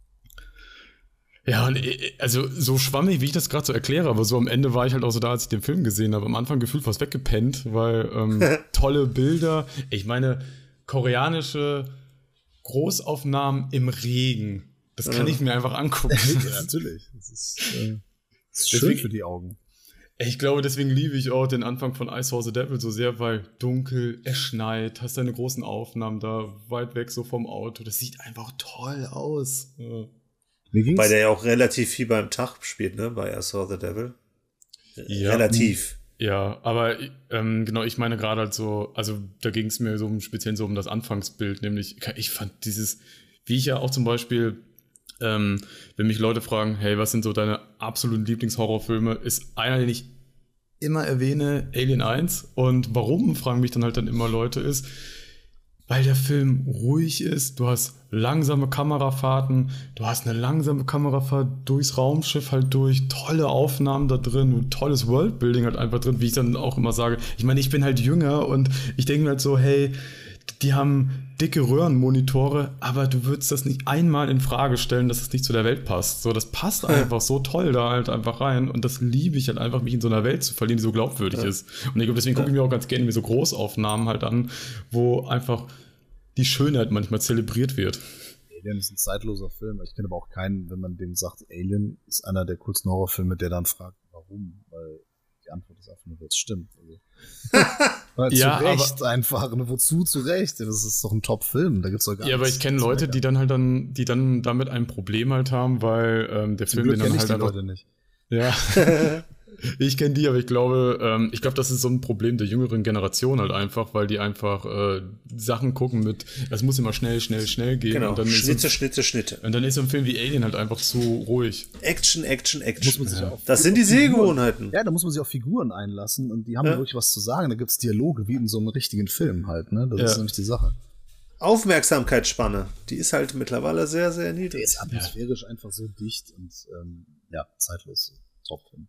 ja, und äh, also so schwammig, wie ich das gerade so erkläre, aber so am Ende war ich halt auch so da, als ich den Film gesehen habe. Am Anfang gefühlt fast weggepennt, weil ähm, tolle Bilder. Ich meine, koreanische Großaufnahmen im Regen. Das kann Ja. ich mir einfach angucken. Ja, natürlich. Das ist, äh, das ist schön Deswegen- für die Augen. Ich glaube, deswegen liebe ich auch den Anfang von I Saw the Devil so sehr, weil dunkel, es schneit, hast deine großen Aufnahmen da, weit weg so vom Auto. Das sieht einfach toll aus. Ja. Mir ging's, Weil der ja auch relativ viel beim Tag spielt, ne? Bei I Saw the Devil. Ja. Relativ. Ja, aber ähm, genau, ich meine gerade halt so, also da ging es mir so im Speziellen so um das Anfangsbild, nämlich ich fand dieses, wie ich ja auch zum Beispiel, ähm, wenn mich Leute fragen, hey, was sind so deine absoluten Lieblingshorrorfilme, ist einer, den ich immer erwähne, Alien eins. Und warum, fragen mich dann halt dann immer Leute, ist, weil der Film ruhig ist, du hast langsame Kamerafahrten, du hast eine langsame Kamerafahrt durchs Raumschiff halt durch, tolle Aufnahmen da drin und tolles Worldbuilding halt einfach drin, wie ich dann auch immer sage. Ich meine, ich bin halt jünger und ich denke mir halt so, hey, die haben dicke Röhrenmonitore, aber du würdest das nicht einmal in Frage stellen, dass es nicht zu der Welt passt. So, das passt einfach so toll da halt einfach rein und das liebe ich halt einfach, mich in so einer Welt zu verlieren, die so glaubwürdig Ja. ist. Und ich glaube, deswegen gucke ich mir auch ganz gerne mir so Großaufnahmen halt an, wo einfach die Schönheit manchmal zelebriert wird. Alien ist ein zeitloser Film. Ich kenne aber auch keinen, wenn man dem sagt, Alien ist einer der coolsten Horrorfilme, der dann fragt, warum? Weil die Antwort ist einfach nur, weil es stimmt. Also, weil Ja, zu Recht einfach. Ne? Wozu zu Recht? Das ist doch ein Top-Film. Da gibt's doch gar Ja, aber nichts ich kenne zu Leute, meckern. die dann halt dann, die dann damit ein Problem halt haben, weil ähm, der Zum Film Glück den kenne dann ich halt die einfach, Leute nicht. ja. Ich kenne die, aber ich glaube, ähm, ich glaube, das ist so ein Problem der jüngeren Generation halt einfach, weil die einfach äh, Sachen gucken mit, es muss immer schnell, schnell, schnell gehen. Genau. Und dann, ist Schnitte, so, Schnitte, Schnitte. und dann ist so ein Film wie Alien halt einfach zu ruhig. Action, Action, Muss Action. man sich auch Das sind die auf Figuren- Sehgewohnheiten. Ja, da muss man sich auf Figuren einlassen und die haben Ja. wirklich was zu sagen. Da gibt's Dialoge wie in so einem richtigen Film halt. Ne? Das Ja. ist nämlich die Sache. Aufmerksamkeitsspanne, die ist halt mittlerweile sehr, sehr Der niedrig. ist atmosphärisch einfach so dicht und ähm, ja, zeitlos. Top-Film.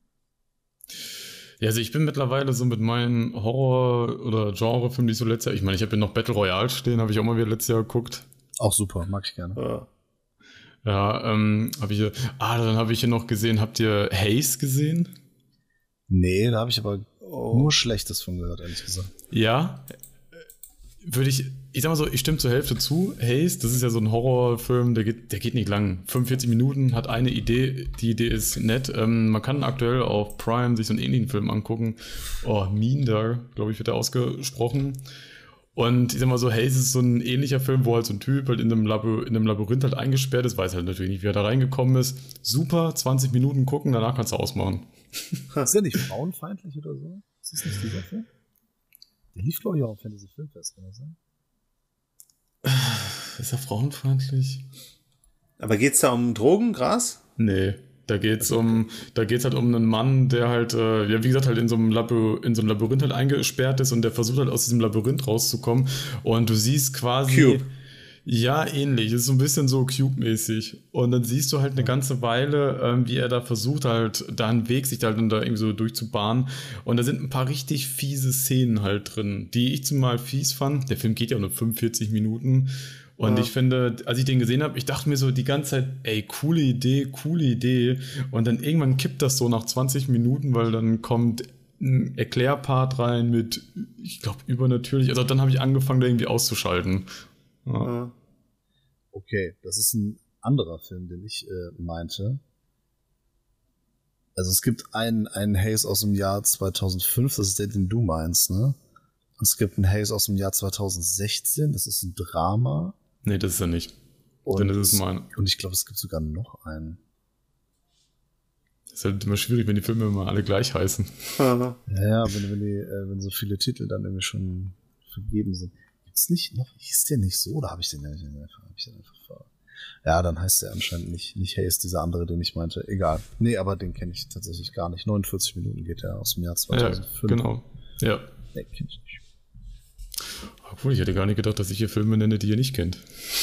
Ja, also ich bin mittlerweile so mit meinen Horror- oder Genrefilmen, die ich so letztes Jahr, ich meine, ich habe hier noch Battle Royale stehen, habe ich auch mal wieder letztes Jahr geguckt. Auch super, mag ich gerne. Ja. Ja, ähm, habe ich hier, ah, dann habe ich hier noch gesehen, habt ihr Haze gesehen? Nee, da habe ich aber Oh. nur Schlechtes von gehört, ehrlich gesagt. Ja, würde ich, ich sag mal so, ich stimme zur Hälfte zu. Haze, das ist ja so ein Horrorfilm, der geht, der geht nicht lang. fünfundvierzig Minuten, hat eine Idee, die Idee ist nett. Ähm, man kann aktuell auf Prime sich so einen ähnlichen Film angucken. Oh, Minder, glaube ich, wird der ausgesprochen. Und ich sag mal so, Haze ist so ein ähnlicher Film, wo halt so ein Typ halt in einem, Labyr- in einem Labyrinth halt eingesperrt ist, weiß halt natürlich nicht, wie er da reingekommen ist. Super, zwanzig Minuten gucken, danach kannst du ausmachen. Ist der nicht frauenfeindlich oder so? Ist das nicht dieser Film? Der lief, glaube ich, auch auf Fantasy Filmfest, kann das sein? Ist er frauenfeindlich? Aber geht's da um Drogen, Gras? Nee. Da geht's um, da geht's halt um einen Mann, der halt, äh, ja, wie gesagt, halt in so einem Labyrinth, in so einem Labyrinth halt eingesperrt ist und der versucht halt aus diesem Labyrinth rauszukommen. Und du siehst quasi. Cube. Ja, ähnlich. Ist so ein bisschen so Cube-mäßig. Und dann siehst du halt eine ganze Weile, ähm, wie er da versucht halt, da einen Weg sich halt da irgendwie so durchzubahnen. Und da sind ein paar richtig fiese Szenen halt drin, die ich zumal fies fand. Der Film geht ja nur fünfundvierzig Minuten. Und ja. ich finde, als ich den gesehen habe, ich dachte mir so die ganze Zeit, ey, coole Idee, coole Idee. Und dann irgendwann kippt das so nach zwanzig Minuten, weil dann kommt ein Erklärpart rein mit, ich glaube, übernatürlich. Also dann habe ich angefangen, da irgendwie auszuschalten. Ja. Okay, das ist ein anderer Film, den ich äh, meinte. Also es gibt einen, einen Haze aus dem Jahr zweitausendfünf, das ist der, den du meinst, ne? Und es gibt einen Haze aus dem Jahr zweitausendsechzehn, das ist ein Drama. Nee, das ist er nicht. Und, Denn das ist mein. Und ich glaube, es gibt sogar noch einen. Das ist halt immer schwierig, wenn die Filme immer alle gleich heißen. Ja, ja, wenn, wenn, die, äh, wenn so viele Titel dann irgendwie schon vergeben sind. Gibt's nicht noch? Hieß der nicht so? Oder habe ich den ja nicht einfach, hab ich den einfach ver... Ja, dann heißt der anscheinend nicht, nicht Haze, dieser andere, den ich meinte. Egal. Nee, aber den kenne ich tatsächlich gar nicht. neunundvierzig Minuten geht der aus dem Jahr zweitausendfünf. Ja, genau. Ja. Nee, kenn ich nicht. Obwohl, ich hätte gar nicht gedacht, dass ich hier Filme nenne, die ihr nicht kennt.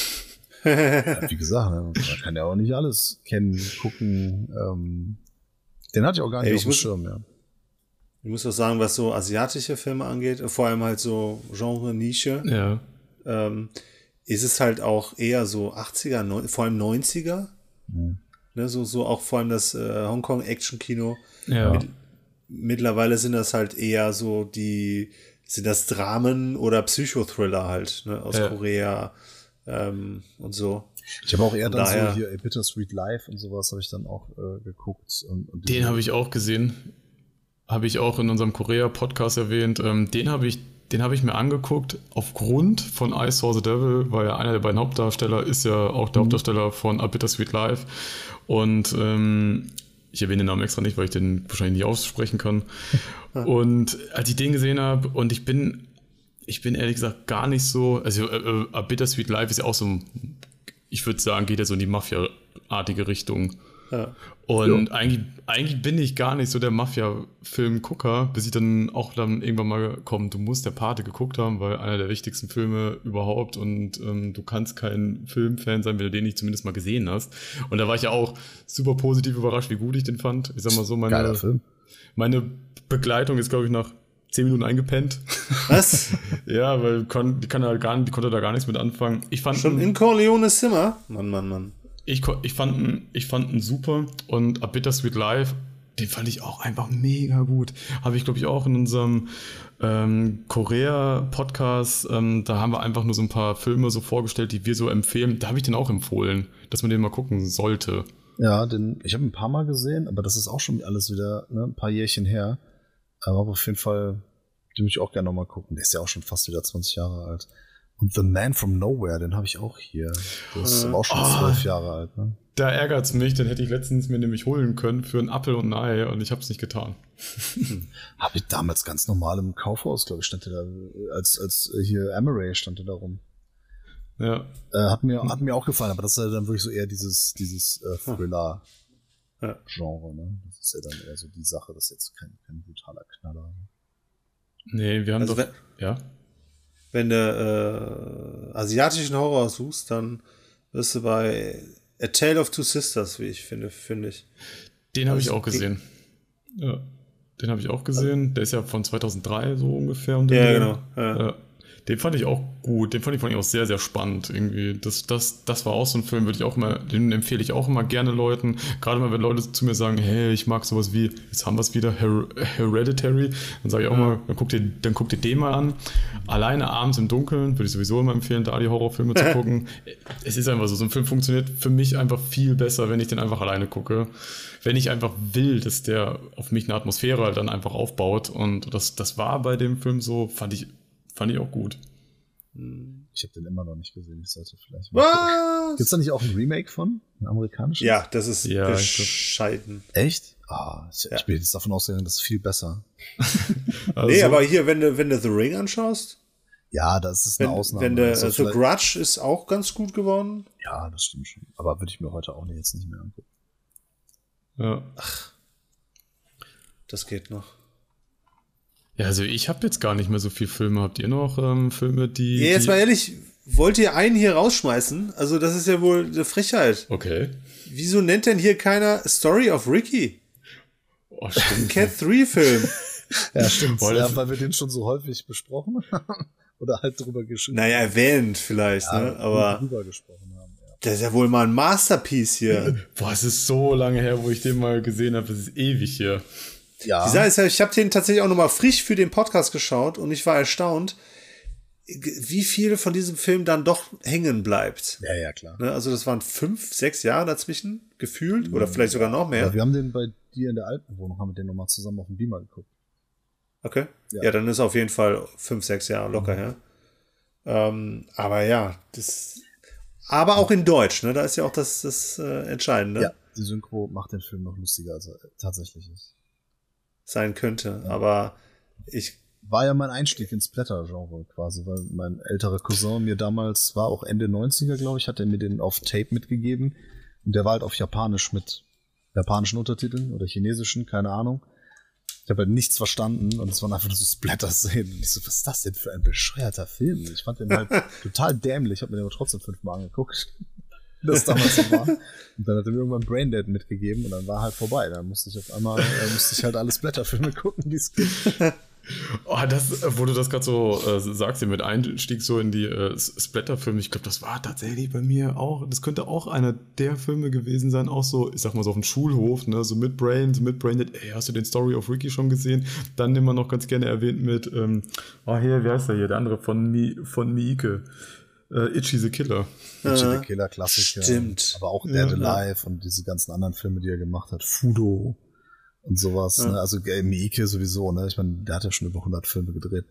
Ja, wie gesagt, man kann ja auch nicht alles kennen, gucken. Ähm, den hatte ich auch gar nicht Ey, auf dem Schirm, ja. Ich muss auch sagen, was so asiatische Filme angeht, vor allem halt so Genre, Nische, ja. ähm, ist es halt auch eher so achtziger, neun, vor allem neunziger. Mhm. Ne, so, so auch vor allem das äh, Hongkong-Action-Kino. Ja. Mit, mittlerweile sind das halt eher so die, sind das Dramen oder Psychothriller halt, ne, aus ja. Korea ähm, und so. Ich habe auch eher Von dann daher, so hier A Bittersweet Life und sowas habe ich dann auch äh, geguckt. Und, und den habe ich auch gesehen. Habe ich auch in unserem Korea-Podcast erwähnt. Ähm, den habe ich, den habe ich mir angeguckt aufgrund von I Saw the Devil, weil ja einer der beiden Hauptdarsteller ist ja auch der mhm. Hauptdarsteller von A Bittersweet Life. Und ähm, ich erwähne den Namen extra nicht, weil ich den wahrscheinlich nicht aussprechen kann. Und als ich den gesehen habe, und ich bin, ich bin ehrlich gesagt gar nicht so, also äh, A Bittersweet Life ist ja auch so, ich würde sagen, geht ja so in die Mafia-artige Richtung. Ja. Und ja. eigentlich, eigentlich bin ich gar nicht so der Mafia-Film-Gucker, bis ich dann auch dann irgendwann mal komme, du musst der Pate geguckt haben, weil einer der wichtigsten Filme überhaupt und ähm, du kannst kein Filmfan sein, wenn du den nicht zumindest mal gesehen hast. Und da war ich ja auch super positiv überrascht, wie gut ich den fand. Ich sag mal so, meine, Geiler Film. meine Begleitung ist, glaube ich, nach zehn Minuten eingepennt. Was? Ja, weil kon, die, kann da gar, die konnte da gar nichts mit anfangen. Ich fand Schon in Corleones Zimmer? Mann, Mann, Mann. Ich, ich, fand ihn, ich fand ihn super und A Bittersweet Life, den fand ich auch einfach mega gut. Habe ich, glaube ich, auch in unserem ähm, Korea-Podcast, ähm, da haben wir einfach nur so ein paar Filme so vorgestellt, die wir so empfehlen. Da habe ich den auch empfohlen, dass man den mal gucken sollte. Ja, den, ich habe ein paar Mal gesehen, aber das ist auch schon alles wieder ne, ein paar Jährchen her. Aber auf jeden Fall, den würde ich auch gerne nochmal gucken. Der ist ja auch schon fast wieder zwanzig Jahre alt. Und The Man from Nowhere, den habe ich auch hier. Der ist aber auch schon zwölf oh, Jahre alt, ne? Da ärgert's mich, den hätte ich letztens mir nämlich holen können für einen Apfel und ein Ei und ich habe es nicht getan. Habe ich damals ganz normal im Kaufhaus, glaube ich, stand der da, als, als hier Amaray stand der da rum. Ja. Äh, hat, mir, hat mir auch gefallen, aber das ist ja dann wirklich so eher dieses, dieses äh, Thriller-Genre, ne? Das ist ja dann eher so die Sache, das ist jetzt kein, kein brutaler Knaller. Nee, wir haben also doch... Wenn, ja? wenn du äh, asiatischen Horror suchst, dann wirst du bei A Tale of Two Sisters, wie ich finde, finde ich. Den habe also ich auch gesehen. Ja, den habe ich auch gesehen. Der ist ja von zweitausenddrei so ungefähr. Um den ja, Jahr. genau. Ja. Ja. Den fand ich auch gut. Den fand ich, fand ich auch sehr, sehr spannend. Irgendwie. Das, das, das war auch so ein Film, würde ich auch immer, den empfehle ich auch immer gerne Leuten. Gerade mal, wenn Leute zu mir sagen, hey, ich mag sowas wie, jetzt haben wir es wieder, Her- Hereditary. Dann sage ich auch ja. mal, dann guck, dir, dann guck dir den mal an. Alleine abends im Dunkeln würde ich sowieso immer empfehlen, da die Horrorfilme zu gucken. Es ist einfach so, so ein Film funktioniert für mich einfach viel besser, wenn ich den einfach alleine gucke. Wenn ich einfach will, dass der auf mich eine Atmosphäre halt dann einfach aufbaut. Und das, das war bei dem Film so, fand ich Fand ich auch gut. Ich habe den immer noch nicht gesehen. Ich sollte vielleicht mal. Was? Gibt's da nicht auch ein Remake von? Ein amerikanisches? Ja, das ist ja, bescheiden. Echt? Ah, ich, ja. ich bin jetzt davon ausgegangen, das ist viel besser. Also, nee, aber hier, wenn du, wenn du The Ring anschaust. Ja, das ist eine wenn, Ausnahme. Wenn der, The Grudge ist auch ganz gut geworden. Ja, das stimmt schon. Aber würde ich mir heute auch jetzt nicht mehr angucken. Ja. Ach, das geht noch. Ja, also ich habe jetzt gar nicht mehr so viele Filme. Habt ihr noch ähm, Filme, die... Ja, jetzt die mal ehrlich, wollt ihr einen hier rausschmeißen? Also das ist ja wohl eine Frechheit. Okay. Wieso nennt denn hier keiner Story of Ricky? Oh, stimmt. Cat drei Film. Ja, stimmt. Boah, ja, das- weil wir den schon so häufig besprochen haben. Oder halt drüber geschrieben Naja, erwähnt vielleicht, ja, ne? Aber drüber gesprochen haben. Ja. das ist ja wohl mal ein Masterpiece hier. Boah, es ist so lange her, wo ich den mal gesehen habe. Es ist ewig hier. Ja. Die Sache ist ja, ich habe den tatsächlich auch nochmal frisch für den Podcast geschaut und ich war erstaunt, wie viel von diesem Film dann doch hängen bleibt. ja, ja, klar. Ne? Also das waren fünf, sechs Jahre dazwischen gefühlt oder vielleicht sogar noch mehr. Ja, wir haben den bei dir in der alten Wohnung, haben wir den nochmal zusammen auf dem Beamer geguckt. Okay. Ja. Ja. dann ist auf jeden Fall fünf, sechs Jahre locker her. Ähm, aber ja, das. Aber auch in Deutsch, ne? Da ist ja auch das, das äh, Entscheidende. Ja, die Synchro macht den Film noch lustiger, als er tatsächlich ist. Sein könnte. Aber ich. War ja mein Einstieg ins Splatter-Genre quasi, weil mein älterer Cousin mir damals, war auch Ende neunziger, glaube ich, hat er mir den auf Tape mitgegeben. Und der war halt auf Japanisch mit japanischen Untertiteln oder chinesischen, keine Ahnung. Ich habe halt nichts verstanden und es waren einfach nur so Splatter-Szenen. Und ich so, was ist das denn für ein bescheuerter Film? Ich fand den halt total dämlich, habe mir den aber trotzdem fünfmal angeguckt. Das damals so war. Und dann hat er mir irgendwann Braindead mitgegeben und dann war halt vorbei. Dann musste ich auf einmal, äh, musste ich halt alle Splatter-Filme gucken, die es gibt. Oh, das, äh, wo du das gerade so äh, sagst, hier mit Einstieg so in die äh, Splatter-Filme, ich glaube, das war tatsächlich bei mir auch, das könnte auch einer der Filme gewesen sein, auch so, ich sag mal so auf dem Schulhof, ne, so mit Brain, so mit Braindead, ey, hast du den Story of Ricky schon gesehen? Dann immer noch ganz gerne erwähnt mit, ähm, oh, hier, wie heißt der hier, der andere von, Mi, von Miike, äh, Itchy the Killer. Itchy the Killer, Klassiker. Stimmt. Aber auch Dead Ja, Alive und diese ganzen anderen Filme, die er gemacht hat. Fudo und sowas. Ja. Ne? Also äh, Miike sowieso, ne? Ich meine, der hat ja schon über hundert Filme gedreht.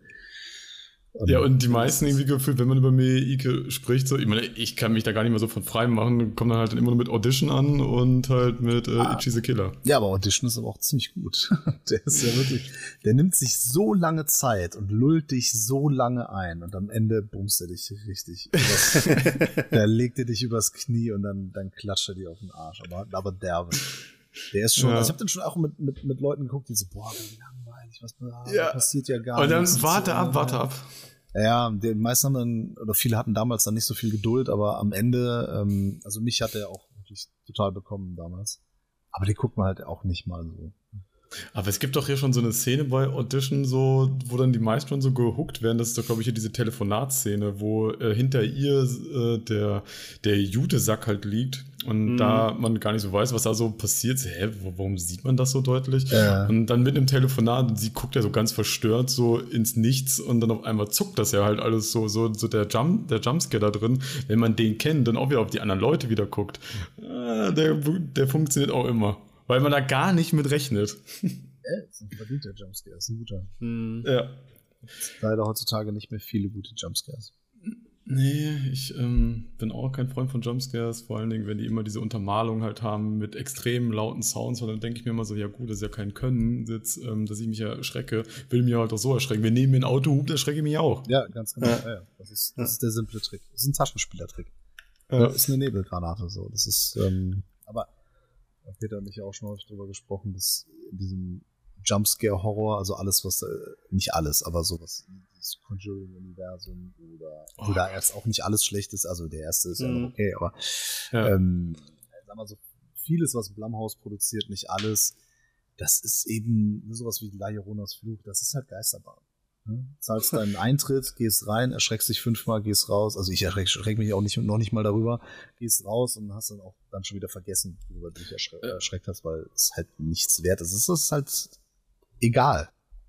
Und Ja, und die meisten irgendwie gefühlt, wenn man über Miike spricht, so, ich meine, ich kann mich da gar nicht mehr so von frei machen, kommt dann halt immer nur mit Audition an und halt mit äh, Ah. Itchy the Killer. Ja, aber Audition ist aber auch ziemlich gut. Der ist ja wirklich, der nimmt sich so lange Zeit und lullt dich so lange ein und am Ende bumst er dich richtig. Übers, da legt er dich übers Knie und dann, dann klatscht er dir auf den Arsch. Aber, aber derbe. Der ist schon, Ja. also ich habe den schon auch mit, mit, mit Leuten geguckt, die so, boah, wie langweilig, was Ja. passiert ja gar Und dann nichts. warte So, ab, warte ab. Ja, die meisten haben dann, oder viele hatten damals dann nicht so viel Geduld, aber am Ende, ähm, also mich hat er auch wirklich total bekommen damals. Aber die guckt man halt auch nicht mal so. Aber es gibt doch hier schon so eine Szene bei Audition, so, wo dann die meisten schon so gehuckt werden. Das ist doch, glaube ich, hier diese Telefonatszene, wo äh, hinter ihr äh, der, der Jutesack halt liegt und Mhm. da man gar nicht so weiß, was da so passiert. So, hä, wo- warum sieht man das so deutlich? Ja. Und dann mit einem Telefonat, und sie guckt ja so ganz verstört so ins Nichts und dann auf einmal zuckt das ja halt alles so, so, so der Jump, der Jumpscare da drin. Wenn man den kennt, dann auch wieder auf die anderen Leute wieder guckt. Äh, der, der funktioniert auch immer. Weil man da gar nicht mit rechnet. Äh, das ist ein verdienter Jumpscare, das ist ein guter. Hm. Ja. Leider heutzutage nicht mehr viele gute Jumpscares. Nee, ich ähm, bin auch kein Freund von Jumpscares, vor allen Dingen, wenn die immer diese Untermalung halt haben mit extrem lauten Sounds, weil dann denke ich mir immer so, ja gut, das ist ja kein Können, jetzt, ähm, dass ich mich erschrecke, will mich halt auch so erschrecken. Wenn neben mir ein Auto hupt, erschrecke ich mich auch. Ja, ganz genau. Ja. Ja. Ja, das, ist, das ist der simple Trick. Das ist ein Taschenspielertrick. Ja. Das ist eine Nebelgranate so. Das ist, ähm, aber Peter und ich auch schon häufig drüber gesprochen, dass in diesem Jumpscare-Horror, also alles, was, äh, nicht alles, aber sowas, das Conjuring-Universum oder, Oh. oder jetzt auch nicht alles schlecht ist, also der erste ist ja Mhm. noch okay, aber Ja. ähm, sag mal so, vieles, was Blumhouse produziert, nicht alles, das ist eben sowas wie La Lloronas Fluch, das ist halt Geisterbahn. Ne? Zahlst deinen Eintritt, gehst rein, erschreckst dich fünfmal, gehst raus. Also ich erschreck, erschreck mich auch nicht, noch nicht mal darüber. Gehst raus und hast dann auch dann schon wieder vergessen, worüber du dich erschre erschreckt hast, weil es halt nichts wert ist. Es ist halt egal.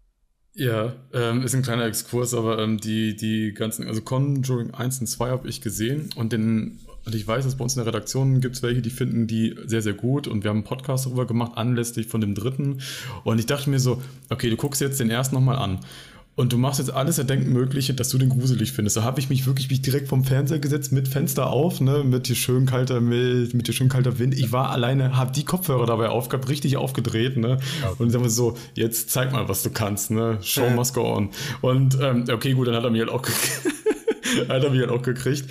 Ja, ähm, ist ein kleiner Exkurs, aber ähm, die, die ganzen, also Conjuring eins und zwei habe ich gesehen und den, und ich weiß, dass bei uns in der Redaktion gibt es welche, die finden die sehr, sehr gut und wir haben einen Podcast darüber gemacht, anlässlich von dem dritten und ich dachte mir so, okay, du guckst jetzt den ersten nochmal an und du machst jetzt alles Erdenken Mögliche, dass du den gruselig findest. Da habe ich mich wirklich mich direkt vom Fernseher gesetzt, mit Fenster auf, ne, mit hier schön kalter Milch, mit hier schön kalter Wind. Ich war alleine, habe die Kopfhörer dabei aufgehabt, richtig aufgedreht, ne, und dann so, jetzt zeig mal, was du kannst, ne, Show must go on. Und ähm, okay, gut, dann hat er mich halt auch, ge- hat er mich halt auch gekriegt.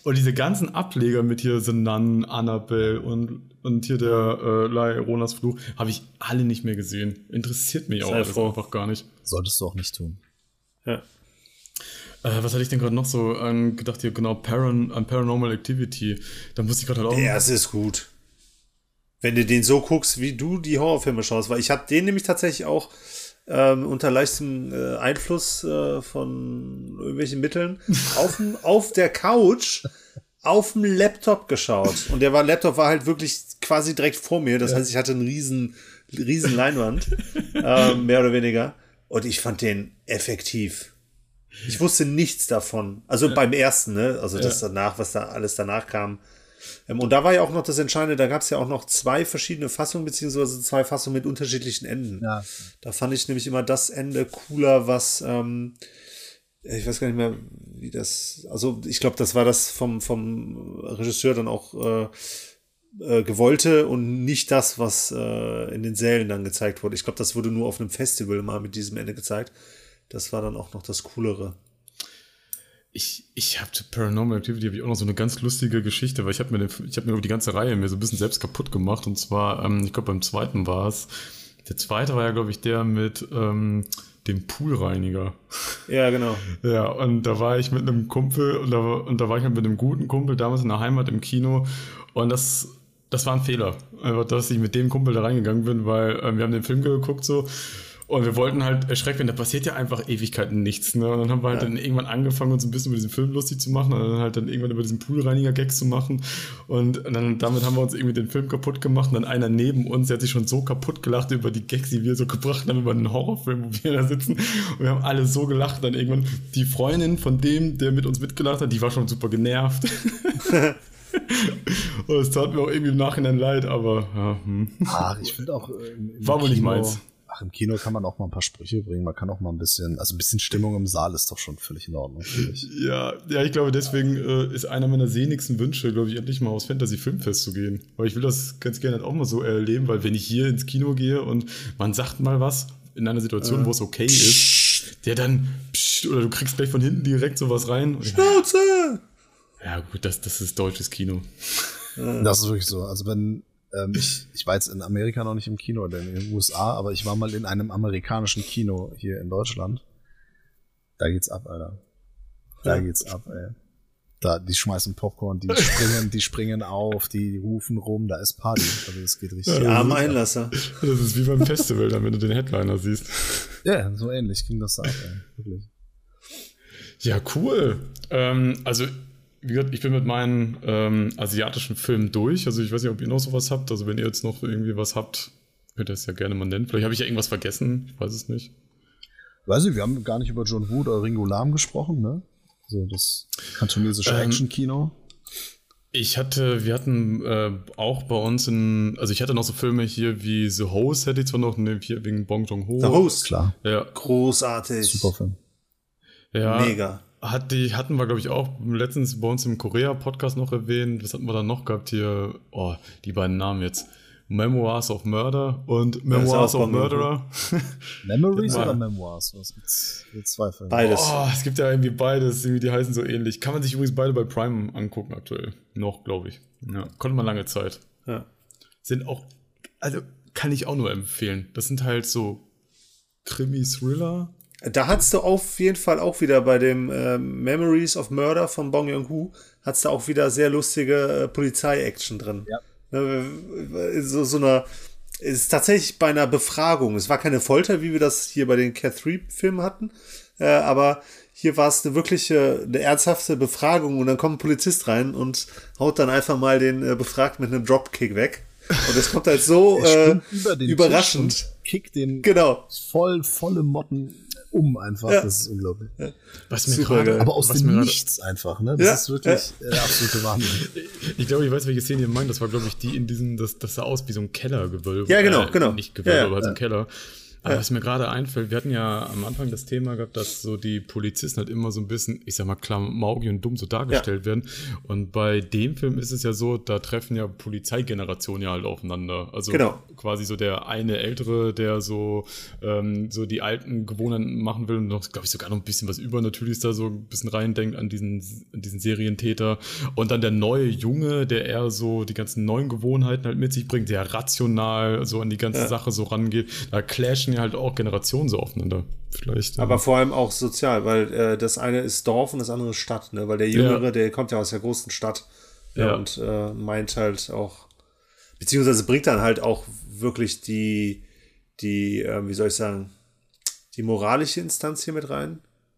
Und diese ganzen Ableger mit hier The Nun, Annabelle und, und hier der äh, La Lloronas Fluch, habe ich alle nicht mehr gesehen. Interessiert mich auch Sei alles froh. einfach gar nicht. Solltest du auch nicht tun. Ja. Äh, was hatte ich denn gerade noch so an gedacht hier? Genau, Paran, an Paranormal Activity. Da musste ich gerade halt auch... Der erste ist gut. Wenn du den so guckst, wie du die Horrorfilme schaust. Weil ich habe den nämlich tatsächlich auch ähm, unter leichtem äh, Einfluss äh, von irgendwelchen Mitteln auf, auf der Couch auf dem Laptop geschaut. Und der war, Laptop war halt wirklich quasi direkt vor mir. Das ja. heißt, ich hatte einen riesen, riesen Leinwand. äh, mehr oder weniger. Und ich fand den effektiv. Ich wusste nichts davon. Also ja. beim ersten, ne? Also das ja. danach, was da alles danach kam. Ähm, und da war ja auch noch das Entscheidende, da gab es ja auch noch zwei verschiedene Fassungen, beziehungsweise zwei Fassungen mit unterschiedlichen Enden. Ja. Da fand ich nämlich immer das Ende cooler, was, ähm, ich weiß gar nicht mehr, wie das, also ich glaube, das war das vom, vom Regisseur dann auch äh, äh, gewollte und nicht das, was äh, in den Sälen dann gezeigt wurde. Ich glaube, das wurde nur auf einem Festival mal mit diesem Ende gezeigt. Das war dann auch noch das Coolere. Ich, ich habe zu Paranormal Activity habe ich auch noch so eine ganz lustige Geschichte, weil ich habe mir, den, ich hab mir die ganze Reihe mir so ein bisschen selbst kaputt gemacht. Und zwar, ähm, ich glaube, beim zweiten war es. Der zweite war ja, glaube ich, der mit ähm, dem Poolreiniger. Ja, genau. Ja, und da war ich mit einem Kumpel und da, und da war ich halt mit einem guten Kumpel damals in der Heimat im Kino. Und das, das war ein Fehler, einfach, dass ich mit dem Kumpel da reingegangen bin, weil äh, wir haben den Film geguckt so. Und wir wollten halt erschreckt werden, da passiert ja einfach Ewigkeiten nichts. Ne? Und dann haben wir halt ja. dann irgendwann angefangen, uns ein bisschen über diesen Film lustig zu machen und dann halt dann irgendwann über diesen Poolreiniger-Gags zu machen. Und dann damit haben wir uns irgendwie den Film kaputt gemacht. Und dann einer neben uns, der hat sich schon so kaputt gelacht über die Gags, die wir so gebracht haben, über einen Horrorfilm, wo wir da sitzen. Und wir haben alle so gelacht. Und dann irgendwann die Freundin von dem, der mit uns mitgelacht hat, die war schon super genervt. Und es tat mir auch irgendwie im Nachhinein leid, aber ja. Hm. Ach, ich finde auch äh, war wohl nicht meins. Ach, im Kino kann man auch mal ein paar Sprüche bringen, man kann auch mal ein bisschen, also ein bisschen Stimmung im Saal ist doch schon völlig in Ordnung, finde ich. Ja, ja, ich glaube, deswegen äh, ist einer meiner sehnlichsten Wünsche, glaube ich, endlich mal aufs Fantasy-Filmfest zu gehen. Weil ich will das ganz gerne halt auch mal so erleben, weil wenn ich hier ins Kino gehe und man sagt mal was in einer Situation, äh. wo es okay ist, der dann, pssst, oder du kriegst gleich von hinten direkt sowas rein. Schnauze! Ja gut, das, das ist deutsches Kino. Das ist wirklich so, also wenn Ich, ich war jetzt in Amerika noch nicht im Kino oder in den U S A, aber ich war mal in einem amerikanischen Kino hier in Deutschland. Da geht's ab, Alter. Da ja. geht's ab, ey. Da, die schmeißen Popcorn, die springen, die springen auf, die rufen rum, da ist Party. Also das geht richtig. Ja, arme Einlasser. Das ist wie beim Festival, dann, wenn du den Headliner siehst. Ja, so ähnlich ging das da ab, ey. Wirklich. Ja, cool. Ähm, also wie gesagt, ich bin mit meinen ähm, asiatischen Filmen durch. Also ich weiß nicht, ob ihr noch sowas habt. Also wenn ihr jetzt noch irgendwie was habt, könnt ihr das ja gerne mal nennen. Vielleicht habe ich ja irgendwas vergessen. Ich weiß es nicht. Weiß ich, wir haben gar nicht über John Woo oder Ringo Lam gesprochen, ne? So das kantonesische ähm, Action-Kino. Ich hatte, wir hatten äh, auch bei uns in, also ich hatte noch so Filme hier wie The Host, hätte ich zwar noch, ne, hier wegen Bong Joon-ho. The Host, klar. Ja. Großartig. Super Film. Ja. Mega. Hat die, hatten wir, glaube ich, auch letztens bei uns im Korea-Podcast noch erwähnt. Was hatten wir da noch gehabt hier? Oh, die beiden Namen jetzt. Memoirs of Murder und Memoirs of Murderer. Memories oder Memoirs? Was gibt's? Zwei Filme. Beides. Oh, es gibt ja irgendwie beides. Irgendwie, die heißen so ähnlich. Kann man sich übrigens beide bei Prime angucken aktuell. Noch, glaube ich. Ja, konnte man lange Zeit. Ja. Sind auch, also kann ich auch nur empfehlen. Das sind halt so Krimi-Thriller. Da hattest du auf jeden Fall auch wieder bei dem äh, Memories of Murder von Bong Joon-ho hattest du auch wieder sehr lustige äh, Polizei-Action drin. Ja. So, so eine, es ist tatsächlich bei einer Befragung. Es war keine Folter, wie wir das hier bei den Cat Three-Filmen hatten, äh, aber hier war es eine wirkliche, eine ernsthafte Befragung und dann kommt ein Polizist rein und haut dann einfach mal den äh, Befragten mit einem Dropkick weg. Und das kommt halt so äh, über überraschend. Kickt den genau. voll, volle Motten um einfach. Ja. Das ist unglaublich. Ja. Was mir grade, aber aus was dem mir Nichts grade, einfach, ne? Das ja. ist wirklich ja. der absolute Wahnsinn. Ich glaube, ich weiß, welche Szene ihr meint. Das war, glaube ich, die in diesem, das, das sah aus wie so ein Kellergewölbe. Ja, genau, äh, genau. Nicht Gewölbe, ja, ja. aber halt so ein Keller. Aber was mir gerade einfällt, wir hatten ja am Anfang das Thema gehabt, dass so die Polizisten halt immer so ein bisschen, ich sag mal, klamaukig und dumm so dargestellt ja. werden. Und bei dem Film ist es ja so, da treffen ja Polizeigenerationen ja halt aufeinander. Also genau. quasi so der eine Ältere, der so, ähm, so die alten Gewohnheiten machen will und noch, glaube ich, sogar noch ein bisschen was Übernatürliches da so ein bisschen reindenkt an diesen, an diesen Serientäter. Und dann der neue Junge, der eher so die ganzen neuen Gewohnheiten halt mit sich bringt, der rational so an die ganze ja. Sache so rangeht. Da clashen ja halt auch Generationen so aufeinander. Vielleicht. Aber ja. vor allem auch sozial, weil äh, das eine ist Dorf und das andere ist Stadt, ne? Weil der Jüngere, ja. der kommt ja aus der großen Stadt ja. Ja, und äh, meint halt auch, beziehungsweise bringt dann halt auch wirklich die, die, äh, wie soll ich sagen, die moralische Instanz hier mit rein.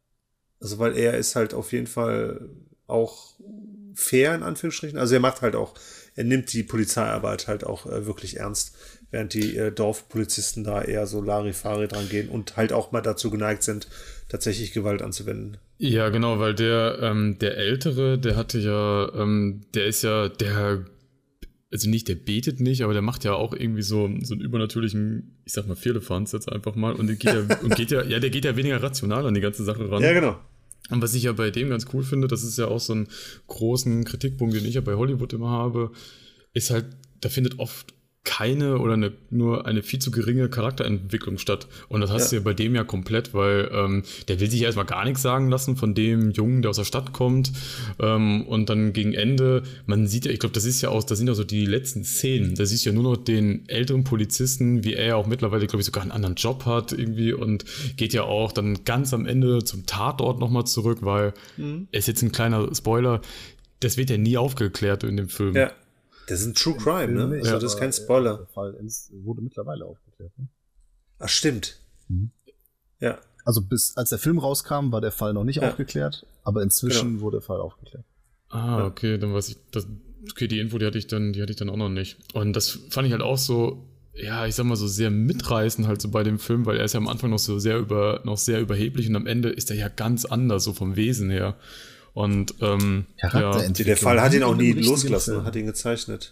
Also weil er ist halt auf jeden Fall auch fair, in Anführungsstrichen. Also er macht halt auch, er nimmt die Polizeiarbeit halt auch äh, wirklich ernst, während die äh, Dorfpolizisten da eher so Larifari dran gehen und halt auch mal dazu geneigt sind, tatsächlich Gewalt anzuwenden. Ja, genau, weil der, ähm, der Ältere, der hatte ja, ähm, der ist ja, der, also nicht, der betet nicht, aber der macht ja auch irgendwie so, so einen übernatürlichen, ich sag mal, Firlefanz jetzt einfach mal und der geht ja, und geht ja, ja, der geht ja weniger rational an die ganze Sache ran. Ja, genau. Und was ich ja bei dem ganz cool finde, das ist ja auch so ein großen Kritikpunkt, den ich ja bei Hollywood immer habe, ist halt, da findet oft keine oder eine, nur eine viel zu geringe Charakterentwicklung statt. Und das hast ja. du ja bei dem ja komplett, weil ähm, der will sich erstmal gar nichts sagen lassen von dem Jungen, der aus der Stadt kommt. Ähm, und dann gegen Ende, man sieht ja, ich glaube, das ist ja auch, das sind ja so die letzten Szenen. Da siehst du ja nur noch den älteren Polizisten, wie er ja auch mittlerweile, glaube ich, sogar einen anderen Job hat irgendwie und geht ja auch dann ganz am Ende zum Tatort nochmal zurück, weil, mhm. ist jetzt ein kleiner Spoiler, das wird ja nie aufgeklärt in dem Film. Ja. Das ist ein True Crime, ne? Nicht, also das ist kein Spoiler. Der Fall wurde mittlerweile aufgeklärt. Ne? Ach, stimmt. Mhm. Ja. Also bis als der Film rauskam, war der Fall noch nicht ja. aufgeklärt, aber inzwischen genau. wurde der Fall aufgeklärt. Ah, ja. okay, dann weiß ich, das, okay, die Info, die hatte ich dann, die hatte ich dann auch noch nicht. Und das fand ich halt auch so, ja, ich sag mal so sehr mitreißend halt so bei dem Film, weil er ist ja am Anfang noch so sehr über, noch sehr überheblich und am Ende ist er ja ganz anders, so vom Wesen her. Und ähm, ja. Der Fall hat ihn auch nie losgelassen, Film. Hat ihn gezeichnet.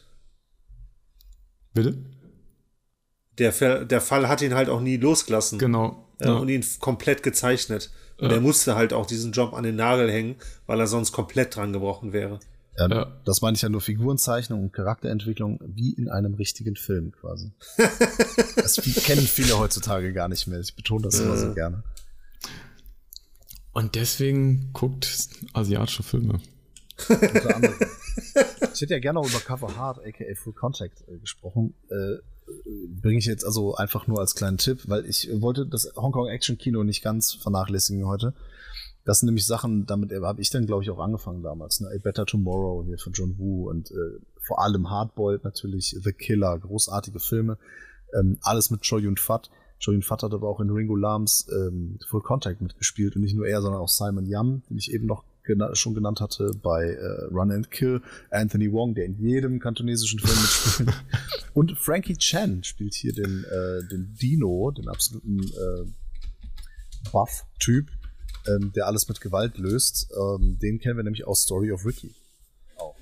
Bitte? Der Fall, der Fall hat ihn halt auch nie losgelassen. Genau. Äh, ja. Und ihn komplett gezeichnet. Und ja. er musste halt auch diesen Job an den Nagel hängen, weil er sonst komplett dran gebrochen wäre. Ja, ja. Das meine ich ja nur Figurenzeichnung und Charakterentwicklung wie in einem richtigen Film quasi. Das kennen viele heutzutage gar nicht mehr. Ich betone das immer so gerne. Und deswegen guckt asiatische Filme. Unter anderem. Ich hätte ja gerne auch über Cover Hard, aka Full Contact, äh, gesprochen. Äh, Bringe ich jetzt also einfach nur als kleinen Tipp, weil ich wollte das Hongkong-Action-Kino nicht ganz vernachlässigen heute. Das sind nämlich Sachen, damit habe ich dann, glaube ich, auch angefangen damals. Ne? A Better Tomorrow hier von John Woo und äh, vor allem Hardboiled natürlich, The Killer, großartige Filme. Ähm, alles mit Chow Yun-Fat. Chow Yun-Fat hat aber auch in Ringo Lams ähm, Full Contact mitgespielt und nicht nur er, sondern auch Simon Yam, den ich eben noch gena- schon genannt hatte bei äh, Run and Kill, Anthony Wong, der in jedem kantonesischen Film mitspielt und Frankie Chan spielt hier den, äh, den Dino, den absoluten äh, Buff-Typ, ähm, der alles mit Gewalt löst. Ähm, den kennen wir nämlich aus Story of Ricky. Auch.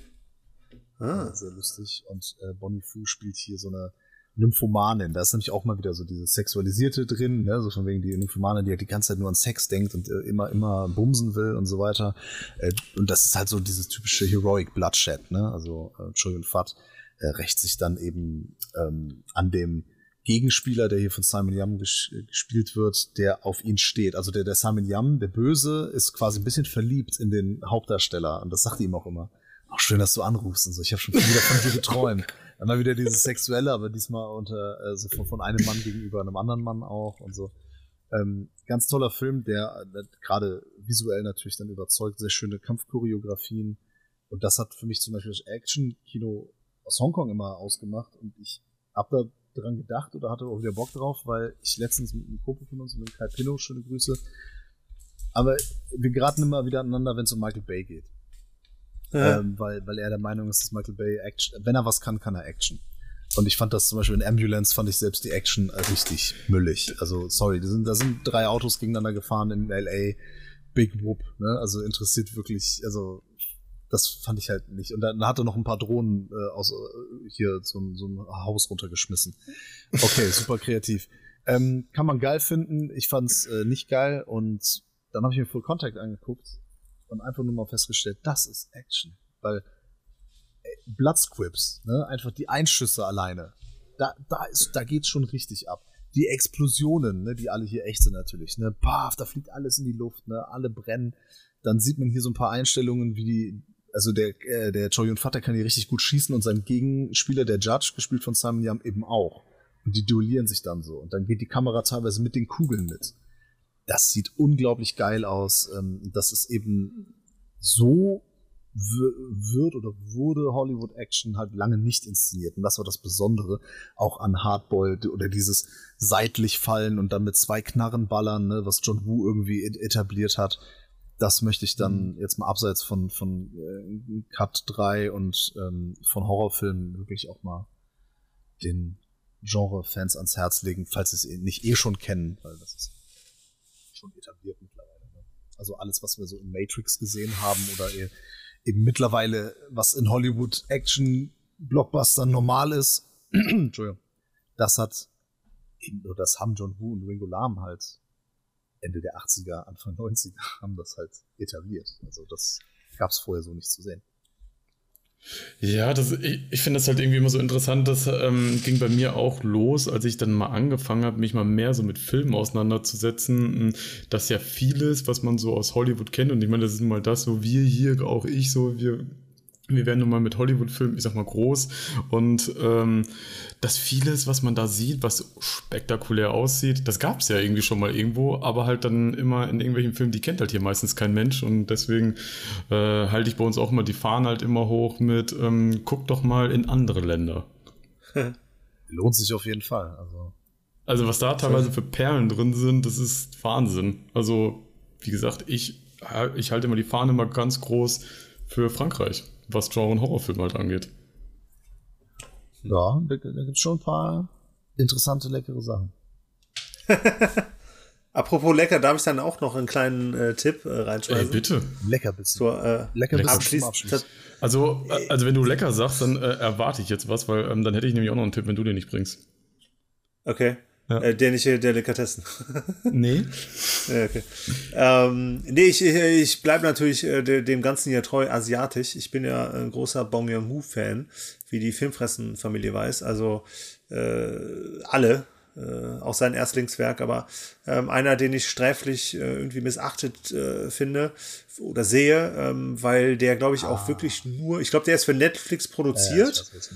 Ah. Sehr lustig. Und äh, Bonnie Fu spielt hier so eine Nymphomanin, da ist nämlich auch mal wieder so dieses Sexualisierte drin, ne? So von wegen die Nymphomanin, die halt die ganze Zeit nur an Sex denkt und äh, immer, immer bumsen will und so weiter. Äh, und das ist halt so dieses typische Heroic Bloodshed, ne? Also äh, Chow Yun-Fat äh, rächt sich dann eben ähm, an dem Gegenspieler, der hier von Simon Yam ges- gespielt wird, der auf ihn steht. Also der, der Simon Yam, der Böse, ist quasi ein bisschen verliebt in den Hauptdarsteller und das sagt er ihm auch immer. Auch schön, dass du anrufst und so. Ich habe schon viel wieder von dir geträumt. Dann mal wieder dieses Sexuelle, aber diesmal unter äh, so von, von einem Mann gegenüber einem anderen Mann auch und so. Ähm, ganz toller Film, der, der gerade visuell natürlich dann überzeugt, sehr schöne Kampfchoreografien. Und das hat für mich zum Beispiel das Action-Kino aus Hongkong immer ausgemacht. Und ich hab da dran gedacht oder hatte auch wieder Bock drauf, weil ich letztens mit einem Kumpel von uns, mit dem Kai Pinno, schöne Grüße, aber wir geraten immer wieder aneinander, wenn es um Michael Bay geht. Ja. Ähm, weil, weil er der Meinung ist, dass Michael Bay Action, wenn er was kann, kann er Action. Und ich fand das zum Beispiel in Ambulance, fand ich selbst die Action richtig müllig. Also, sorry, da sind, da sind drei Autos gegeneinander gefahren in L A, Big Whoop, ne? Also interessiert wirklich, also das fand ich halt nicht. Und dann hat er noch ein paar Drohnen äh, aus äh, hier so, so ein Haus runtergeschmissen. Okay, super kreativ. Ähm, kann man geil finden. Ich fand's äh, nicht geil und dann habe ich mir Full Contact angeguckt und einfach nur mal festgestellt, das ist Action. Weil äh, Bloodsquips, ne, einfach die Einschüsse alleine, da, da, ist, da geht's schon richtig ab. Die Explosionen, ne, die alle hier echt sind natürlich, ne, paf, da fliegt alles in die Luft, ne, alle brennen. Dann sieht man hier so ein paar Einstellungen, wie die, also der, äh, der Chow Yun-Fat, der kann hier richtig gut schießen und sein Gegenspieler, der Judge, gespielt von Simon Yam, eben auch. Und die duellieren sich dann so. Und dann geht die Kamera teilweise mit den Kugeln mit. Das sieht unglaublich geil aus. Das ist eben so wird oder wurde Hollywood-Action halt lange nicht inszeniert. Und das war das Besondere, auch an Hardboil oder dieses seitlich fallen und dann mit zwei Knarren ballern, ne, was John Woo irgendwie etabliert hat. Das möchte ich dann jetzt mal abseits von, von äh, Cut drei und ähm, von Horrorfilmen wirklich auch mal den Genre-Fans ans Herz legen, falls sie es nicht eh schon kennen, weil das ist schon etabliert mittlerweile. Ne? Also alles, was wir so in Matrix gesehen haben oder eben mittlerweile, was in Hollywood-Action-Blockbustern normal ist, Entschuldigung, das hat eben, oder das haben John Woo und Ringo Lam halt Ende der achtziger, Anfang neunziger haben das halt etabliert. Also das gab es vorher so nicht zu sehen. Ja, das, ich, ich finde das halt irgendwie immer so interessant. Das ähm, ging bei mir auch los, als ich dann mal angefangen habe, mich mal mehr so mit Filmen auseinanderzusetzen, dass ja vieles, was man so aus Hollywood kennt, und ich meine, das ist mal das, so wir hier, auch ich so, wir wir werden nun mal mit Hollywood-Filmen, ich sag mal, groß, und ähm, dass vieles, was man da sieht, was spektakulär aussieht, das gab es ja irgendwie schon mal irgendwo, aber halt dann immer in irgendwelchen Filmen, die kennt halt hier meistens kein Mensch, und deswegen äh, halte ich bei uns auch immer die Fahnen halt immer hoch mit, ähm, guck doch mal in andere Länder. Lohnt sich auf jeden Fall. Also, also was da teilweise für Perlen drin sind, das ist Wahnsinn. Also, wie gesagt, ich, ich halte immer die Fahne immer ganz groß für Frankreich, was Genre- und Horrorfilm halt angeht. Ja, da, da gibt es schon ein paar interessante, leckere Sachen. Apropos lecker, darf ich dann auch noch einen kleinen äh, Tipp äh, reinschmeißen? Ey, bitte. Leckerbissen. So, äh, Leckerbissen abschließend. Also, äh, also wenn du lecker sagst, dann äh, erwarte ich jetzt was, weil ähm, dann hätte ich nämlich auch noch einen Tipp, wenn du den nicht bringst. Okay. Ja. Äh, dänische Delikatessen. Nee. Ja, okay. Ähm, nee, ich, ich bleibe natürlich äh, dem Ganzen ja treu asiatisch. Ich bin ja ein großer Bong Joon-ho-Fan, wie die Filmfressen-Familie weiß. Also äh, alle, äh, auch sein Erstlingswerk, aber ähm, einer, den ich sträflich äh, irgendwie missachtet äh, finde oder sehe, ähm, weil der, glaube ich, auch ah. wirklich nur, ich glaube, der ist für Netflix produziert. Ja, ich weiß,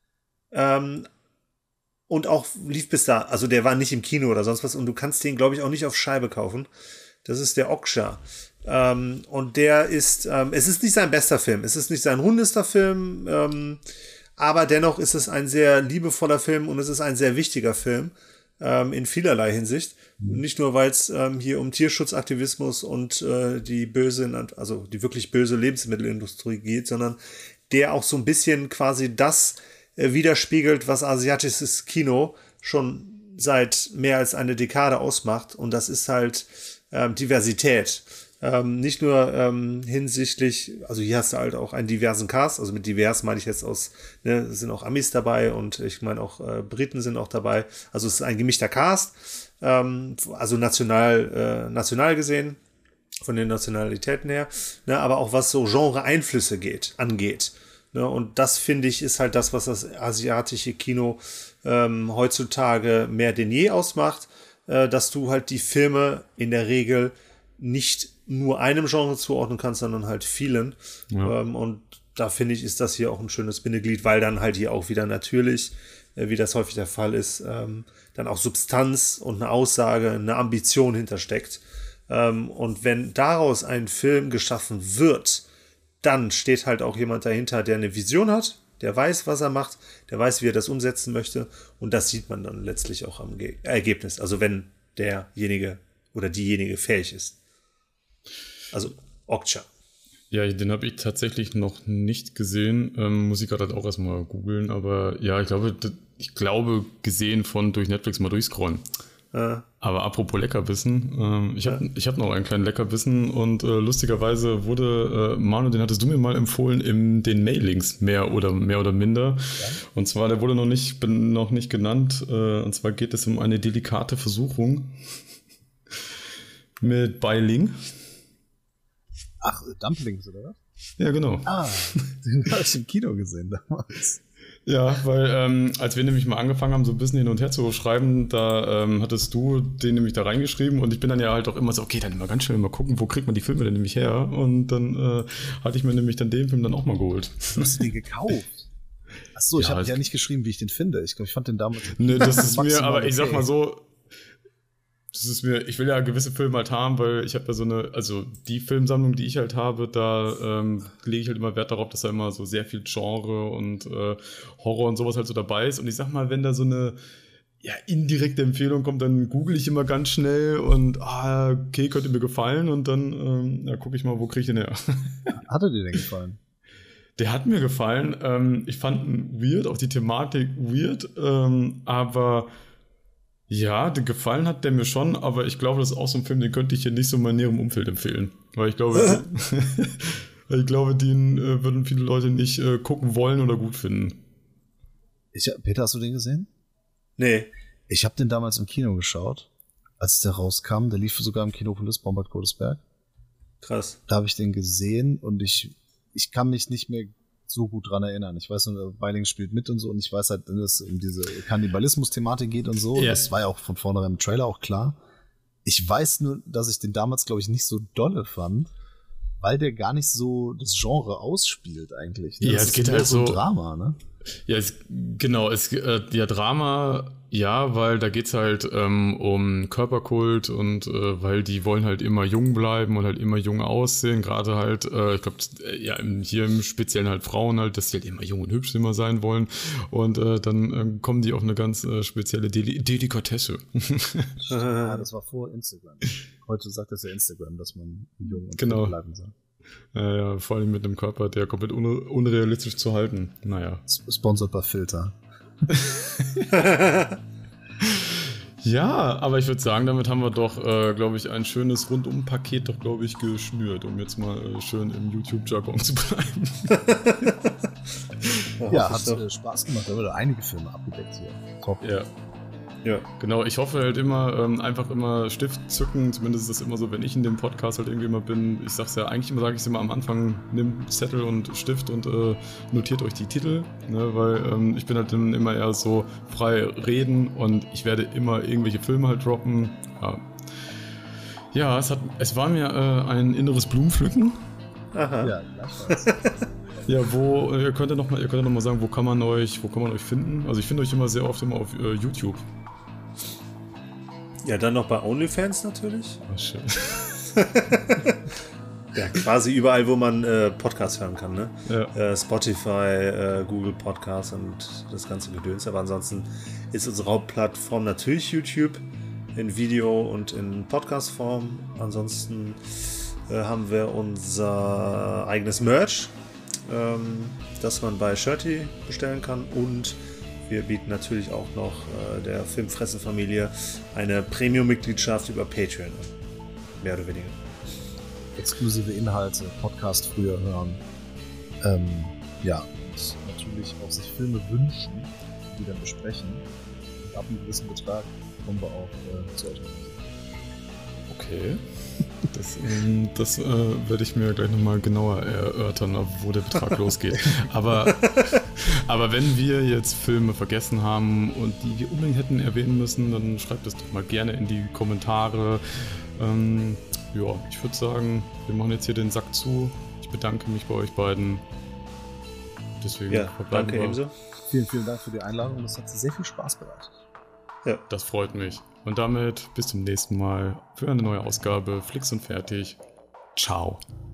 ähm, Und auch lief bis da, also der war nicht im Kino oder sonst was, und du kannst den, glaube ich, auch nicht auf Scheibe kaufen. Das ist der Okja. Ähm, und der ist, ähm, es ist nicht sein bester Film, es ist nicht sein rundester Film, ähm, aber dennoch ist es ein sehr liebevoller Film und es ist ein sehr wichtiger Film ähm, in vielerlei Hinsicht. Mhm. Nicht nur, weil es ähm, hier um Tierschutzaktivismus und äh, die böse, also die wirklich böse Lebensmittelindustrie geht, sondern der auch so ein bisschen quasi das widerspiegelt, was asiatisches Kino schon seit mehr als eine Dekade ausmacht. Und das ist halt ähm, Diversität. Ähm, nicht nur ähm, hinsichtlich, also hier hast du halt auch einen diversen Cast, also mit divers meine ich jetzt aus, ne, sind auch Amis dabei und ich meine auch äh, Briten sind auch dabei. Also es ist ein gemischter Cast, ähm, also national, äh, national gesehen, von den Nationalitäten her, ne, aber auch was so Genre-Einflüsse geht, angeht. Ne, und das, finde ich, ist halt das, was das asiatische Kino ähm, heutzutage mehr denn je ausmacht, äh, dass du halt die Filme in der Regel nicht nur einem Genre zuordnen kannst, sondern halt vielen. Ja. Ähm, und da, finde ich, ist das hier auch ein schönes Bindeglied, weil dann halt hier auch wieder natürlich, äh, wie das häufig der Fall ist, ähm, dann auch Substanz und eine Aussage, eine Ambition hintersteckt. Ähm, und wenn daraus ein Film geschaffen wird, dann steht halt auch jemand dahinter, der eine Vision hat, der weiß, was er macht, der weiß, wie er das umsetzen möchte, und das sieht man dann letztlich auch am Ge- Ergebnis, also wenn derjenige oder diejenige fähig ist. Also Okja. Ja, den habe ich tatsächlich noch nicht gesehen, ähm, muss ich gerade halt auch erstmal googeln, aber ja, ich glaube, ich glaube gesehen von durch Netflix mal durchscrollen. Ja. Aber apropos Leckerbissen, ähm, ich habe ich hab noch einen kleinen Leckerbissen und äh, lustigerweise wurde, äh, Manu, den hattest du mir mal empfohlen in den Mailings, mehr oder mehr oder minder. Ja. Und zwar, der wurde noch nicht, noch nicht genannt, äh, und zwar geht es um eine delikate Versuchung mit Beiling. Ach, Dumplings, oder was? Ja, genau. Ah, den habe ich im Kino gesehen damals. Ja, weil ähm, als wir nämlich mal angefangen haben, so ein bisschen hin und her zu schreiben, da ähm, hattest du den nämlich da reingeschrieben und ich bin dann ja halt auch immer so, okay, dann immer ganz schnell mal gucken, wo kriegt man die Filme denn nämlich her? Und dann äh, hatte ich mir nämlich dann den Film dann auch mal geholt. Du hast den gekauft? Achso, ich ja, habe ja nicht geschrieben, wie ich den finde. Ich glaube, ich fand den damals... Ne, das ist mir, aber ich sag mal so, das ist mir, ich will ja gewisse Filme halt haben, weil ich habe ja so eine, also die Filmsammlung, die ich halt habe, da ähm, lege ich halt immer Wert darauf, dass da immer so sehr viel Genre und äh, Horror und sowas halt so dabei ist. Und ich sag mal, wenn da so eine ja, indirekte Empfehlung kommt, dann google ich immer ganz schnell und ah, okay, könnte mir gefallen und dann ähm, ja, gucke ich mal, wo kriege ich den her. Hat er dir denn gefallen? Der hat mir gefallen. Ähm, ich fand ihn weird, auch die Thematik weird, ähm, aber ja, den gefallen hat der mir schon, aber ich glaube, das ist auch so ein Film, den könnte ich hier nicht so in meinem näheren Umfeld empfehlen. Weil ich glaube, ich glaube, den äh, würden viele Leute nicht äh, gucken wollen oder gut finden. Ich, Peter, hast du den gesehen? Nee. Ich habe den damals im Kino geschaut, als der rauskam. Der lief sogar im Kinopolis, Bombard Godesberg. Krass. Da habe ich den gesehen und ich, ich kann mich nicht mehr so gut dran erinnern. Ich weiß nur, Beiling spielt mit und so und ich weiß halt, dass es um diese Kannibalismus-Thematik geht und so. Yeah. Das war ja auch von vornherein im Trailer auch klar. Ich weiß nur, dass ich den damals, glaube ich, nicht so dolle fand, weil der gar nicht so das Genre ausspielt eigentlich. Ne? Ja, das es geht ist halt so ein so Drama, ne? Ja, es, genau, es äh, ja Drama, ja, weil da geht's halt ähm, um Körperkult und äh, weil die wollen halt immer jung bleiben und halt immer jung aussehen, gerade halt, äh, ich glaube, ja, im, hier im Speziellen halt Frauen halt, dass die halt immer jung und hübsch immer sein wollen und äh, dann äh, kommen die auf eine ganz äh, spezielle Deli- Delikatesse. Ja, das war vor Instagram. Heute sagt das ja Instagram, dass man jung und genau. fit bleiben soll. Ja, ja, vor allem mit einem Körper, der komplett un- unrealistisch zu halten. Naja. Sponsored by Filter. Ja, aber ich würde sagen, damit haben wir doch, äh, glaube ich, ein schönes Rundum-Paket doch, glaube ich, geschnürt, um jetzt mal äh, schön im YouTube-Jargon zu bleiben. Ja, hat äh, Spaß gemacht. Da wurde einige Filme abgedeckt hier. Top. Ja. Ja, genau. Ich hoffe halt immer, ähm, einfach immer Stift zücken. Zumindest ist das immer so, wenn ich in dem Podcast halt irgendwie immer bin. Ich sag's ja, eigentlich immer sage ich es immer am Anfang, nehmt Zettel und Stift und äh, notiert euch die Titel, ne, weil ähm, ich bin halt dann immer eher so frei reden und ich werde immer irgendwelche Filme halt droppen. Ja, ja es, hat, es war mir äh, ein inneres Blumenpflücken. Aha. Ja, gleichfalls. Ja, wo, ihr könnt ja noch mal, ihr könnt ja noch mal sagen, wo kann man euch, wo kann man euch finden? Also ich finde euch immer sehr oft immer auf äh, YouTube. Ja, dann noch bei OnlyFans natürlich. Oh, schön. Ja, quasi überall, wo man äh, Podcasts hören kann, ne? Ja. Äh, Spotify, äh, Google Podcasts und das ganze Gedöns. Aber ansonsten ist unsere Hauptplattform natürlich YouTube in Video und in Podcast-Form. Ansonsten äh, haben wir unser eigenes Merch, ähm, das man bei Shirty bestellen kann, und wir bieten natürlich auch noch äh, der Filmfressen-Familie eine Premium-Mitgliedschaft über Patreon an. Mehr oder weniger. Exklusive Inhalte, Podcast früher hören. Ähm, ja, und natürlich auch sich Filme wünschen, die wir dann besprechen. Und ab einem gewissen Betrag kommen wir auch äh, zu euch. Okay. Das, ähm, das äh, werde ich mir gleich nochmal genauer erörtern, wo der Betrag losgeht. Aber, aber wenn wir jetzt Filme vergessen haben und die wir unbedingt hätten erwähnen müssen, dann schreibt es doch mal gerne in die Kommentare. Ähm, ja, ich würde sagen, wir machen jetzt hier den Sack zu. Ich bedanke mich bei euch beiden. Deswegen ja, danke wir. Ebenso. Vielen, vielen Dank für die Einladung. Das hat sehr viel Spaß bereitet. Ja. Das freut mich. Und damit bis zum nächsten Mal für eine neue Ausgabe Flix und Fertig. Ciao.